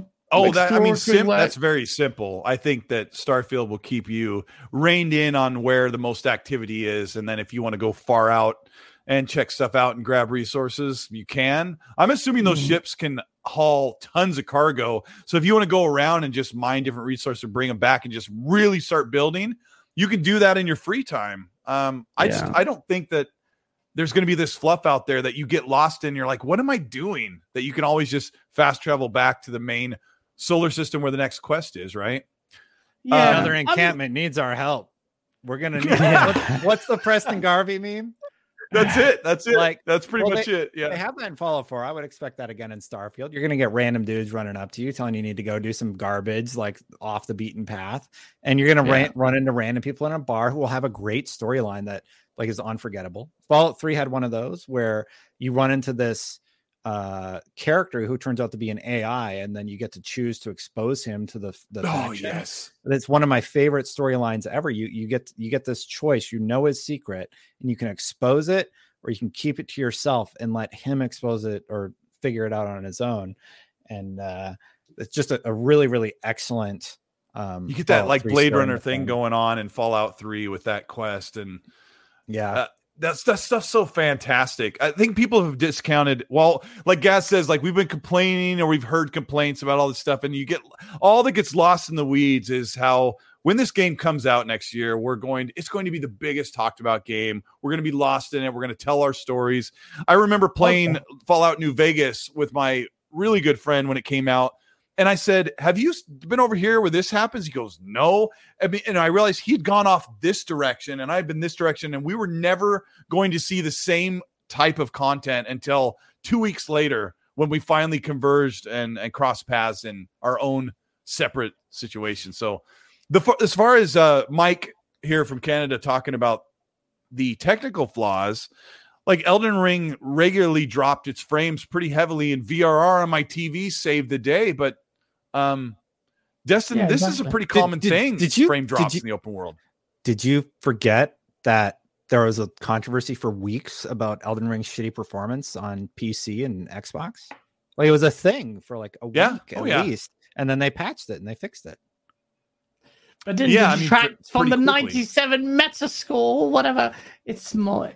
That's very simple. I think that Starfield will keep you reined in on where the most activity is. And then if you want to go far out and check stuff out and grab resources, you can. I'm assuming those ships can haul tons of cargo. So if you want to go around and just mine different resources and bring them back and just really start building, you can do that in your free time. I don't think that there's going to be this fluff out there that you get lost in. You're like, what am I doing? That you can always just fast travel back to the main solar system where the next quest is, right? Yeah, another encampment needs our help. We're gonna need what's the Preston Garvey meme? That's it. Like, that's pretty much it. Yeah, they have that in Fallout 4. I would expect that again in Starfield. You're gonna get random dudes running up to you, telling you need to go do some garbage, like off the beaten path, and you're gonna run into random people in a bar who will have a great storyline that like is unforgettable. Fallout 3 had one of those where you run into this character who turns out to be an AI, and then you get to choose to expose him to the faction. Yes, it's one of my favorite storylines ever. You get this choice. You know his secret, and you can expose it, or you can keep it to yourself and let him expose it or figure it out on his own. And it's just a really, really excellent. You get that like Blade Runner thing going on in Fallout 3 with that quest, and that stuff's so fantastic. I think people have discounted. Well, like Gaz says, like we've been complaining or we've heard complaints about all this stuff, and you get all that gets lost in the weeds is how when this game comes out next year, it's going to be the biggest talked about game. We're going to be lost in it. We're going to tell our stories. I remember playing Fallout New Vegas with my really good friend when it came out. And I said, have you been over here where this happens? He goes, no. And I realized he'd gone off this direction and I'd been this direction, and we were never going to see the same type of content until 2 weeks later when we finally converged and crossed paths in our own separate situations. So as far as Mike here from Canada talking about the technical flaws, like Elden Ring regularly dropped its frames pretty heavily, and VRR on my TV saved the day. But Destin, this is a pretty common thing. Frame drops in the open world. Did you forget that there was a controversy for weeks about Elden Ring's shitty performance on PC and Xbox? Like it was a thing for like a week at least, and then they patched it and they fixed it. But didn't detract from the 97 Metascore or whatever. It's more.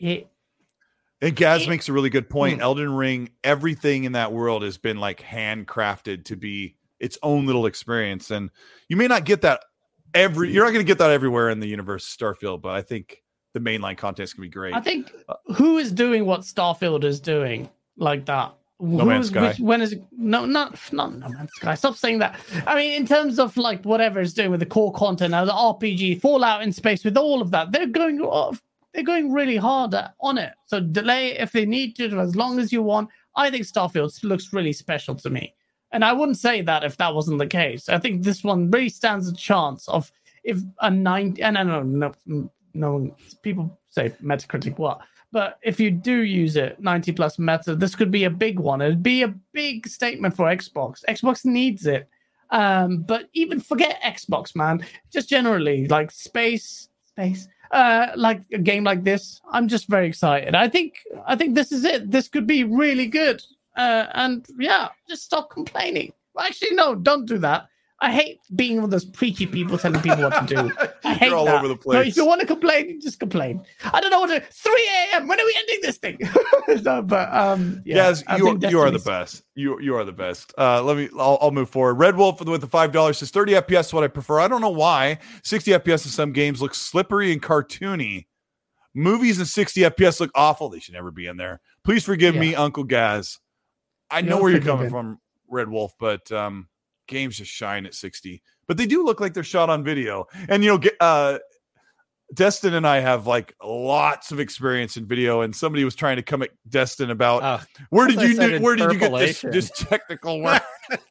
And Gaz makes a really good point. Elden Ring, everything in that world has been like handcrafted to be its own little experience. And you may not get that you're not going to get that everywhere in the universe of Starfield, but I think the mainline content is going to be great. I think who is doing what Starfield is doing like that? No Man's Sky. When is it? No, not No Man's Sky. Stop saying that. I mean, in terms of like whatever it's doing with the core content, the RPG, Fallout in space, with all of that, they're going really hard on it. So delay if they need to, as long as you want. I think Starfield looks really special to me. And I wouldn't say that if that wasn't the case. I think this one really stands a chance of if a 90, and I know no people say Metacritic what, but if you do use it 90 plus meta, this could be a big one. It'd be a big statement for Xbox. Xbox needs it. But even forget Xbox, man. Just generally like space. Like a game like this, I'm just very excited. I think this is it. This could be really good. And yeah, just stop complaining. Well, actually, no, don't do that. I hate being one of those preachy people telling people what to do. I hate all that. Over the place. No, if you want to complain, just complain. I don't know what to. 3 a.m. When are we ending this thing? No, but yes, you are the best. You are the best. I'll move forward. Red Wolf with the $5 says 30 FPS is what I prefer. I don't know why. 60 FPS in some games look slippery and cartoony. Movies in 60 FPS look awful. They should never be in there. Please forgive me, Uncle Gaz. I know where you're coming from, Red Wolf, but games just shine at 60. But they do look like they're shot on video. And Destin and I have like lots of experience in video, and somebody was trying to come at Destin about where did you get this technical work?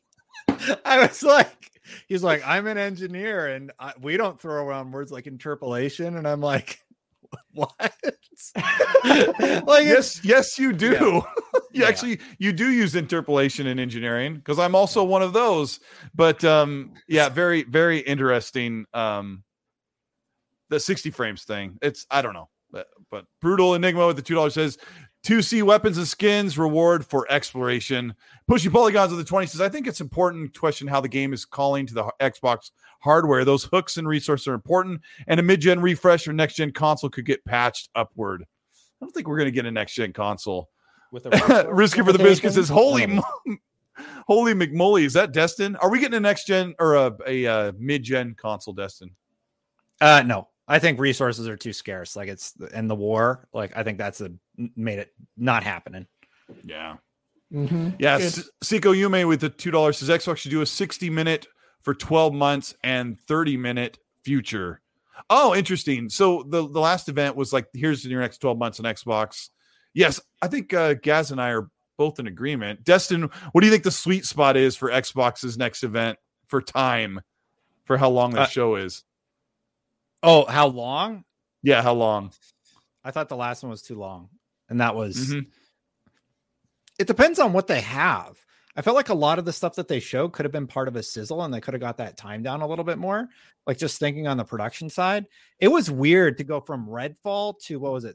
I was like, he's like, I'm an engineer, and we don't throw around words like interpolation, and I'm like, what? Like yes, you do. Actually, you do use interpolation in engineering, because I'm also one of those. But very, very interesting. The 60 frames thing. I don't know, but Brutal Enigma with the $2 says 2C weapons and skins reward for exploration. Pushy Polygons with the 20 says, I think it's important to question how the game is calling to the Xbox hardware. Those hooks and resources are important, and a mid-gen refresh or next-gen console could get patched upward. I don't think we're going to get a next-gen console. With a Risky for the Biscuit says, holy McMully, is that Destin? Are we getting a next-gen or a mid-gen console, Destin? No. I think resources are too scarce. Like it's in the war. Like I think that's made it not happening. Yeah. Mm-hmm. Yeah. Seiko Yume with the $2 says Xbox should do a 60-minute for 12 months and 30-minute future. Oh, interesting. So the last event was like, here's your next 12 months on Xbox. Yes. I think Gaz and I are both in agreement. Destin, what do you think the sweet spot is for Xbox's next event for time, for how long that show is? Oh, how long? Yeah, how long? I thought the last one was too long. And that was it depends on what they have. I felt like a lot of the stuff that they showed could have been part of a sizzle, and they could have got that time down a little bit more. Like just thinking on the production side, it was weird to go from Redfall to what was it?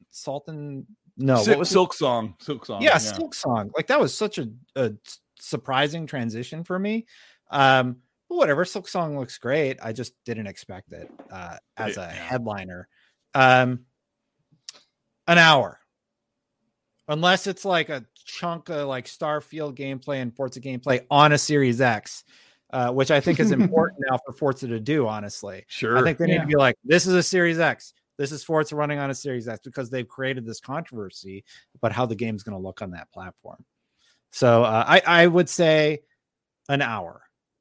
Silk Song. Yeah, Silk Song. Like that was such a surprising transition for me. But whatever, Silk Song looks great. I just didn't expect it as a headliner. An hour. Unless it's like a chunk of like Starfield gameplay and Forza gameplay on a Series X, which I think is important now for Forza to do, honestly. Sure. I think they need to be like, this is a Series X. This is Forza running on a Series X, because they've created this controversy about how the game's going to look on that platform. So I would say an hour.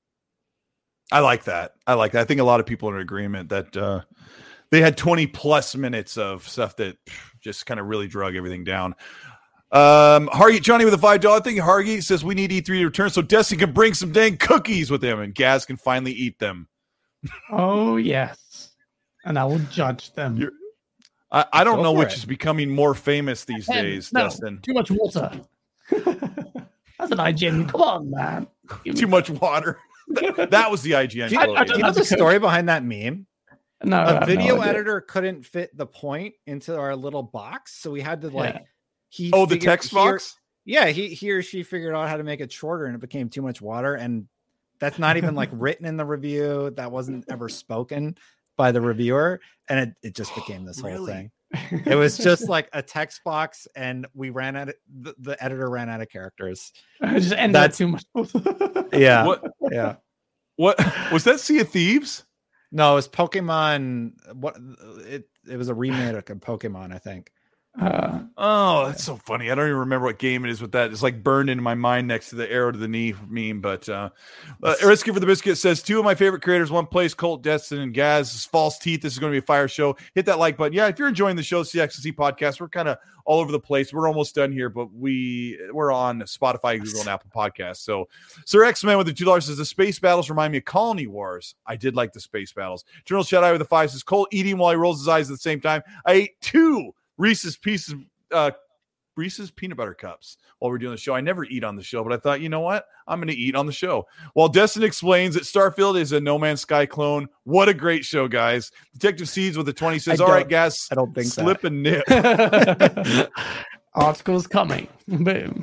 I like that. I think a lot of people are in agreement that they had 20 plus minutes of stuff that just kind of really drug everything down. Hargy Johnny with a $5 thing. Hargy says we need E3 to return so Destiny can bring some dang cookies with him and Gaz can finally eat them. Oh yes, and I will judge them. I don't know which is becoming more famous these days. No, Dustin. too much water. That's an IGN. Come on, man. Too much water. That was the IGN. Do you know the story behind that meme? No, a video editor couldn't fit the point into our little box, so we had to like. The text box. He or she figured out how to make it shorter, and it became too much water. And that's not even like written in the review. That wasn't ever spoken by the reviewer, and it just became this whole thing. It was just like a text box, and we ran out. The editor ran out of characters. Just ended up too much. Yeah. What was that? Sea of Thieves? No, it was Pokemon. It was a remake of Pokemon, I think. That's so funny. I don't even remember what game it is with that. It's like burned into my mind next to the arrow to the knee meme. But Risky for the Biscuit says 2 of my favorite creators, one place, Colt, Destin, and Gaz. False Teeth. This is going to be a fire show. Hit that like button. Yeah, if you're enjoying the show, CXC podcast, we're kind of all over the place. We're almost done here, but we're on Spotify, Google, and Apple Podcasts. So Sir X-Men with the $2 says the space battles remind me of Colony Wars. I did like the space battles. General Shadow with the 5 says Colt eating while he rolls his eyes at the same time. I ate 2 Reese's peanut butter cups while we're doing the show. I never eat on the show, but I thought, you know what? I'm going to eat on the show. While Destin explains that Starfield is a No Man's Sky clone. What a great show, guys. Detective Seeds with the 20 says, all right, Gas, I don't think slip and nip. Articles coming. Boom.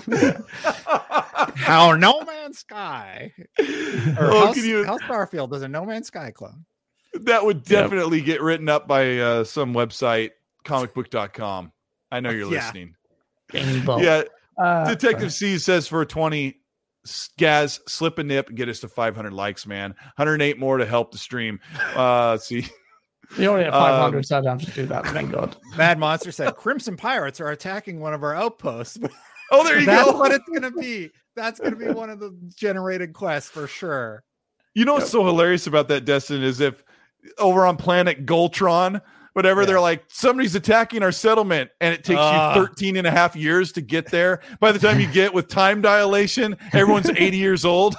How No Man's Sky or how Starfield is a No Man's Sky clone. That would definitely get written up by some website, comicbook.com. I know you're listening. Yeah. Detective C says for 20, Gaz, slip a nip and get us to 500 likes, man. 108 more to help the stream. See. You only have 500, so I don't have to do that. Thank God. Mad Monster said Crimson Pirates are attacking one of our outposts. Oh, there you That's go. what it's going to be. That's going to be one of the generated quests for sure. You know what's so hilarious about that, Destin, is if over on planet Goltron, whatever, they're like, somebody's attacking our settlement, and it takes you 13 and a half years to get there. By the time you get with time dilation, everyone's 80 years old.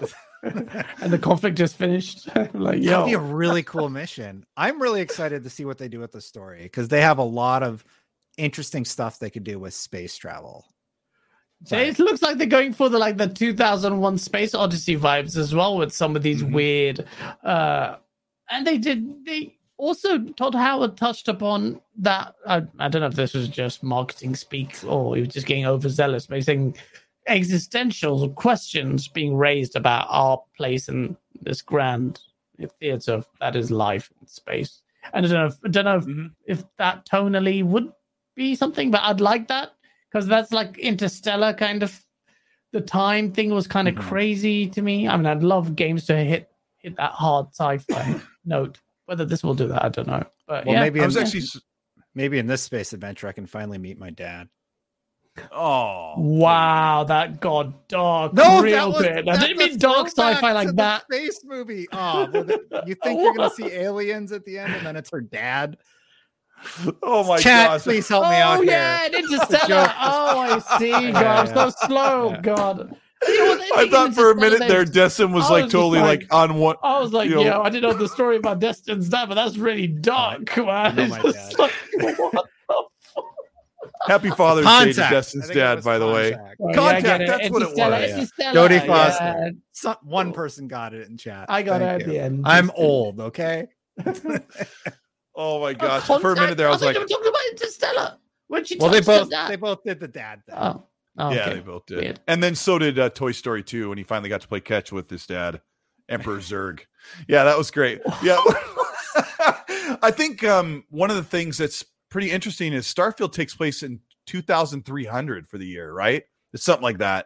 And the conflict just finished. Like, that'd be a really cool mission. I'm really excited to see what they do with the story, because they have a lot of interesting stuff they could do with space travel. So it looks like they're going for the 2001 Space Odyssey vibes as well, with some of these weird and they also, Todd Howard touched upon that. I don't know if this was just marketing speak or he was just getting overzealous, but he's saying existential questions being raised about our place in this grand theater that is life in space. And I don't know if that tonally would be something, but I'd like that, because that's like Interstellar kind of. The time thing was kind of crazy to me. I mean, I'd love games to hit that hard sci-fi note. Whether this will do that, I don't know. But maybe in this space adventure, I can finally meet my dad. Oh wow, that got dark real bit. I didn't mean dark sci-fi like that. Space movie. Oh, you think you're gonna see aliens at the end, and then it's her dad. Oh my gosh! Please help me out here. Yeah, Interstellar. Oh, I see. God, I'm so slow. God. I thought for a minute there, Destin was totally on one. I was like, I didn't know the story about Destin's dad, but that's really dark, man. You know my dad. Happy Father's Day to Contact. Destin's I think it dad, was by the way. Contact. Oh, Contact, I get that's what it Interstellar, was. Interstellar, Jodie yeah. Foster. One person got it in chat. I got Thank it at you. the end. I'm old, okay? Oh my gosh! Contact? For a minute there, I was like, "You were talking about Interstellar." When she Well, they touched on both that. they both did the dad thing. Oh, oh, yeah, okay. they both did. Weird. And then so did Toy Story 2 when he finally got to play catch with his dad, Emperor Zurg. Yeah, that was great. Yeah. I think one of the things that's pretty interesting is Starfield takes place in 2300 for the year, right? It's something like that.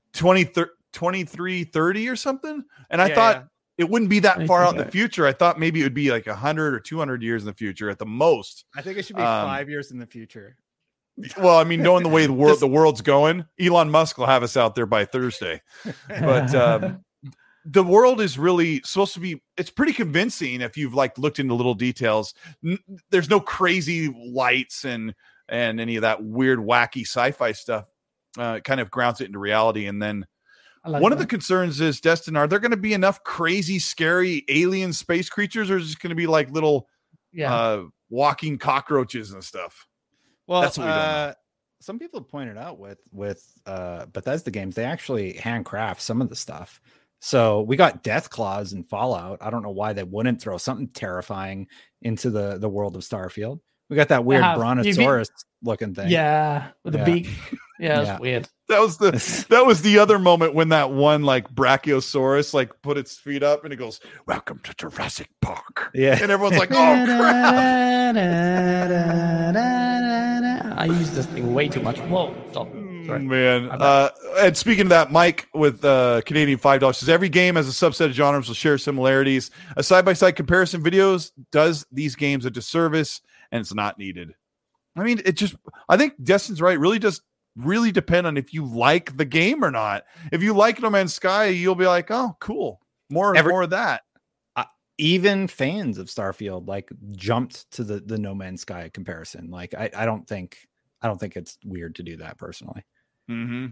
2330 or something. And I thought it wouldn't be that far out in the future. I thought maybe it would be like 100 or 200 years in the future at the most. I think it should be 5 years in the future. Well, I mean, knowing the way the world's going, Elon Musk will have us out there by Thursday. But the world is really supposed to be, it's pretty convincing if you've like looked into little details. There's no crazy lights and any of that weird, wacky sci-fi stuff. It kind of grounds it into reality. And then one of the concerns is, Destin, are there going to be enough crazy, scary alien space creatures, or is it just going to be like little walking cockroaches and stuff? Well, that's what we don't know. Some people pointed out with Bethesda games, they actually handcraft some of the stuff. So we got death claws in Fallout. I don't know why they wouldn't throw something terrifying into the world of Starfield. We got that weird brontosaurus looking thing. Yeah, with the beak. Yeah, that's weird. That was the other moment when that one like Brachiosaurus like put its feet up and it goes, "Welcome to Jurassic Park." Yeah, and everyone's like, "Oh crap!" I use this thing way too much. Whoa, stop. Sorry. Man. And speaking of that, Mike with Canadian $5 says every game has a subset of genres will share similarities. A side-by-side comparison videos does these games a disservice, and it's not needed. I mean, I think Destin's right. Really does really depend on if you like the game or not. If you like No Man's Sky, you'll be like, oh, cool. More of that. Even fans of Starfield like jumped to the No Man's Sky comparison. Like I don't think it's weird to do that personally. Mm-hmm.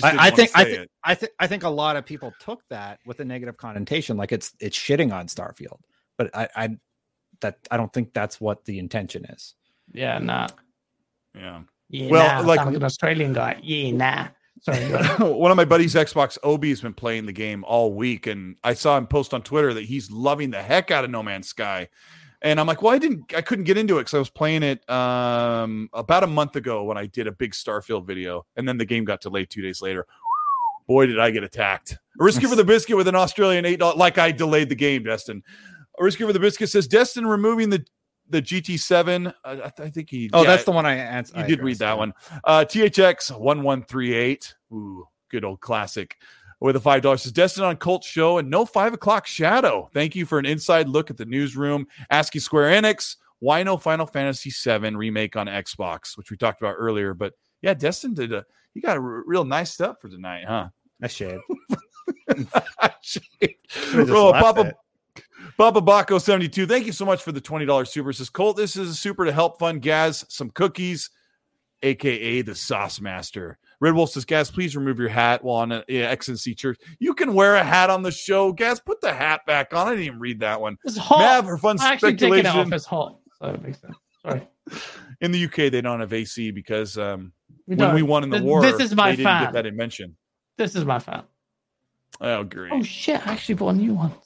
I think a lot of people took that with a negative connotation, like it's shitting on Starfield. But I don't think that's what the intention is. Yeah, nah. Yeah. Well, like an Australian guy. Yeah, nah. Sorry. One of my buddies, Xbox Obi, has been playing the game all week, and I saw him post on Twitter that he's loving the heck out of No Man's Sky. And I'm like, well, I couldn't get into it because I was playing it about a month ago when I did a big Starfield video, and then the game got delayed 2 days later. Boy, did I get attacked. A Risky for the Biscuit with an Australian $8, like I delayed the game, Destin. A Risky for the Biscuit says, Destin removing the GT7. I think he. Oh, that's the one I answered. You did read that one. THX 1138. Ooh, good old classic. With a $5 says Destin on Cult Show and no 5 o'clock shadow. Thank you for an inside look at the newsroom. Asking Square Enix, why no Final Fantasy VII remake on Xbox, which we talked about earlier. But yeah, Destin he got a real nice stuff for tonight, huh? I shaved. Papa Baco 72. Thank you so much for the $20 super. Says Colt, this is a super to help fund Gaz some cookies, aka the Sauce Master. Red Wolf says, Gaz, please remove your hat while on XNC Church. You can wear a hat on the show. Gaz, put the hat back on. I didn't even read that one. It's hot. Mav, her fun I actually speculation. taking it off. It's hot. So it makes sense. Sorry. In the UK, they don't have AC because when don't. we won in the war, This is my they didn't fan. get that invention. This is my fan. Oh, great. Oh, shit. I actually bought a new one.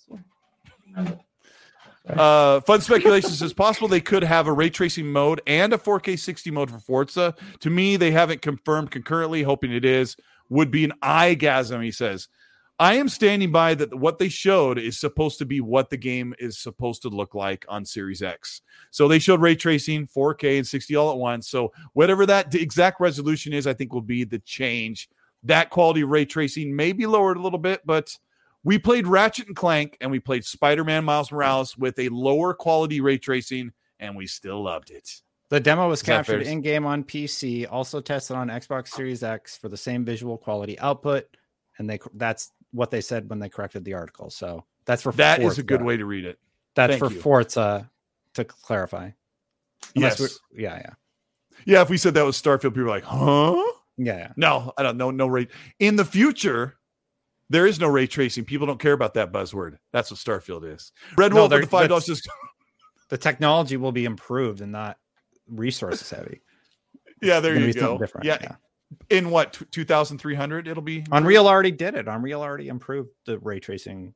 Fun speculation says possible they could have a ray tracing mode and a 4K 60 mode for Forza. To me, they haven't confirmed concurrently, hoping it is. Would be an eyegasm, he says. I am standing by that what they showed is supposed to be what the game is supposed to look like on Series X. So they showed ray tracing, 4K and 60 all at once. So whatever that exact resolution is, I think will be the change. That quality of ray tracing may be lowered a little bit, but we played Ratchet and Clank and we played Spider-Man Miles Morales with a lower quality ray tracing, and we still loved it. The demo was captured in-game on PC, also tested on Xbox Series X for the same visual quality output, and that's what they said when they corrected the article. So that's for that Forza. is a good way to read it. That's for Forza, to clarify. Yes. Yeah. If we said that was Starfield, people were like, huh? Yeah. No, I don't know. No ray. In the future, there is no ray tracing. People don't care about that buzzword. That's what Starfield is. Red Wolf with the $5. The technology will be improved and not resources heavy. Yeah, there gonna you be something go. different, Yeah. yeah. In what 2,300 it'll be. Unreal already did it. Unreal already improved the ray tracing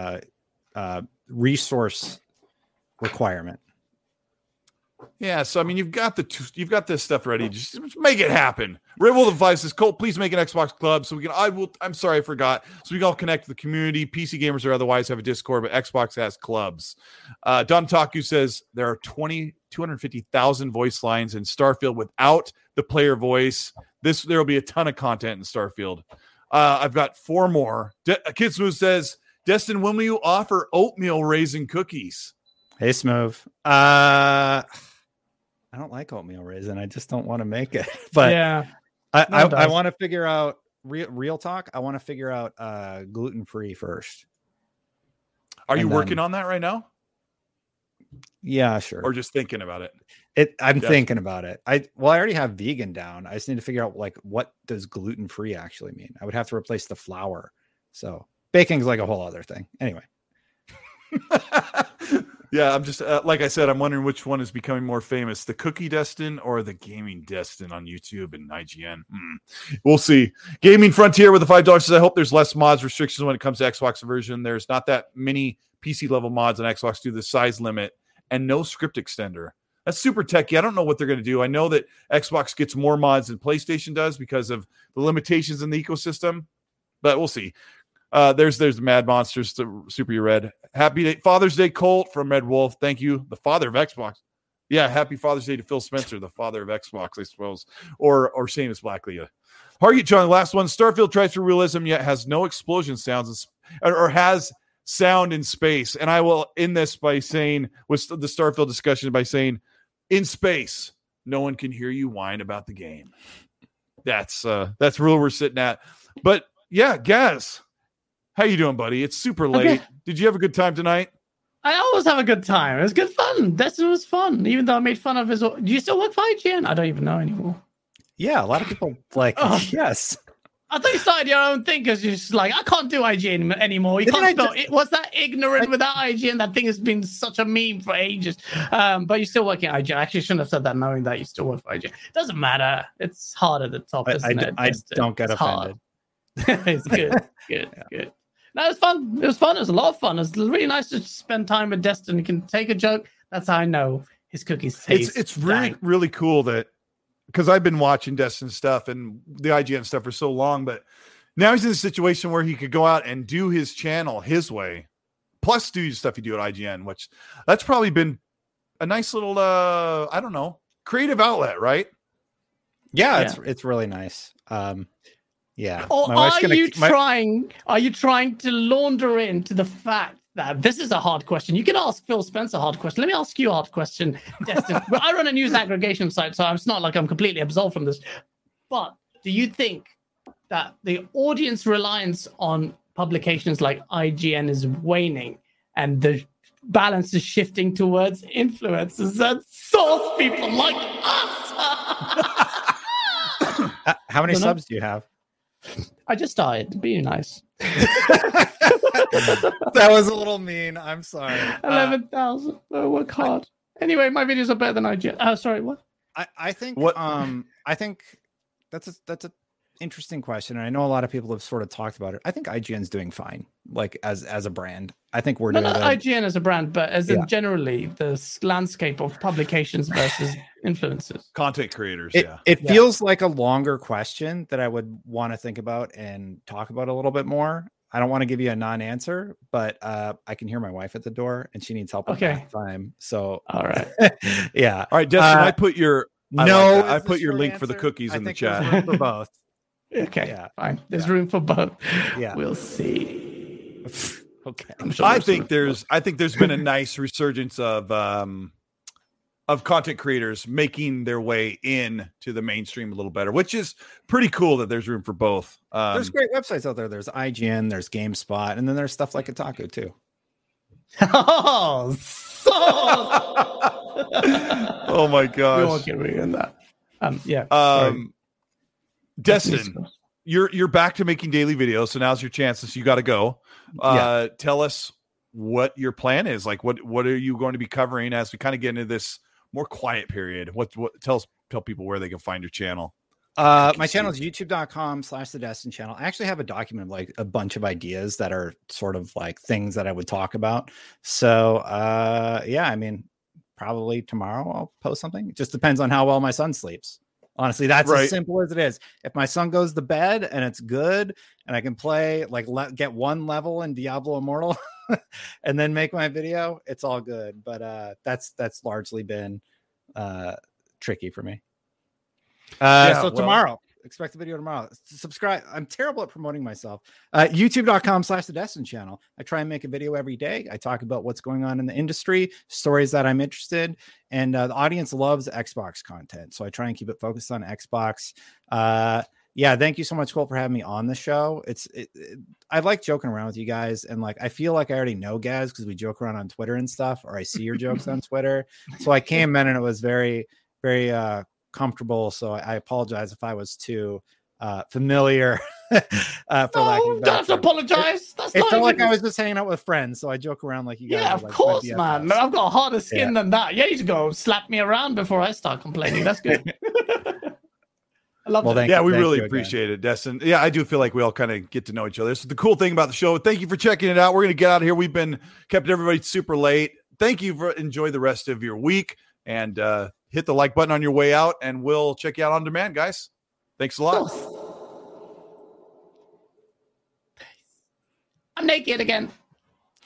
resource requirement. Yeah, so I mean, you've got this stuff ready. Just make it happen. Rival Devices, Colt, please make an Xbox club so we can. I'm sorry, I forgot. So we can all connect to the community. PC gamers or otherwise have a Discord, but Xbox has clubs. Don Taku says there are 250,000 voice lines in Starfield without the player voice. There will be a ton of content in Starfield. I've got 4 more. Kid Smooth says, Destin, when will you offer oatmeal raisin cookies? Hey, Smooth. I don't like oatmeal raisin. I just don't want to make it. But yeah, I want to figure out real talk. I want to figure out gluten-free first. Are you working on that right now? Yeah, sure. Or just thinking about it? I'm thinking about it. I already have vegan down. I just need to figure out like what does gluten-free actually mean. I would have to replace the flour. So baking's like a whole other thing. Anyway. Yeah, I'm just like I said, I'm wondering which one is becoming more famous, the Cookie Destin or the Gaming Destin on YouTube and IGN. We'll see. Gaming Frontier with the $5 says, I hope there's less mods restrictions when it comes to Xbox version. There's not that many PC level mods on Xbox due to the size limit and no script extender. That's super techy. I don't know what they're going to do. I know that Xbox gets more mods than PlayStation does because of the limitations in the ecosystem, but we'll see. There's the Mad Monsters, the Super You Red. Happy day, Father's Day, Colt from Red Wolf. Thank you, the father of Xbox. Yeah, happy Father's Day to Phil Spencer, the father of Xbox, I suppose, or Seamus Blackley. Hargit Chung, last one. Starfield tries for realism yet has no explosion sounds or has sound in space. And I will end this by saying, with the Starfield discussion, by saying, in space, no one can hear you whine about the game. That's where we're sitting at. But yeah, Gaz. How you doing, buddy? It's super late. Okay. Did you have a good time tonight? I always have a good time. It was good fun. Destin was fun, even though I made fun of his. Do you still work for IGN? I don't even know anymore. Yeah, a lot of people like. Yes. I thought you started your own thing because you're just like, I can't do IGN anymore. You can't spell it. What's that ignorant without IGN? That thing has been such a meme for ages. But you're still working at IGN. I actually shouldn't have said that knowing that you still work for IGN. Doesn't matter. It's hard at the top, isn't it? I don't get offended. It's good. Good. No, it was fun. It was fun. It was a lot of fun. It was really nice to spend time with Destin. You can take a joke. That's how I know his cookies taste. It's really cool that, because I've been watching Destin's stuff and the IGN stuff for so long, but now he's in a situation where he could go out and do his channel his way, plus do the stuff you do at IGN, which that's probably been a nice little, I don't know, creative outlet, right? Yeah. It's really nice. Yeah. Or are you trying to launder into the fact that this is a hard question? You can ask Phil Spencer a hard question. Let me ask you a hard question, Destin. I run a news aggregation site, so it's not like I'm completely absolved from this. But do you think that the audience reliance on publications like IGN is waning and the balance is shifting towards influencers and source people like us? How many subs do you have? I just started. Be nice. That was a little mean. I'm sorry. 11,000. I work hard. Anyway, my videos are better than IGN. Sorry, what? I think what I think that's a interesting question, and I know a lot of people have sort of talked about it. I think IGN's doing fine, like as a brand. I think we're doing not IGN as a brand, but as in generally the landscape of publications versus influencers, content creators. It feels like a longer question that I would want to think about and talk about a little bit more. I don't want to give you a non-answer, but I can hear my wife at the door and she needs help at that time. So all right. Yeah. All right, Destin, I put your I put your link for the cookies in the chat. There's room for both. Okay. Yeah. Fine. There's room for both. Yeah. We'll see. Okay. Sure I think there's been a nice resurgence of content creators making their way in to the mainstream a little better, which is pretty cool that there's room for both. There's great websites out there. There's IGN, there's GameSpot, and then there's stuff like Kotaku too. Oh my gosh. We won't get rid of that. Destin, you're back to making daily videos, so now's your chance. So you got to go. Tell us what your plan is. Like, what are you going to be covering as we kind of get into this more quiet period? What tell us tell people where they can find your channel. My channel is youtube.com/the Destin channel. I actually have a document of like a bunch of ideas that are sort of like things that I would talk about. So yeah, I mean, probably tomorrow I'll post something. It just depends on how well my son sleeps. Honestly, that's Right. as simple as it is. If my son goes to bed and it's good and I can play, like get one level in Diablo Immortal and then make my video, it's all good. But that's largely been tricky for me. Tomorrow, expect the video tomorrow. Subscribe. I'm terrible at promoting myself. YouTube.com/the Destin channel. I try and make a video every day. I talk about what's going on in the industry, stories that I'm interested, and the audience loves Xbox content. So I try and keep it focused on Xbox. Yeah, thank you so much, Cole, for having me on the show. I like joking around with you guys, and like I feel like I already know Gaz because we joke around on Twitter and stuff, or I see your jokes on Twitter. So I came in and it was very, very comfortable. So I apologize if I was too familiar. For lack of don't apologize. It felt like I was just hanging out with friends, so I joke around like you guys. Yeah, of like course, man. I've got harder skin than that. You need to go slap me around before I start complaining. That's good. I love it. Yeah, we really appreciate it, Destin. Yeah, I do feel like we all kind of get to know each other. This is the cool thing about the show. Thank you for checking it out. We're going to get out of here. We've been kept everybody super late. Thank you for enjoy the rest of your week, and hit the like button on your way out, and we'll check you out on demand, guys. Thanks a lot. I'm naked again.